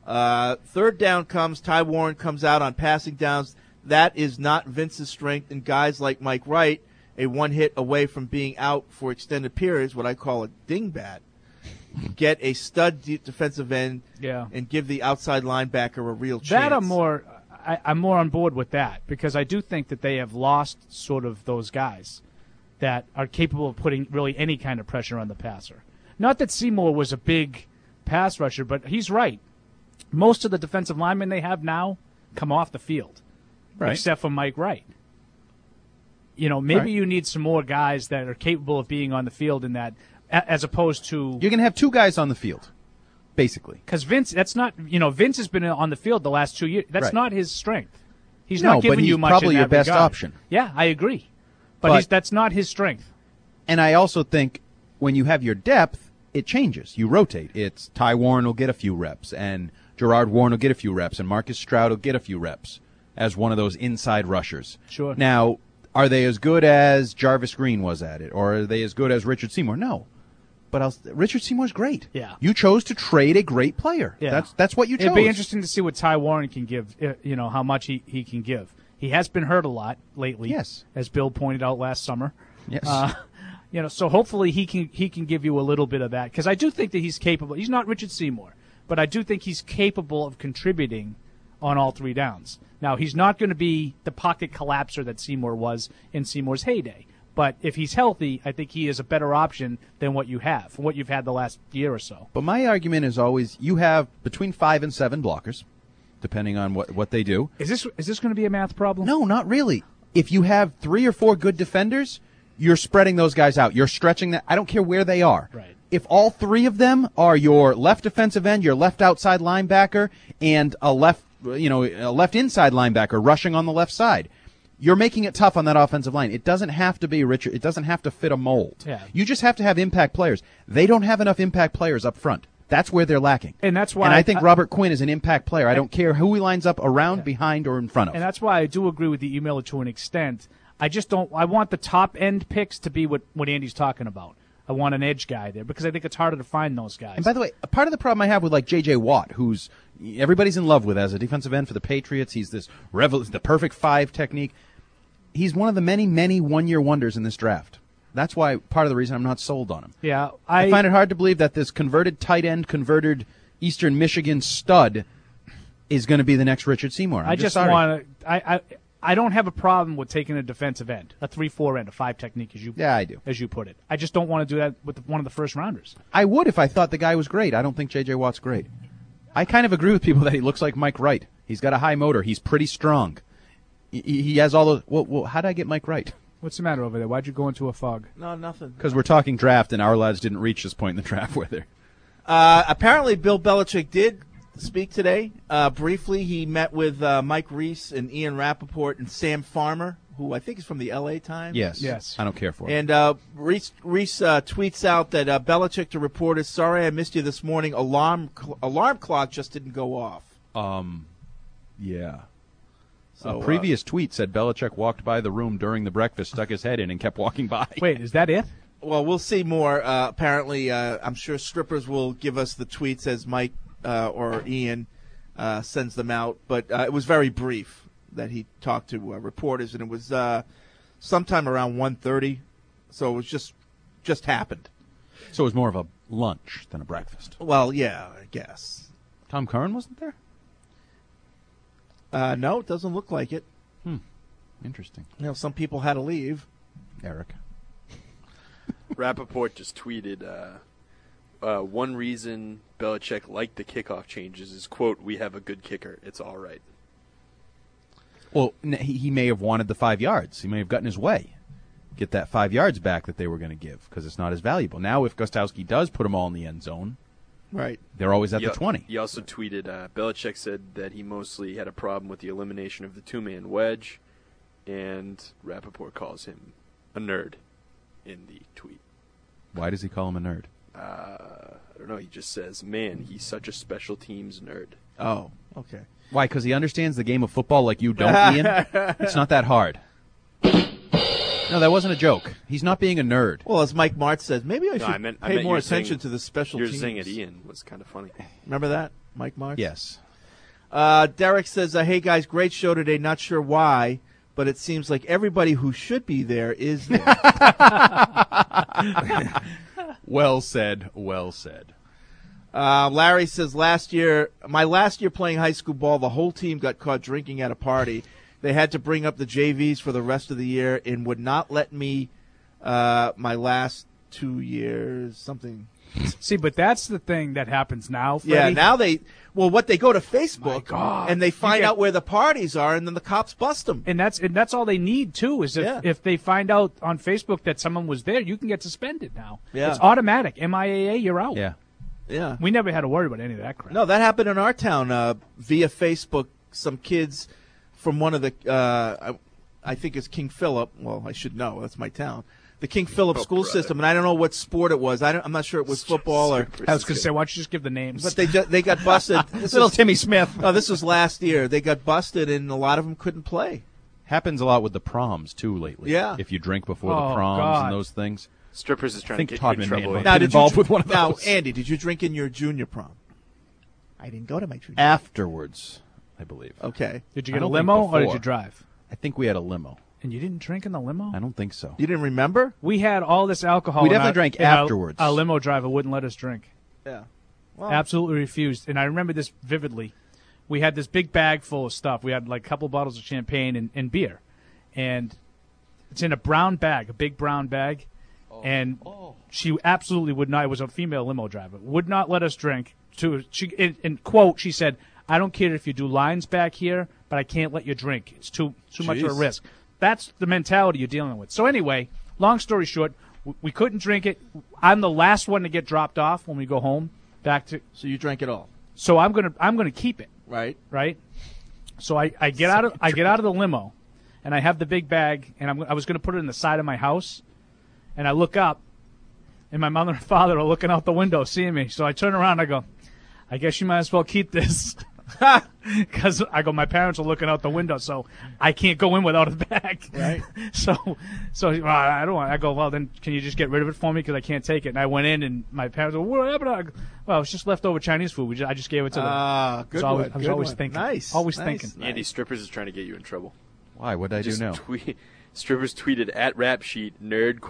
S8: Third down comes, Ty Warren comes out on passing downs. That is not Vince's strength, and guys like Mike Wright, a one hit away from being out for extended periods, what I call a dingbat, get a stud defensive end and give the outside linebacker a real chance.
S10: That I'm more on board with that because I do think that they have lost sort of those guys that are capable of putting really any kind of pressure on the passer. Not that Seymour was a big pass rusher, but he's right. Most of the defensive linemen they have now come off the field, except for Mike Wright. Maybe you need some more guys that are capable of being on the field in that, as opposed to
S9: you're going to have 2 guys on the field, basically.
S10: Because Vince, that's not Vince has been on the field the last 2 years. That's not his strength. He's
S9: not
S10: giving you much.
S9: Probably
S10: in
S9: your
S10: that
S9: best
S10: regard.
S9: option.
S10: Yeah, I agree, but that's not his strength.
S9: And I also think when you have your depth, it changes. You rotate. It's Ty Warren will get a few reps, and Gerard Warren will get a few reps, and Marcus Stroud will get a few reps as one of those inside rushers.
S10: Sure.
S9: Now, are they as good as Jarvis Green was at it, or are they as good as Richard Seymour? No. But Richard Seymour's great.
S10: Yeah.
S9: You chose to trade a great player.
S10: Yeah.
S9: That's what you chose.
S10: It'd be interesting to see what Ty Warren can give, how much he can give. He has been hurt a lot lately,
S9: yes,
S10: as Bill pointed out last summer.
S9: Yes.
S10: So hopefully he can give you a little bit of that, because I do think that he's capable. He's not Richard Seymour, but I do think he's capable of contributing on all three downs. Now, he's not going to be the pocket collapser that Seymour was in Seymour's heyday, but if he's healthy, I think he is a better option than what you've had the last year or so.
S9: But my argument is always you have between 5 and 7 blockers, depending on what they do.
S10: Is this going to be a math problem?
S9: No, not really. If you have 3 or 4 good defenders, you're spreading those guys out. You're stretching that. I don't care where they are.
S10: Right.
S9: If all 3 of them are your left defensive end, your left outside linebacker, and a left inside linebacker rushing on the left side, you're making it tough on that offensive line. It doesn't have to be Richard. It doesn't have to fit a mold.
S10: Yeah.
S9: You just have to have impact players. They don't have enough impact players up front. That's where they're lacking.
S10: And that's why.
S9: And I think Robert Quinn is an impact player. I don't care who he lines up around, behind, or in front of.
S10: And that's why I do agree with the emailer to an extent. I just don't. I want the top end picks to be what Andy's talking about. I want an edge guy there because I think it's harder to find those guys.
S9: And by the way, part of the problem I have with like J.J. Watt, who's everybody's in love with as a defensive end for the Patriots. He's this the perfect 5 technique. He's one of the many, many one-year wonders in this draft. That's why part of the reason I'm not sold on him.
S10: Yeah,
S9: I find it hard to believe that this converted tight end, converted Eastern Michigan stud is going to be the next Richard Seymour.
S10: I just want to. I don't have a problem with taking a defensive end, a 3-4 end, a 5 technique,
S9: I do.
S10: As you put it. I just don't want to do that with one of the first rounders.
S9: I would if I thought the guy was great. I don't think J.J. Watt's great. I kind of agree with people that he looks like Mike Wright. He's got a high motor. He's pretty strong. He has all those. Well, how did I get Mike Wright?
S10: What's the matter over there? Why'd you go into a fog?
S8: No, nothing.
S9: Because we're talking draft, and our lads didn't reach this point in the draft, were they?
S8: Apparently, Bill Belichick did speak today. Briefly, he met with Mike Reese and Ian Rappaport and Sam Farmer, who I think is from the L.A. Times.
S9: Yes. I don't care for him.
S8: And Reese tweets out that Belichick to reporters, sorry I missed you this morning. Alarm clock just didn't go off.
S9: Yeah.
S8: So,
S9: a previous tweet said Belichick walked by the room during the breakfast, stuck his head in, and kept walking by.
S10: Wait, is that it?
S8: Well, we'll see more. Apparently, I'm sure strippers will give us the tweets as Mike or Ian sends them out. But it was very brief that he talked to reporters, and it was sometime around 1:30. So it was just happened.
S9: So it was more of a lunch than a breakfast.
S8: Well, yeah, I guess.
S9: Tom Curran wasn't there?
S8: No, it doesn't look like it.
S9: Interesting.
S8: Some people had to leave.
S9: Eric.
S12: Rappaport just tweeted, one reason Belichick liked the kickoff changes is, quote, we have a good kicker. It's all right.
S9: Well, he may have wanted the 5 yards. He may have gotten his way. Get that 5 yards back that they were going to give because it's not as valuable. Now, if Gostowski does put them all in the end zone,
S8: right,
S9: they're always at the 20.
S12: He also tweeted, Belichick said that he mostly had a problem with the elimination of the 2-man wedge, and Rappaport calls him a nerd in the tweet.
S9: Why does he call him a nerd?
S12: I don't know. He just says, man, he's such a special teams nerd.
S8: Oh, okay.
S9: Why? Because he understands the game of football like you don't, Ian? It's not that hard. No, that wasn't a joke. He's not being a nerd.
S8: Well, as Mike Martz says, maybe I should pay more attention to the special teams.
S12: Your zing at Ian was kind of funny.
S8: Remember that, Mike Martz?
S9: Yes.
S8: Derek says, hey, guys, great show today. Not sure why, but it seems like everybody who should be there is there.
S9: Well said. Well said.
S8: Larry says, my last year playing high school ball, the whole team got caught drinking at a party. They had to bring up the JVs for the rest of the year and would not let me my last 2 years, something.
S10: See, but that's the thing that happens now, Freddie.
S8: Yeah, now they go to Facebook and they find out where the parties are, and then the cops bust them.
S10: And that's all they need, too, is if they find out on Facebook that someone was there, you can get suspended now.
S8: Yeah.
S10: It's automatic. MIAA, you're out.
S9: Yeah.
S8: Yeah.
S10: We never had to worry about any of that crap.
S8: No, that happened in our town via Facebook. Some kids from one of the, I think it's King Philip. Well, I should know. That's my town. The King Philip school system, and I don't know what sport it was. I'm not sure it was football or.
S10: I was going to say, why don't you just give the names?
S8: But they got busted.
S10: Little Timmy Smith.
S8: No, this was last year. They got busted, and a lot of them couldn't play.
S9: Happens a lot with the proms too lately.
S8: Yeah.
S9: If you drink before the proms and those things.
S12: Strippers is trying to get you in trouble.
S8: Now,
S9: involved with one of those.
S8: Now, Andy, did you drink in your junior prom? I didn't go to my junior prom.
S9: Afterwards, I believe.
S8: Okay.
S10: Did you get a limo or did you drive?
S9: I think we had a limo.
S10: And you didn't drink in the limo?
S9: I don't think so.
S8: You didn't remember?
S10: We had all this alcohol.
S9: We definitely drank afterwards.
S10: Our limo driver wouldn't let us drink.
S8: Yeah. Well,
S10: absolutely refused. And I remember this vividly. We had this big bag full of stuff. We had like a couple bottles of champagne and beer. And it's in a brown bag, a big brown bag. And she absolutely would not. It was a female limo driver. Would not let us drink. In quote, she said, "I don't care if you do lines back here, but I can't let you drink. It's too much of a risk." That's the mentality you're dealing with. So anyway, long story short, we couldn't drink it. I'm the last one to get dropped off when we go home.
S8: So you drank it all.
S10: So I'm gonna keep it.
S8: Right.
S10: So I get out of the limo, and I have the big bag, and I was gonna put it in the side of my house, and I look up, and my mother and father are looking out the window seeing me. So I turn around, and I go, "I guess you might as well keep this." Because my parents are looking out the window, so I can't go in without a bag.
S8: Right.
S10: So I don't want. I go, "Well, then can you just get rid of it for me? Because I can't take it." And I went in, and my parents go, "What happened?" I go, "Well, it's just leftover Chinese food. I just gave it to them."
S8: Good
S10: I
S8: one.
S10: was always thinking.
S8: Nice.
S10: Always
S8: nice.
S10: thinking.
S12: Andy, strippers is trying to get you in trouble.
S9: Why? What did I do now?
S12: Strippers tweeted at Rap Sheet nerd ?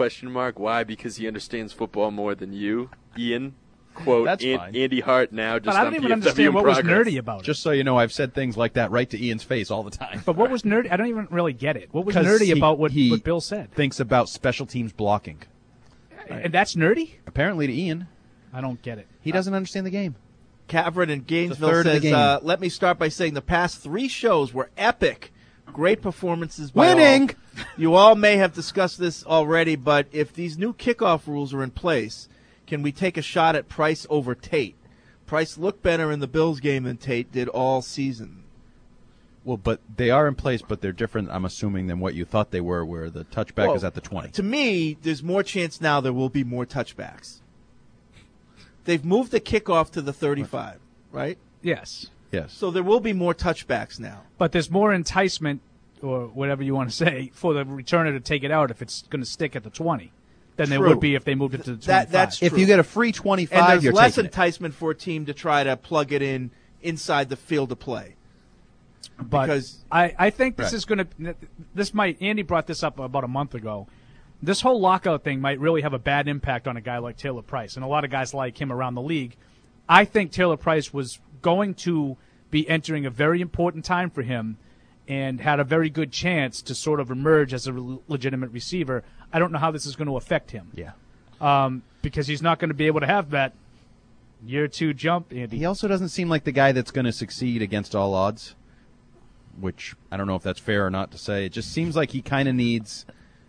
S12: Why? Because he understands football more than you, Ian. Quote,
S9: That's fine.
S12: Andy Hart now. Just
S10: but I don't even understand what was nerdy about it.
S9: Just so you know, I've said things like that right to Ian's face all the time.
S10: But what was nerdy? I don't even really get it. What was nerdy about what Bill said?
S9: Thinks about special teams blocking.
S10: And that's nerdy?
S9: Apparently to Ian.
S10: I don't get it.
S9: He doesn't understand the game.
S8: Cameron in Gainesville says, "Let me start by saying the past 3 shows were epic. Great performances by
S9: winning.
S8: All. You all may have discussed this already, but if these new kickoff rules are in place, can we take a shot at Price over Tate? Price looked better in the Bills game than Tate did all season."
S9: Well, but they are in place, but they're different, I'm assuming, than what you thought they were, where the touchback is at the 20.
S8: To me, there's more chance now there will be more touchbacks. They've moved the kickoff to the 35, right?
S10: Yes.
S8: So there will be more touchbacks now.
S10: But there's more enticement, or whatever you want to say, for the returner to take it out if it's going to stick at the 20. Than there would be if they moved it to the 25.
S8: That's true.
S9: If you get a free 25,
S8: and
S9: you're
S8: there's less
S9: taking
S8: enticement for a team to try to plug it in inside the field of play.
S10: But
S8: because
S10: I think this is going to – this might – Andy brought this up about a month ago. This whole lockout thing might really have a bad impact on a guy like Taylor Price and a lot of guys like him around the league. I think Taylor Price was going to be entering a very important time for him and had a very good chance to sort of emerge as a legitimate receiver. I don't know how this is going to affect him.
S9: Yeah.
S10: Because he's not going to be able to have that year 2 jump, Andy.
S9: He also doesn't seem like the guy that's going to succeed against all odds, which I don't know if that's fair or not to say. It just seems like he kind of needs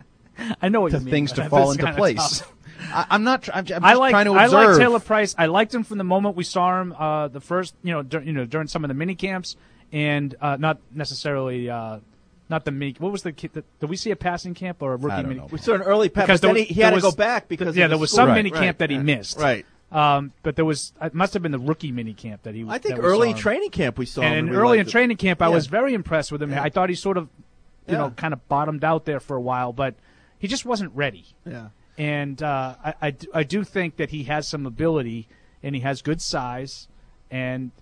S10: I know what you mean,
S9: things to fall into place. I'm not. I'm just
S10: trying to
S9: observe.
S10: I like Taylor Price. I liked him from the moment we saw him the first, during some of the mini camps, and not necessarily not the mini. What was the kid? Did we see a passing camp or a rookie mini?
S8: We saw an early pass, but then he had to go back because
S10: there was some mini camp that he
S8: right,
S10: missed.
S8: Right.
S10: But there was it must have been the rookie mini camp that he.
S8: I think early training camp we saw him.
S10: And early in training camp, I was very impressed with him. I thought he sort of, kind of bottomed out there for a while, but he just wasn't ready.
S8: Yeah.
S10: And I do think that he has some ability, and he has good size, and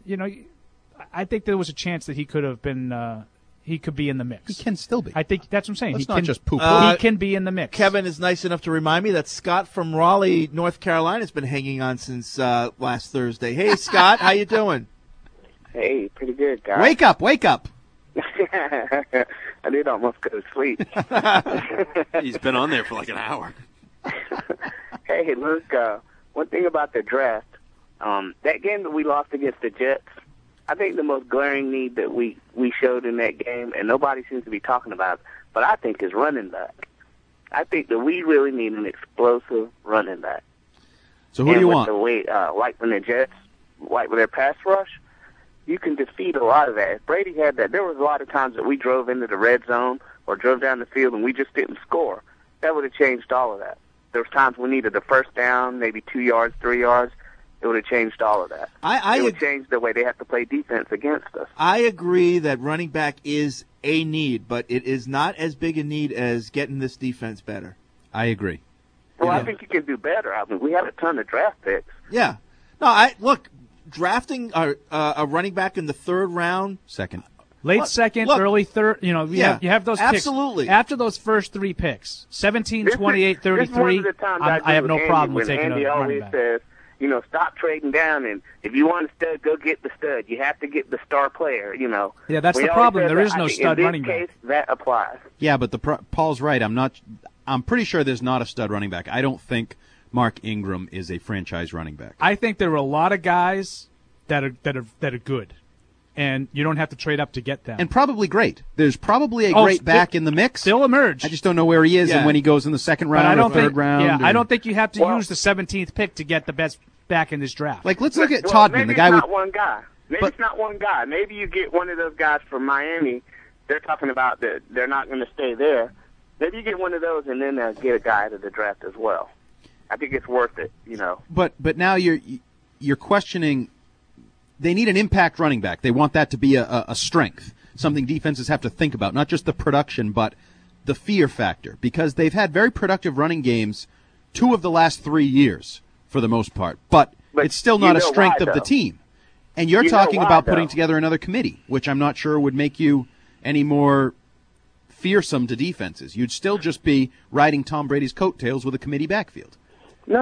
S10: I think there was a chance that he could have been. He could be in the mix.
S9: He can still be.
S10: I think that's what I'm saying.
S9: Let's
S10: he
S9: not
S10: can,
S9: just poo-poo.
S10: He can be in the mix.
S8: Kevin is nice enough to remind me that Scott from Raleigh, North Carolina, has been hanging on since last Thursday. Hey, Scott, how you doing?
S5: Hey, pretty good, guys.
S8: Wake up, wake up.
S5: I did almost go to sleep.
S12: He's been on there for like an hour.
S5: Hey, look, one thing about the draft, that game that we lost against the Jets, I think the most glaring need that we showed in that game, and nobody seems to be talking about, but I think is running back. I think that we really need an explosive running back.
S9: So who do you want?
S5: The way, like when the Jets, like with their pass rush, you can defeat a lot of that. If Brady had that, there was a lot of times that we drove into the red zone or drove down the field and we just didn't score. That would have changed all of that. There was times we needed a first down, maybe 2 yards, 3 yards. It would have changed all of that. It would change the way they have to play defense against us.
S8: I agree that running back is a need, but it is not as big a need as getting this defense better.
S9: I agree.
S5: Well, I think you can do better. I mean, we had a ton of draft picks.
S8: Yeah. No, look, drafting a running back in the 3rd round.
S9: Second.
S10: Late second, early third. You have those picks.
S8: Absolutely.
S10: After those first 3 picks, 17, 28, 33, I have no problem with taking
S5: Andy
S10: a running
S5: always
S10: back.
S5: says, stop trading down, and if you want a stud, go get the stud. You have to get the star player,
S10: Yeah, that's
S5: We
S10: the
S5: always
S10: problem.
S5: said
S10: There
S5: that.
S10: is no
S5: I think
S10: stud
S5: in
S10: running
S5: this
S10: back.
S5: case, that applies.
S9: Yeah, but Paul's right. I'm pretty sure there's not a stud running back. I don't think Mark Ingram is a franchise running back.
S10: I think there are a lot of guys that are good, and you don't have to trade up to get them.
S9: And probably great. There's probably a great back in the mix.
S10: They'll emerge.
S9: I just don't know where he is and when he goes in the second round or third round.
S10: Yeah, I don't think you have to use the 17th pick to get the best back in this draft.
S9: Like, let's look at Todman, the guy
S5: maybe
S9: with.
S5: it's not one guy. Maybe it's not one guy. Maybe you get one of those guys from Miami. They're talking about that they're not going to stay there. Maybe you get one of those, and then get a guy out of the draft as well. I think it's worth it,
S9: But now you're questioning. They need an impact running back. They want that to be a strength, something defenses have to think about, not just the production, but the fear factor, because they've had very productive running games 2 of the last 3 years for the most part, but it's still not a strength of the team. And you're talking about putting together another committee, which I'm not sure would make you any more fearsome to defenses. You'd still just be riding Tom Brady's coattails with a committee backfield.
S5: No.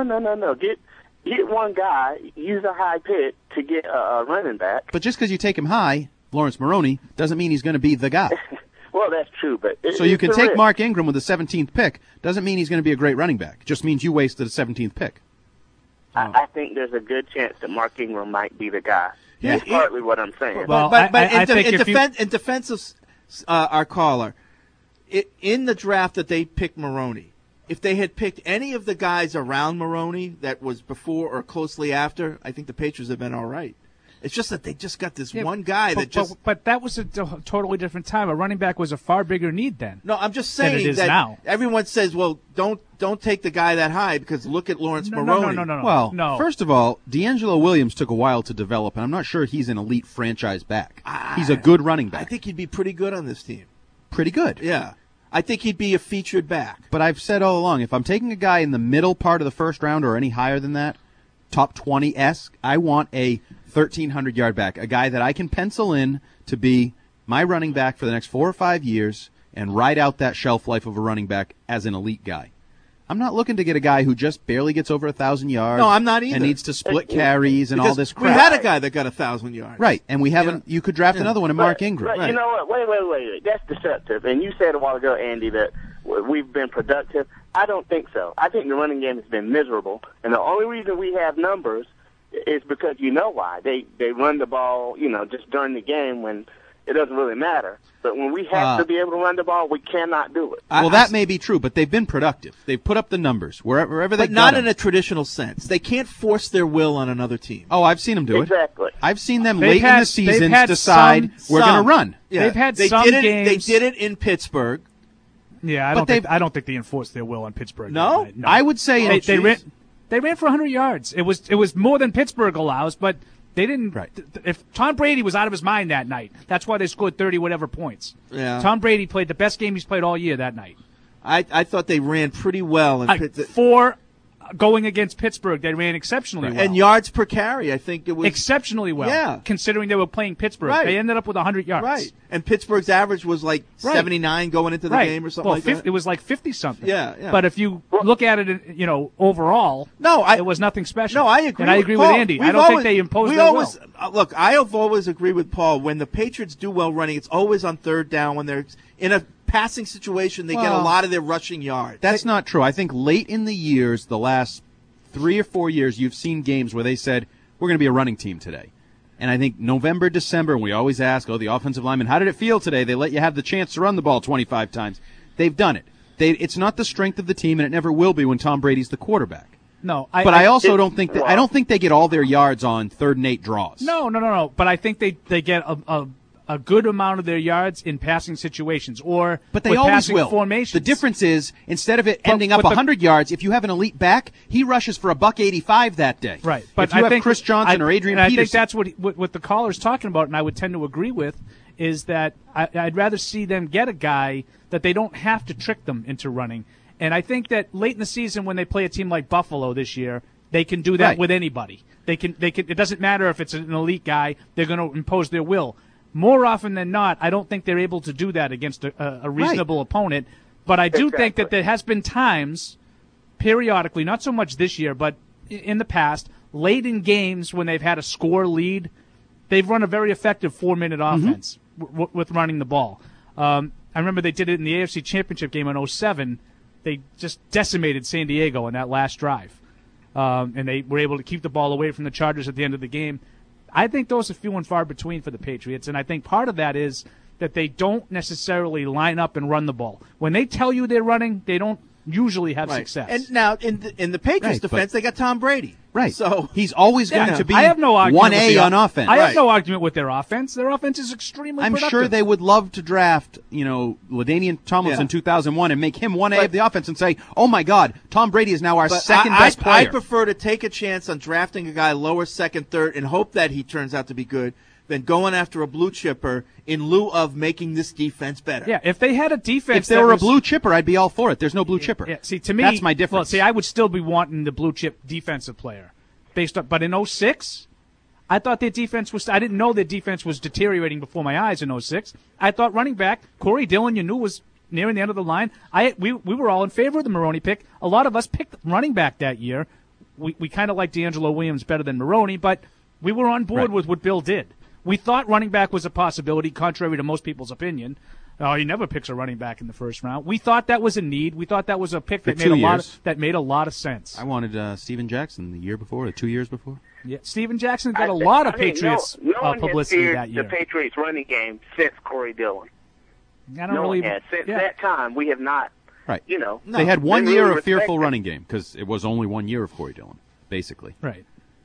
S5: Get one guy, use a high pick to get a running back.
S9: But just because you take him high, Lawrence Maroney, doesn't mean he's going to be the guy.
S5: Well, that's true, but
S9: so you can take Mark Ingram with the 17th pick. Doesn't mean he's going to be a great running back. Just means you wasted a 17th pick.
S5: I think there's a good chance that Mark Ingram might be the guy.
S8: Yeah.
S5: That's partly what I'm saying.
S10: Well,
S8: but
S10: I
S8: in
S10: think
S8: in defense of our caller, in the draft that they picked Maroney, if they had picked any of the guys around Maroney that was before or closely after, I think the Patriots have been all right. It's just that they just got this one guy
S10: But that was a totally different time. A running back was a far bigger need then.
S8: No, I'm just saying
S10: than it is
S8: that
S10: now.
S8: Everyone says, well, don't take the guy that high because look at Lawrence Maroney.
S10: No.
S9: Well, first of all, D'Angelo Williams took a while to develop, and I'm not sure he's an elite franchise back. He's a good running back.
S8: I think he'd be pretty good on this team.
S9: Pretty good.
S8: Yeah. I think he'd be a featured back.
S9: But I've said all along, if I'm taking a guy in the middle part of the first round or any higher than that, top 20-esque, I want a 1,300-yard back, a guy that I can pencil in to be my running back for the next 4 or 5 years and ride out that shelf life of a running back as an elite guy. I'm not looking to get a guy who just barely gets over 1,000 yards.
S8: No, I'm not either.
S9: And needs to split carries and all this crap.
S8: We had a guy that got 1,000 yards.
S9: Right, and we haven't. You could draft another one in Mark Ingram.
S5: Right. You know what? Wait. That's deceptive. And you said a while ago, Andy, that we've been productive. I don't think so. I think the running game has been miserable. And the only reason we have numbers is because you know why. They run the ball, just during the game when it doesn't really matter. But when we have to be able to run the ball, we cannot do it.
S9: Well, that may be true, but they've been productive. They've put up the numbers wherever they.
S8: But not in a traditional sense. They can't force their will on another team.
S9: Oh, I've seen them do it.
S5: Exactly.
S9: I've seen them late in the season decide we're going to run.
S8: Yeah.
S10: They've had
S8: they
S10: some
S8: did it,
S10: games.
S8: They did it in Pittsburgh.
S10: Yeah, I don't think they enforced their will on Pittsburgh.
S8: No?
S9: I would say
S10: they ran for 100 yards. It was more than Pittsburgh allows, but they didn't.
S9: Right.
S10: If Tom Brady was out of his mind that night, that's why they scored 30 whatever points.
S8: Yeah.
S10: Tom Brady played the best game he's played all year that night.
S8: I thought they ran pretty well.
S10: Going against Pittsburgh, they ran exceptionally well.
S8: And yards per carry, I think it was
S10: exceptionally well.
S8: Yeah.
S10: Considering they were playing Pittsburgh, they ended up with 100 yards.
S8: Right. And Pittsburgh's average was like 79 going into the game or something like that.
S10: It was like 50 something.
S8: Yeah.
S10: But if you look at it, overall, it was nothing special.
S8: No, I agree.
S10: And I agree with Andy. I don't think they imposed their will.
S8: Look, I have always agreed with Paul. When the Patriots do well running, it's always on third down. When they're in a passing situation, they get a lot of their rushing yards.
S9: That's not true. I think late in the years, the last 3 or 4 years, you've seen games where they said, we're going to be a running team today. And I think November, December, we always ask, the offensive lineman, how did it feel today? They let you have the chance to run the ball 25 times. They've done it. It's not the strength of the team, and it never will be when Tom Brady's the quarterback.
S10: No,
S9: I also don't think I don't think they get all their yards on 3rd and 8 draws.
S10: No. But I think they get a good amount of their yards in passing situations
S9: but they
S10: with
S9: always
S10: passing
S9: will.
S10: formations.
S9: The difference is, instead of it ending up 100 yards, if you have an elite back, he rushes for $185 that day.
S10: Right. But
S9: if you have Chris Johnson or Adrian Peterson.
S10: I think that's what the caller's talking about, and I would tend to agree with, is that I'd rather see them get a guy that they don't have to trick them into running. And I think that late in the season when they play a team like Buffalo this year, they can do that with anybody. They can. It doesn't matter if it's an elite guy. They're going to impose their will. more often than not, I don't think they're able to do that against a reasonable opponent. But I do think that there has been times, periodically, not so much this year, but in the past, late in games when they've had a score lead, they've run a very effective 4-minute offense with running the ball. I remember they did it in the AFC Championship game in 2007. They just decimated San Diego in that last drive. And they were able to keep the ball away from the Chargers at the end of the game. I think those are few and far between for the Patriots, and I think part of that is that they don't necessarily line up and run the ball. When they tell you they're running, they don't usually have success.
S8: And now, in the Patriots' defense, they got Tom Brady.
S9: Right.
S8: So
S9: he's always going to be
S10: I have no argument
S9: 1A on offense.
S10: I have no argument with their offense. Their offense is extremely
S9: I'm
S10: productive.
S9: sure they would love to draft, LaDainian Tomlinson in 2001 and make him 1A of the offense and say, oh, my God, Tom Brady is now our second-best player.
S8: I prefer to take a chance on drafting a guy lower, second, third, and hope that he turns out to be good than going after a blue chipper in lieu of making this defense better.
S10: Yeah, if they had a defense,
S9: if they were a blue chipper, I'd be all for it. There's no blue chipper.
S10: Yeah, see, to me,
S9: that's my difference.
S10: Well, see, I would still be wanting the blue chip defensive player, but in 2006, I thought their defense was. I didn't know their defense was deteriorating before my eyes in 2006. I thought running back Corey Dillon, was nearing the end of the line. We were all in favor of the Maroney pick. A lot of us picked running back that year. We kind of liked D'Angelo Williams better than Maroney, but we were on board with what Bill did. We thought running back was a possibility, contrary to most people's opinion. He never picks a running back in the first round. We thought that was a need. We thought that was a pick that made a lot of sense.
S9: I wanted Steven Jackson the year before, or 2 years before.
S10: Yeah, Steven Jackson got a lot of Patriots publicity that year.
S5: The Patriots running game since Corey Dillon.
S10: I don't really.
S5: Since that time, we have not.
S9: Right. They had 1 year of fearful running game because it was only 1 year of Corey Dillon, basically.
S10: Right.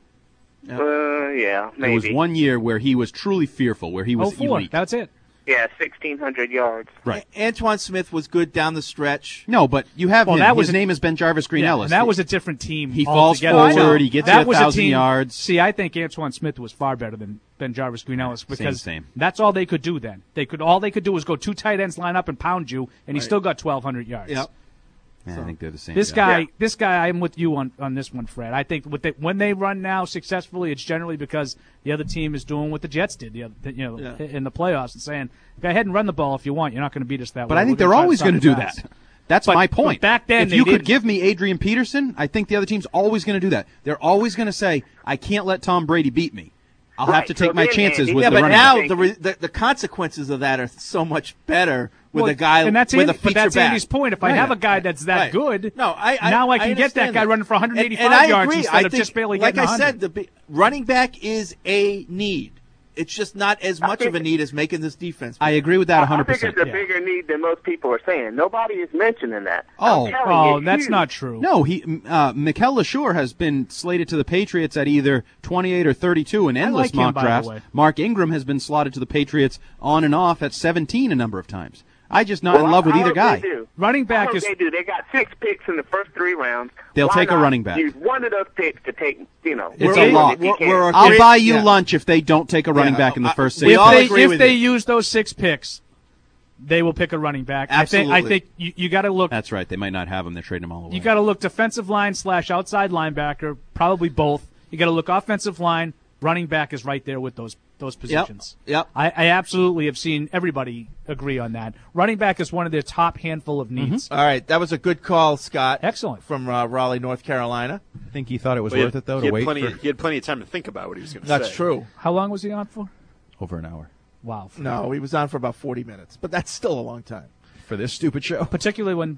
S5: Yeah, maybe.
S9: It was 1 year where he was truly fearful, where he was elite.
S10: That's it.
S5: Yeah, 1,600 yards.
S9: Right.
S8: Antoine Smith was good down the stretch.
S9: No, but you have him. His name has been Jarvis Green Ellis.
S10: And that was a different team.
S9: He falls forward. He gets you 1,000 yards.
S10: See, I think Antoine Smith was far better than Jarvis Green Ellis because that's all they could do then. All they could do was go 2 tight ends, line up, and pound you, and he still got 1,200 yards.
S8: Yep.
S9: Yeah, I think they're the same.
S10: This guy, I'm with you on this one, Fred. I think when they run now successfully, it's generally because the other team is doing what the Jets did, in the playoffs, and saying, "Go ahead and run the ball if you want. You're not going to beat us that way."
S9: But I think they're always going to do that. That's my point.
S10: Back then,
S9: if you could give me Adrian Peterson, I think the other team's always going to do that. They're always going to say, "I can't let Tom Brady beat me. I'll have to take my chances with the running back."
S8: Yeah, but now the consequences of that are so much better. With a guy
S10: and that's
S8: with a feature
S10: that's
S8: back.
S10: Andy's point. If I have a guy that's that good, I can get that guy running for 185
S8: and I
S10: yards
S8: agree.
S10: instead of just barely getting 100.
S8: Like I said, the running back is a need. It's just not as much of a need as making this defense.
S9: I agree with that 100%.
S5: I think it's a bigger need than most people are saying. Nobody is mentioning that.
S10: That's not true.
S9: No, Mikel LeSure has been slated to the Patriots at either 28 or 32 in endless mock drafts. Mark Ingram has been slotted to the Patriots on and off at 17 a number of times. I'm just not in love with either guy.
S10: Running back is.
S5: They do. They got 6 picks in the first 3 rounds.
S9: They'll take a running back.
S5: Use one of those picks to take.
S9: It's a lot. I'll buy you lunch if they don't take a running back in the first 6.
S10: If they use those 6 picks, they will pick a running back.
S8: Absolutely.
S10: I think you got to look.
S9: That's right. They might not have them. They're trading them all away.
S10: You got to look defensive line / outside linebacker. Probably both. You got to look offensive line. Running back is right there with those positions.
S8: Yep.
S10: I absolutely have seen everybody agree on that. Running back is one of their top handful of needs.
S8: Mm-hmm. All right, that was a good call, Scott.
S10: Excellent.
S8: From Raleigh, North Carolina.
S9: I think he thought it was worth it, though, to wait.
S12: He had plenty of time to think about what he was going to say.
S8: That's true.
S10: How long was he on for?
S9: Over an hour.
S10: Wow.
S8: No, he was on for about 40 minutes, but that's still a long time.
S9: For this stupid show.
S10: Particularly when,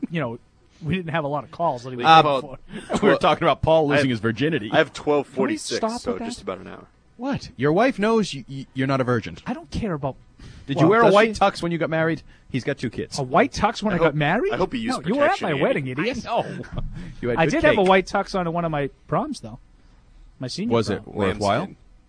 S10: we didn't have a lot of calls that he was for.
S9: We were talking about Paul losing his virginity.
S12: I have 12:46, so just about an hour.
S9: What? Your wife knows you're not a virgin.
S10: I don't care about.
S9: Did you wear a white tux when you got married? He's got 2 kids.
S10: A white tux when I got married?
S12: I hope you used protection.
S10: You were at my wedding, idiot.
S9: No.
S10: I did have a white tux on at one of my proms, though. My senior prom.
S9: Was it worthwhile?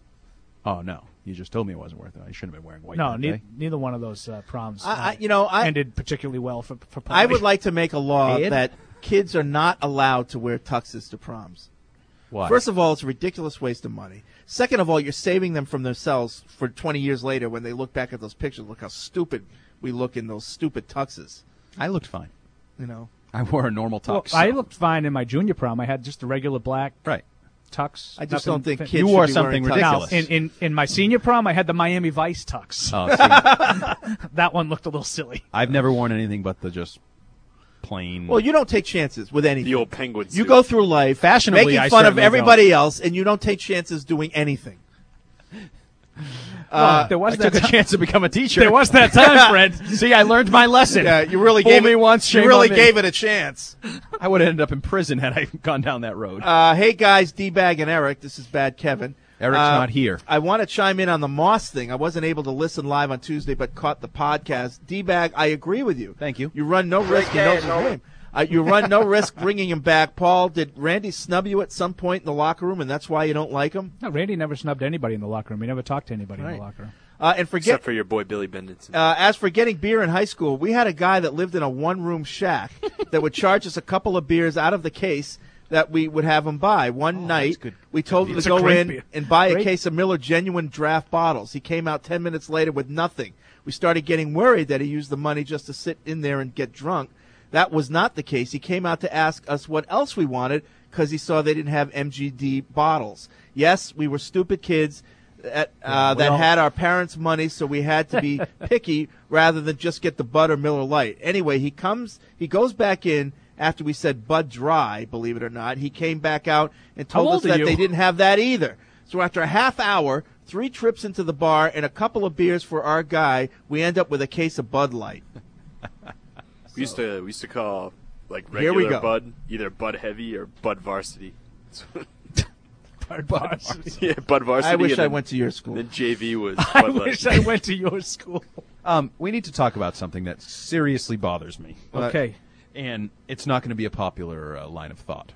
S9: Oh, no. You just told me it wasn't worth it. I shouldn't have been wearing white.
S10: No, neither one of those proms ended particularly well for party.
S8: I would like to make a law that kids are not allowed to wear tuxes to proms.
S9: Why?
S8: First of all, it's a ridiculous waste of money. Second of all, you're saving them from themselves for 20 years later when they look back at those pictures. Look how stupid we look in those stupid tuxes.
S9: I looked fine.
S8: You know,
S9: I wore a normal tux.
S10: Well, I looked fine in my junior prom. I had just the regular black tux.
S8: I just
S10: Nothing
S8: don't think
S10: fin-
S8: kids
S9: You
S8: should
S9: wore
S8: be
S9: something
S8: wearing tux.
S9: ridiculous.
S10: In my senior prom, I had the Miami Vice tux.
S9: Oh, see,
S10: That one looked a little silly.
S9: I've never worn anything but the just plain.
S8: Well, you don't take chances with anything.
S12: The old penguin suit.
S8: You go through life
S9: Fashionably,
S8: making
S9: I
S8: fun of
S9: certainly
S8: everybody else, and you don't take chances doing anything.
S10: There was
S9: I
S10: that
S9: took a
S10: time-
S9: chance to become a teacher.
S10: There was that time, Fred.
S9: See, I learned my lesson.
S8: Yeah, you really
S9: Fool
S8: gave
S9: me
S8: it
S9: once.
S8: You
S9: shame
S8: really
S9: on me.
S8: gave it a chance.
S9: I would have ended up in prison had I gone down that road.
S8: Hey guys, D-Bag and Eric. This is Bad Kevin.
S9: Eric's not here.
S8: I want to chime in on the Moss thing. I wasn't able to listen live on Tuesday, but caught the podcast. D-Bag, I agree with you.
S9: Thank you.
S8: You run no risk. You run no risk bringing him back. Paul, did Randy snub you at some point in the locker room, and that's why you don't like him?
S10: No, Randy never snubbed anybody in the locker room. He never talked to anybody in
S8: Right.
S10: the locker room.
S8: And forget
S12: Except for your boy Billy Benditson.
S8: as for getting beer in high school, we had a guy that lived in a one-room shack that would charge us a couple of beers out of the case that we would have him buy. One night, we told him
S10: It's
S8: to
S10: a
S8: go
S10: great
S8: in
S10: beer.
S8: and buy a
S10: Great.
S8: case of Miller Genuine draft bottles. He came out 10 minutes later with nothing. We started getting worried that he used the money just to sit in there and get drunk. That was not the case. He came out to ask us what else we wanted because he saw they didn't have MGD bottles. Yes, we were stupid kids that had our parents' money, so we had to be picky rather than just get the Bud or Miller Lite. Anyway, he goes back in after we said Bud Dry, believe it or not. He came back out and told us that they didn't have that either. So after a half hour, 3 trips into the bar, and a couple of beers for our guy, we end up with a case of Bud Light.
S12: We used to call like
S8: Here we
S12: regular
S8: go.
S12: Bud either Bud Heavy or Bud Varsity.
S10: Bud Varsity.
S12: Yeah, Bud Varsity.
S8: I wish
S12: and
S8: I
S12: then-
S8: went to your school.
S12: Then JV was
S10: I
S12: Bud Light.
S10: wish I went to your school.
S9: We need to talk about something that seriously bothers me.
S10: Okay.
S9: And it's not going to be a popular line of thought.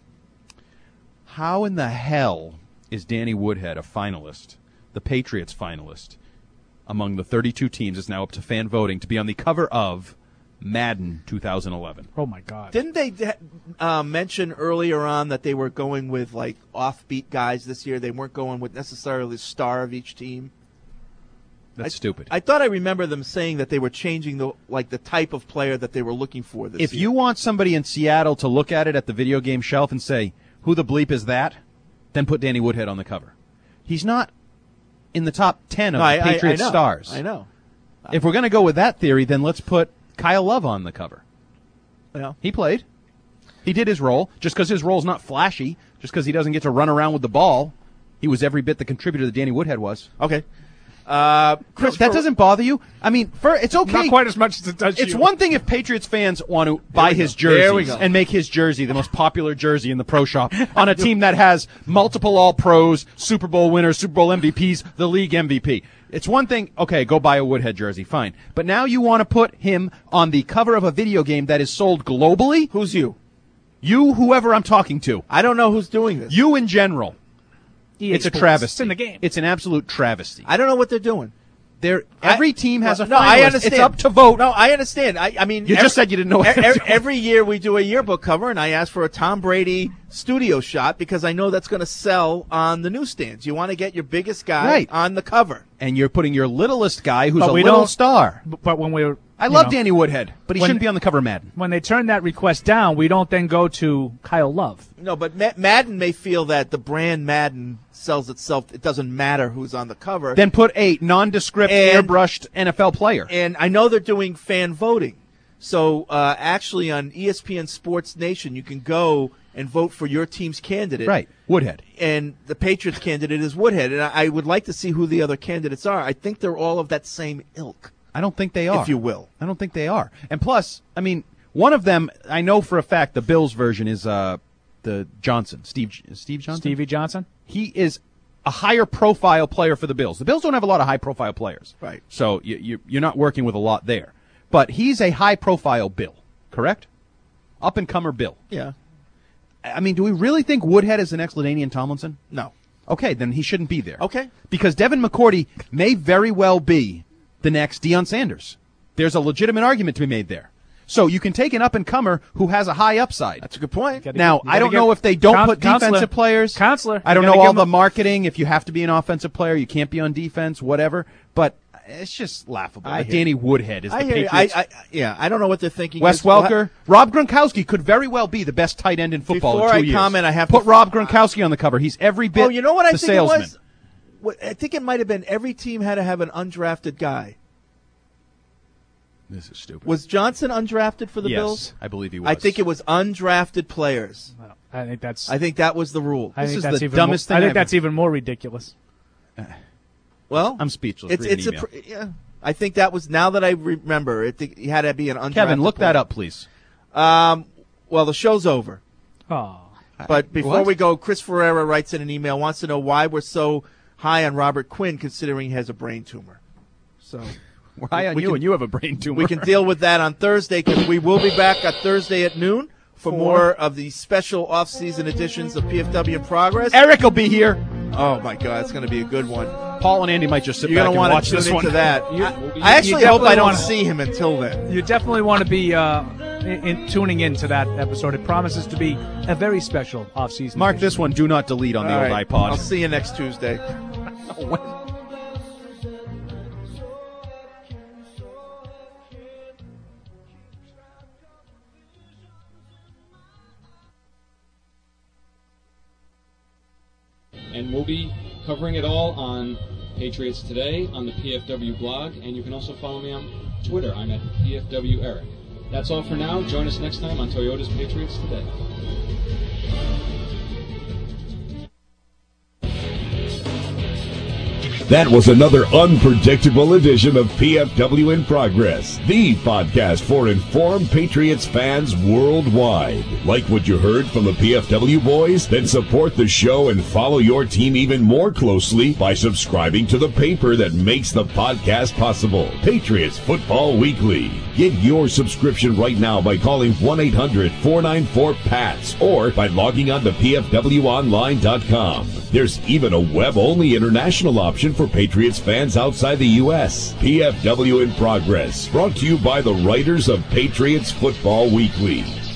S9: How in the hell is Danny Woodhead a finalist, the Patriots finalist, among the 32 teams? It's now up to fan voting to be on the cover of Madden 2011.
S10: Oh, my God.
S8: Didn't they mention earlier on that they were going with like offbeat guys this year? They weren't going with necessarily the star of each team.
S9: That's stupid.
S8: I thought I remember them saying that they were changing the type of player that they were looking for this
S9: If
S8: year.
S9: you want somebody in Seattle to look at it at the video game shelf and say, who the bleep is that? Then put Danny Woodhead on the cover. He's not in the top 10 of the Patriots
S8: I know.
S9: stars.
S8: I know.
S9: If we're going to go with that theory, then let's put Kyle Love on the cover.
S8: Yeah.
S9: He played. He did his role. Just because his role's not flashy, just because he doesn't get to run around with the ball, he was every bit the contributor that Danny Woodhead was.
S8: Okay.
S9: Chris, that doesn't bother you? I mean, it's okay.
S10: Not quite as much as it does
S9: It's
S10: you.
S9: one thing if Patriots fans want to buy his
S8: There we
S9: jerseys
S8: go.
S9: and make his jersey the most popular jersey in the pro shop on a team that has multiple All-Pros, Super Bowl winners, Super Bowl MVPs, the league MVP. It's one thing, okay, go buy a Woodhead jersey, fine. But now you want to put him on the cover of a video game that is sold globally?
S8: Who's you?
S9: You, whoever I'm talking to.
S8: I don't know who's doing this.
S9: You in general.
S10: EA
S9: It's a
S10: Sports.
S9: travesty.
S10: It's in the game.
S9: It's an absolute travesty.
S8: I don't know what they're doing.
S9: Every team has a finalist.
S8: No, I understand.
S9: It's up to vote.
S8: No, I understand. I mean,
S9: You just said you didn't know what they're doing.
S8: every year we do a yearbook cover, and I ask for a Tom Brady studio shot because I know that's going to sell on the newsstands. You want to get your biggest guy
S9: Right.
S8: on the cover.
S9: And you're putting your littlest guy who's
S10: But
S9: a
S10: we
S9: little
S10: don't-
S9: star.
S10: But when we're...
S9: I
S10: you
S9: love
S10: know,
S9: Danny Woodhead, but he
S10: when-
S9: shouldn't be on the cover of Madden.
S10: When they turn that request down, we don't then go to Kyle Love.
S8: No, but Madden may feel that the brand Madden sells itself. It doesn't matter who's on the cover.
S9: Then put a nondescript, airbrushed NFL player.
S8: And I know they're doing fan voting. So actually on ESPN Sports Nation, you can go and vote for your team's candidate.
S9: Right, Woodhead.
S8: And the Patriots candidate is Woodhead. And I would like to see who the other candidates are. I think they're all of that same ilk.
S9: I don't think they are.
S8: If you will.
S9: I don't think they are. And plus, I mean, one of them, I know for a fact the Bills version is the Johnson. Steve Johnson?
S10: Stevie Johnson?
S9: He is a higher profile player for the Bills. The Bills don't have a lot of high profile players.
S8: Right.
S9: So you're not working with a lot there. But he's a high profile Bill, correct? Up and comer Bill.
S8: Yeah.
S9: I mean, do we really think Woodhead is the next LaDainian Tomlinson?
S8: No.
S9: Okay, then he shouldn't be there.
S8: Okay.
S9: Because Devin McCourty may very well be the next Deion Sanders. There's a legitimate argument to be made there. So you can take an up-and-comer who has a high upside.
S8: That's a good point.
S9: Now, I don't know if they don't put defensive players.
S10: Counselor.
S9: I don't know all the marketing. If you have to be an offensive player, you can't be on defense, whatever. But It's just laughable. Danny Woodhead is the Patriots.
S8: I don't know what they're thinking.
S9: Wes Welker. Rob Gronkowski could very well be the best tight end in football
S8: Before
S9: in 2 years.
S8: I comment, I have
S9: Put
S8: to
S9: Rob Gronkowski on the cover. He's every bit
S8: you know what I think
S9: salesman.
S8: it was? I think it might have been every team had to have an undrafted guy.
S9: This is stupid.
S8: Was Johnson undrafted for the Bills?
S9: Yes, I believe he was.
S8: I think it was undrafted players.
S10: Well, I think that was
S8: the rule.
S10: I
S9: This
S10: think
S9: is
S10: that's
S9: the
S10: even
S9: dumbest
S10: more,
S9: thing
S10: I think
S9: I've-
S10: that's even more ridiculous.
S8: Well,
S9: I'm speechless.
S8: It's
S9: Read an email.
S8: I think that was, now that I remember, it had to be an undrafted
S9: Kevin, look
S8: player.
S9: that up, please.
S8: Well, the show's over.
S10: Oh.
S8: But before
S9: What?
S8: we go, Chris Ferreira writes in an email, wants to know why we're so high on Robert Quinn, considering he has a brain tumor. So
S9: we're high on you, and you have a brain tumor.
S8: We can deal with that on Thursday, because we will be back on Thursday at noon for more of the special off-season editions of PFW in Progress.
S9: Eric will be here.
S8: Oh my God, it's going to be a good one.
S9: Paul and Andy might just sit
S8: You're
S9: back and
S8: wanna
S9: watch
S8: tune
S9: this one.
S8: into that.
S10: You
S8: I actually hope
S10: definitely
S8: I don't
S10: wanna-
S8: see him until then.
S10: You definitely want to be tuning into that episode. It promises to be a very special off-season.
S9: Mark this one. Do not delete on the
S8: All
S9: old
S8: right.
S9: iPod.
S8: I'll see you next Tuesday.
S6: And we'll be covering it all on Patriots Today on the PFW blog, and you can also follow me on Twitter. I'm at PFW Eric. That's all for now. Join us next time on Toyota's Patriots Today.
S1: That was another unpredictable edition of PFW in Progress, the podcast for informed Patriots fans worldwide. Like what you heard from the PFW boys? Then support the show and follow your team even more closely by subscribing to the paper that makes the podcast possible, Patriots Football Weekly. Get your subscription right now by calling 1-800-494-PATS or by logging on to pfwonline.com. There's even a web-only international option for Patriots fans outside the U.S. PFW in Progress, brought to you by the writers of Patriots Football Weekly.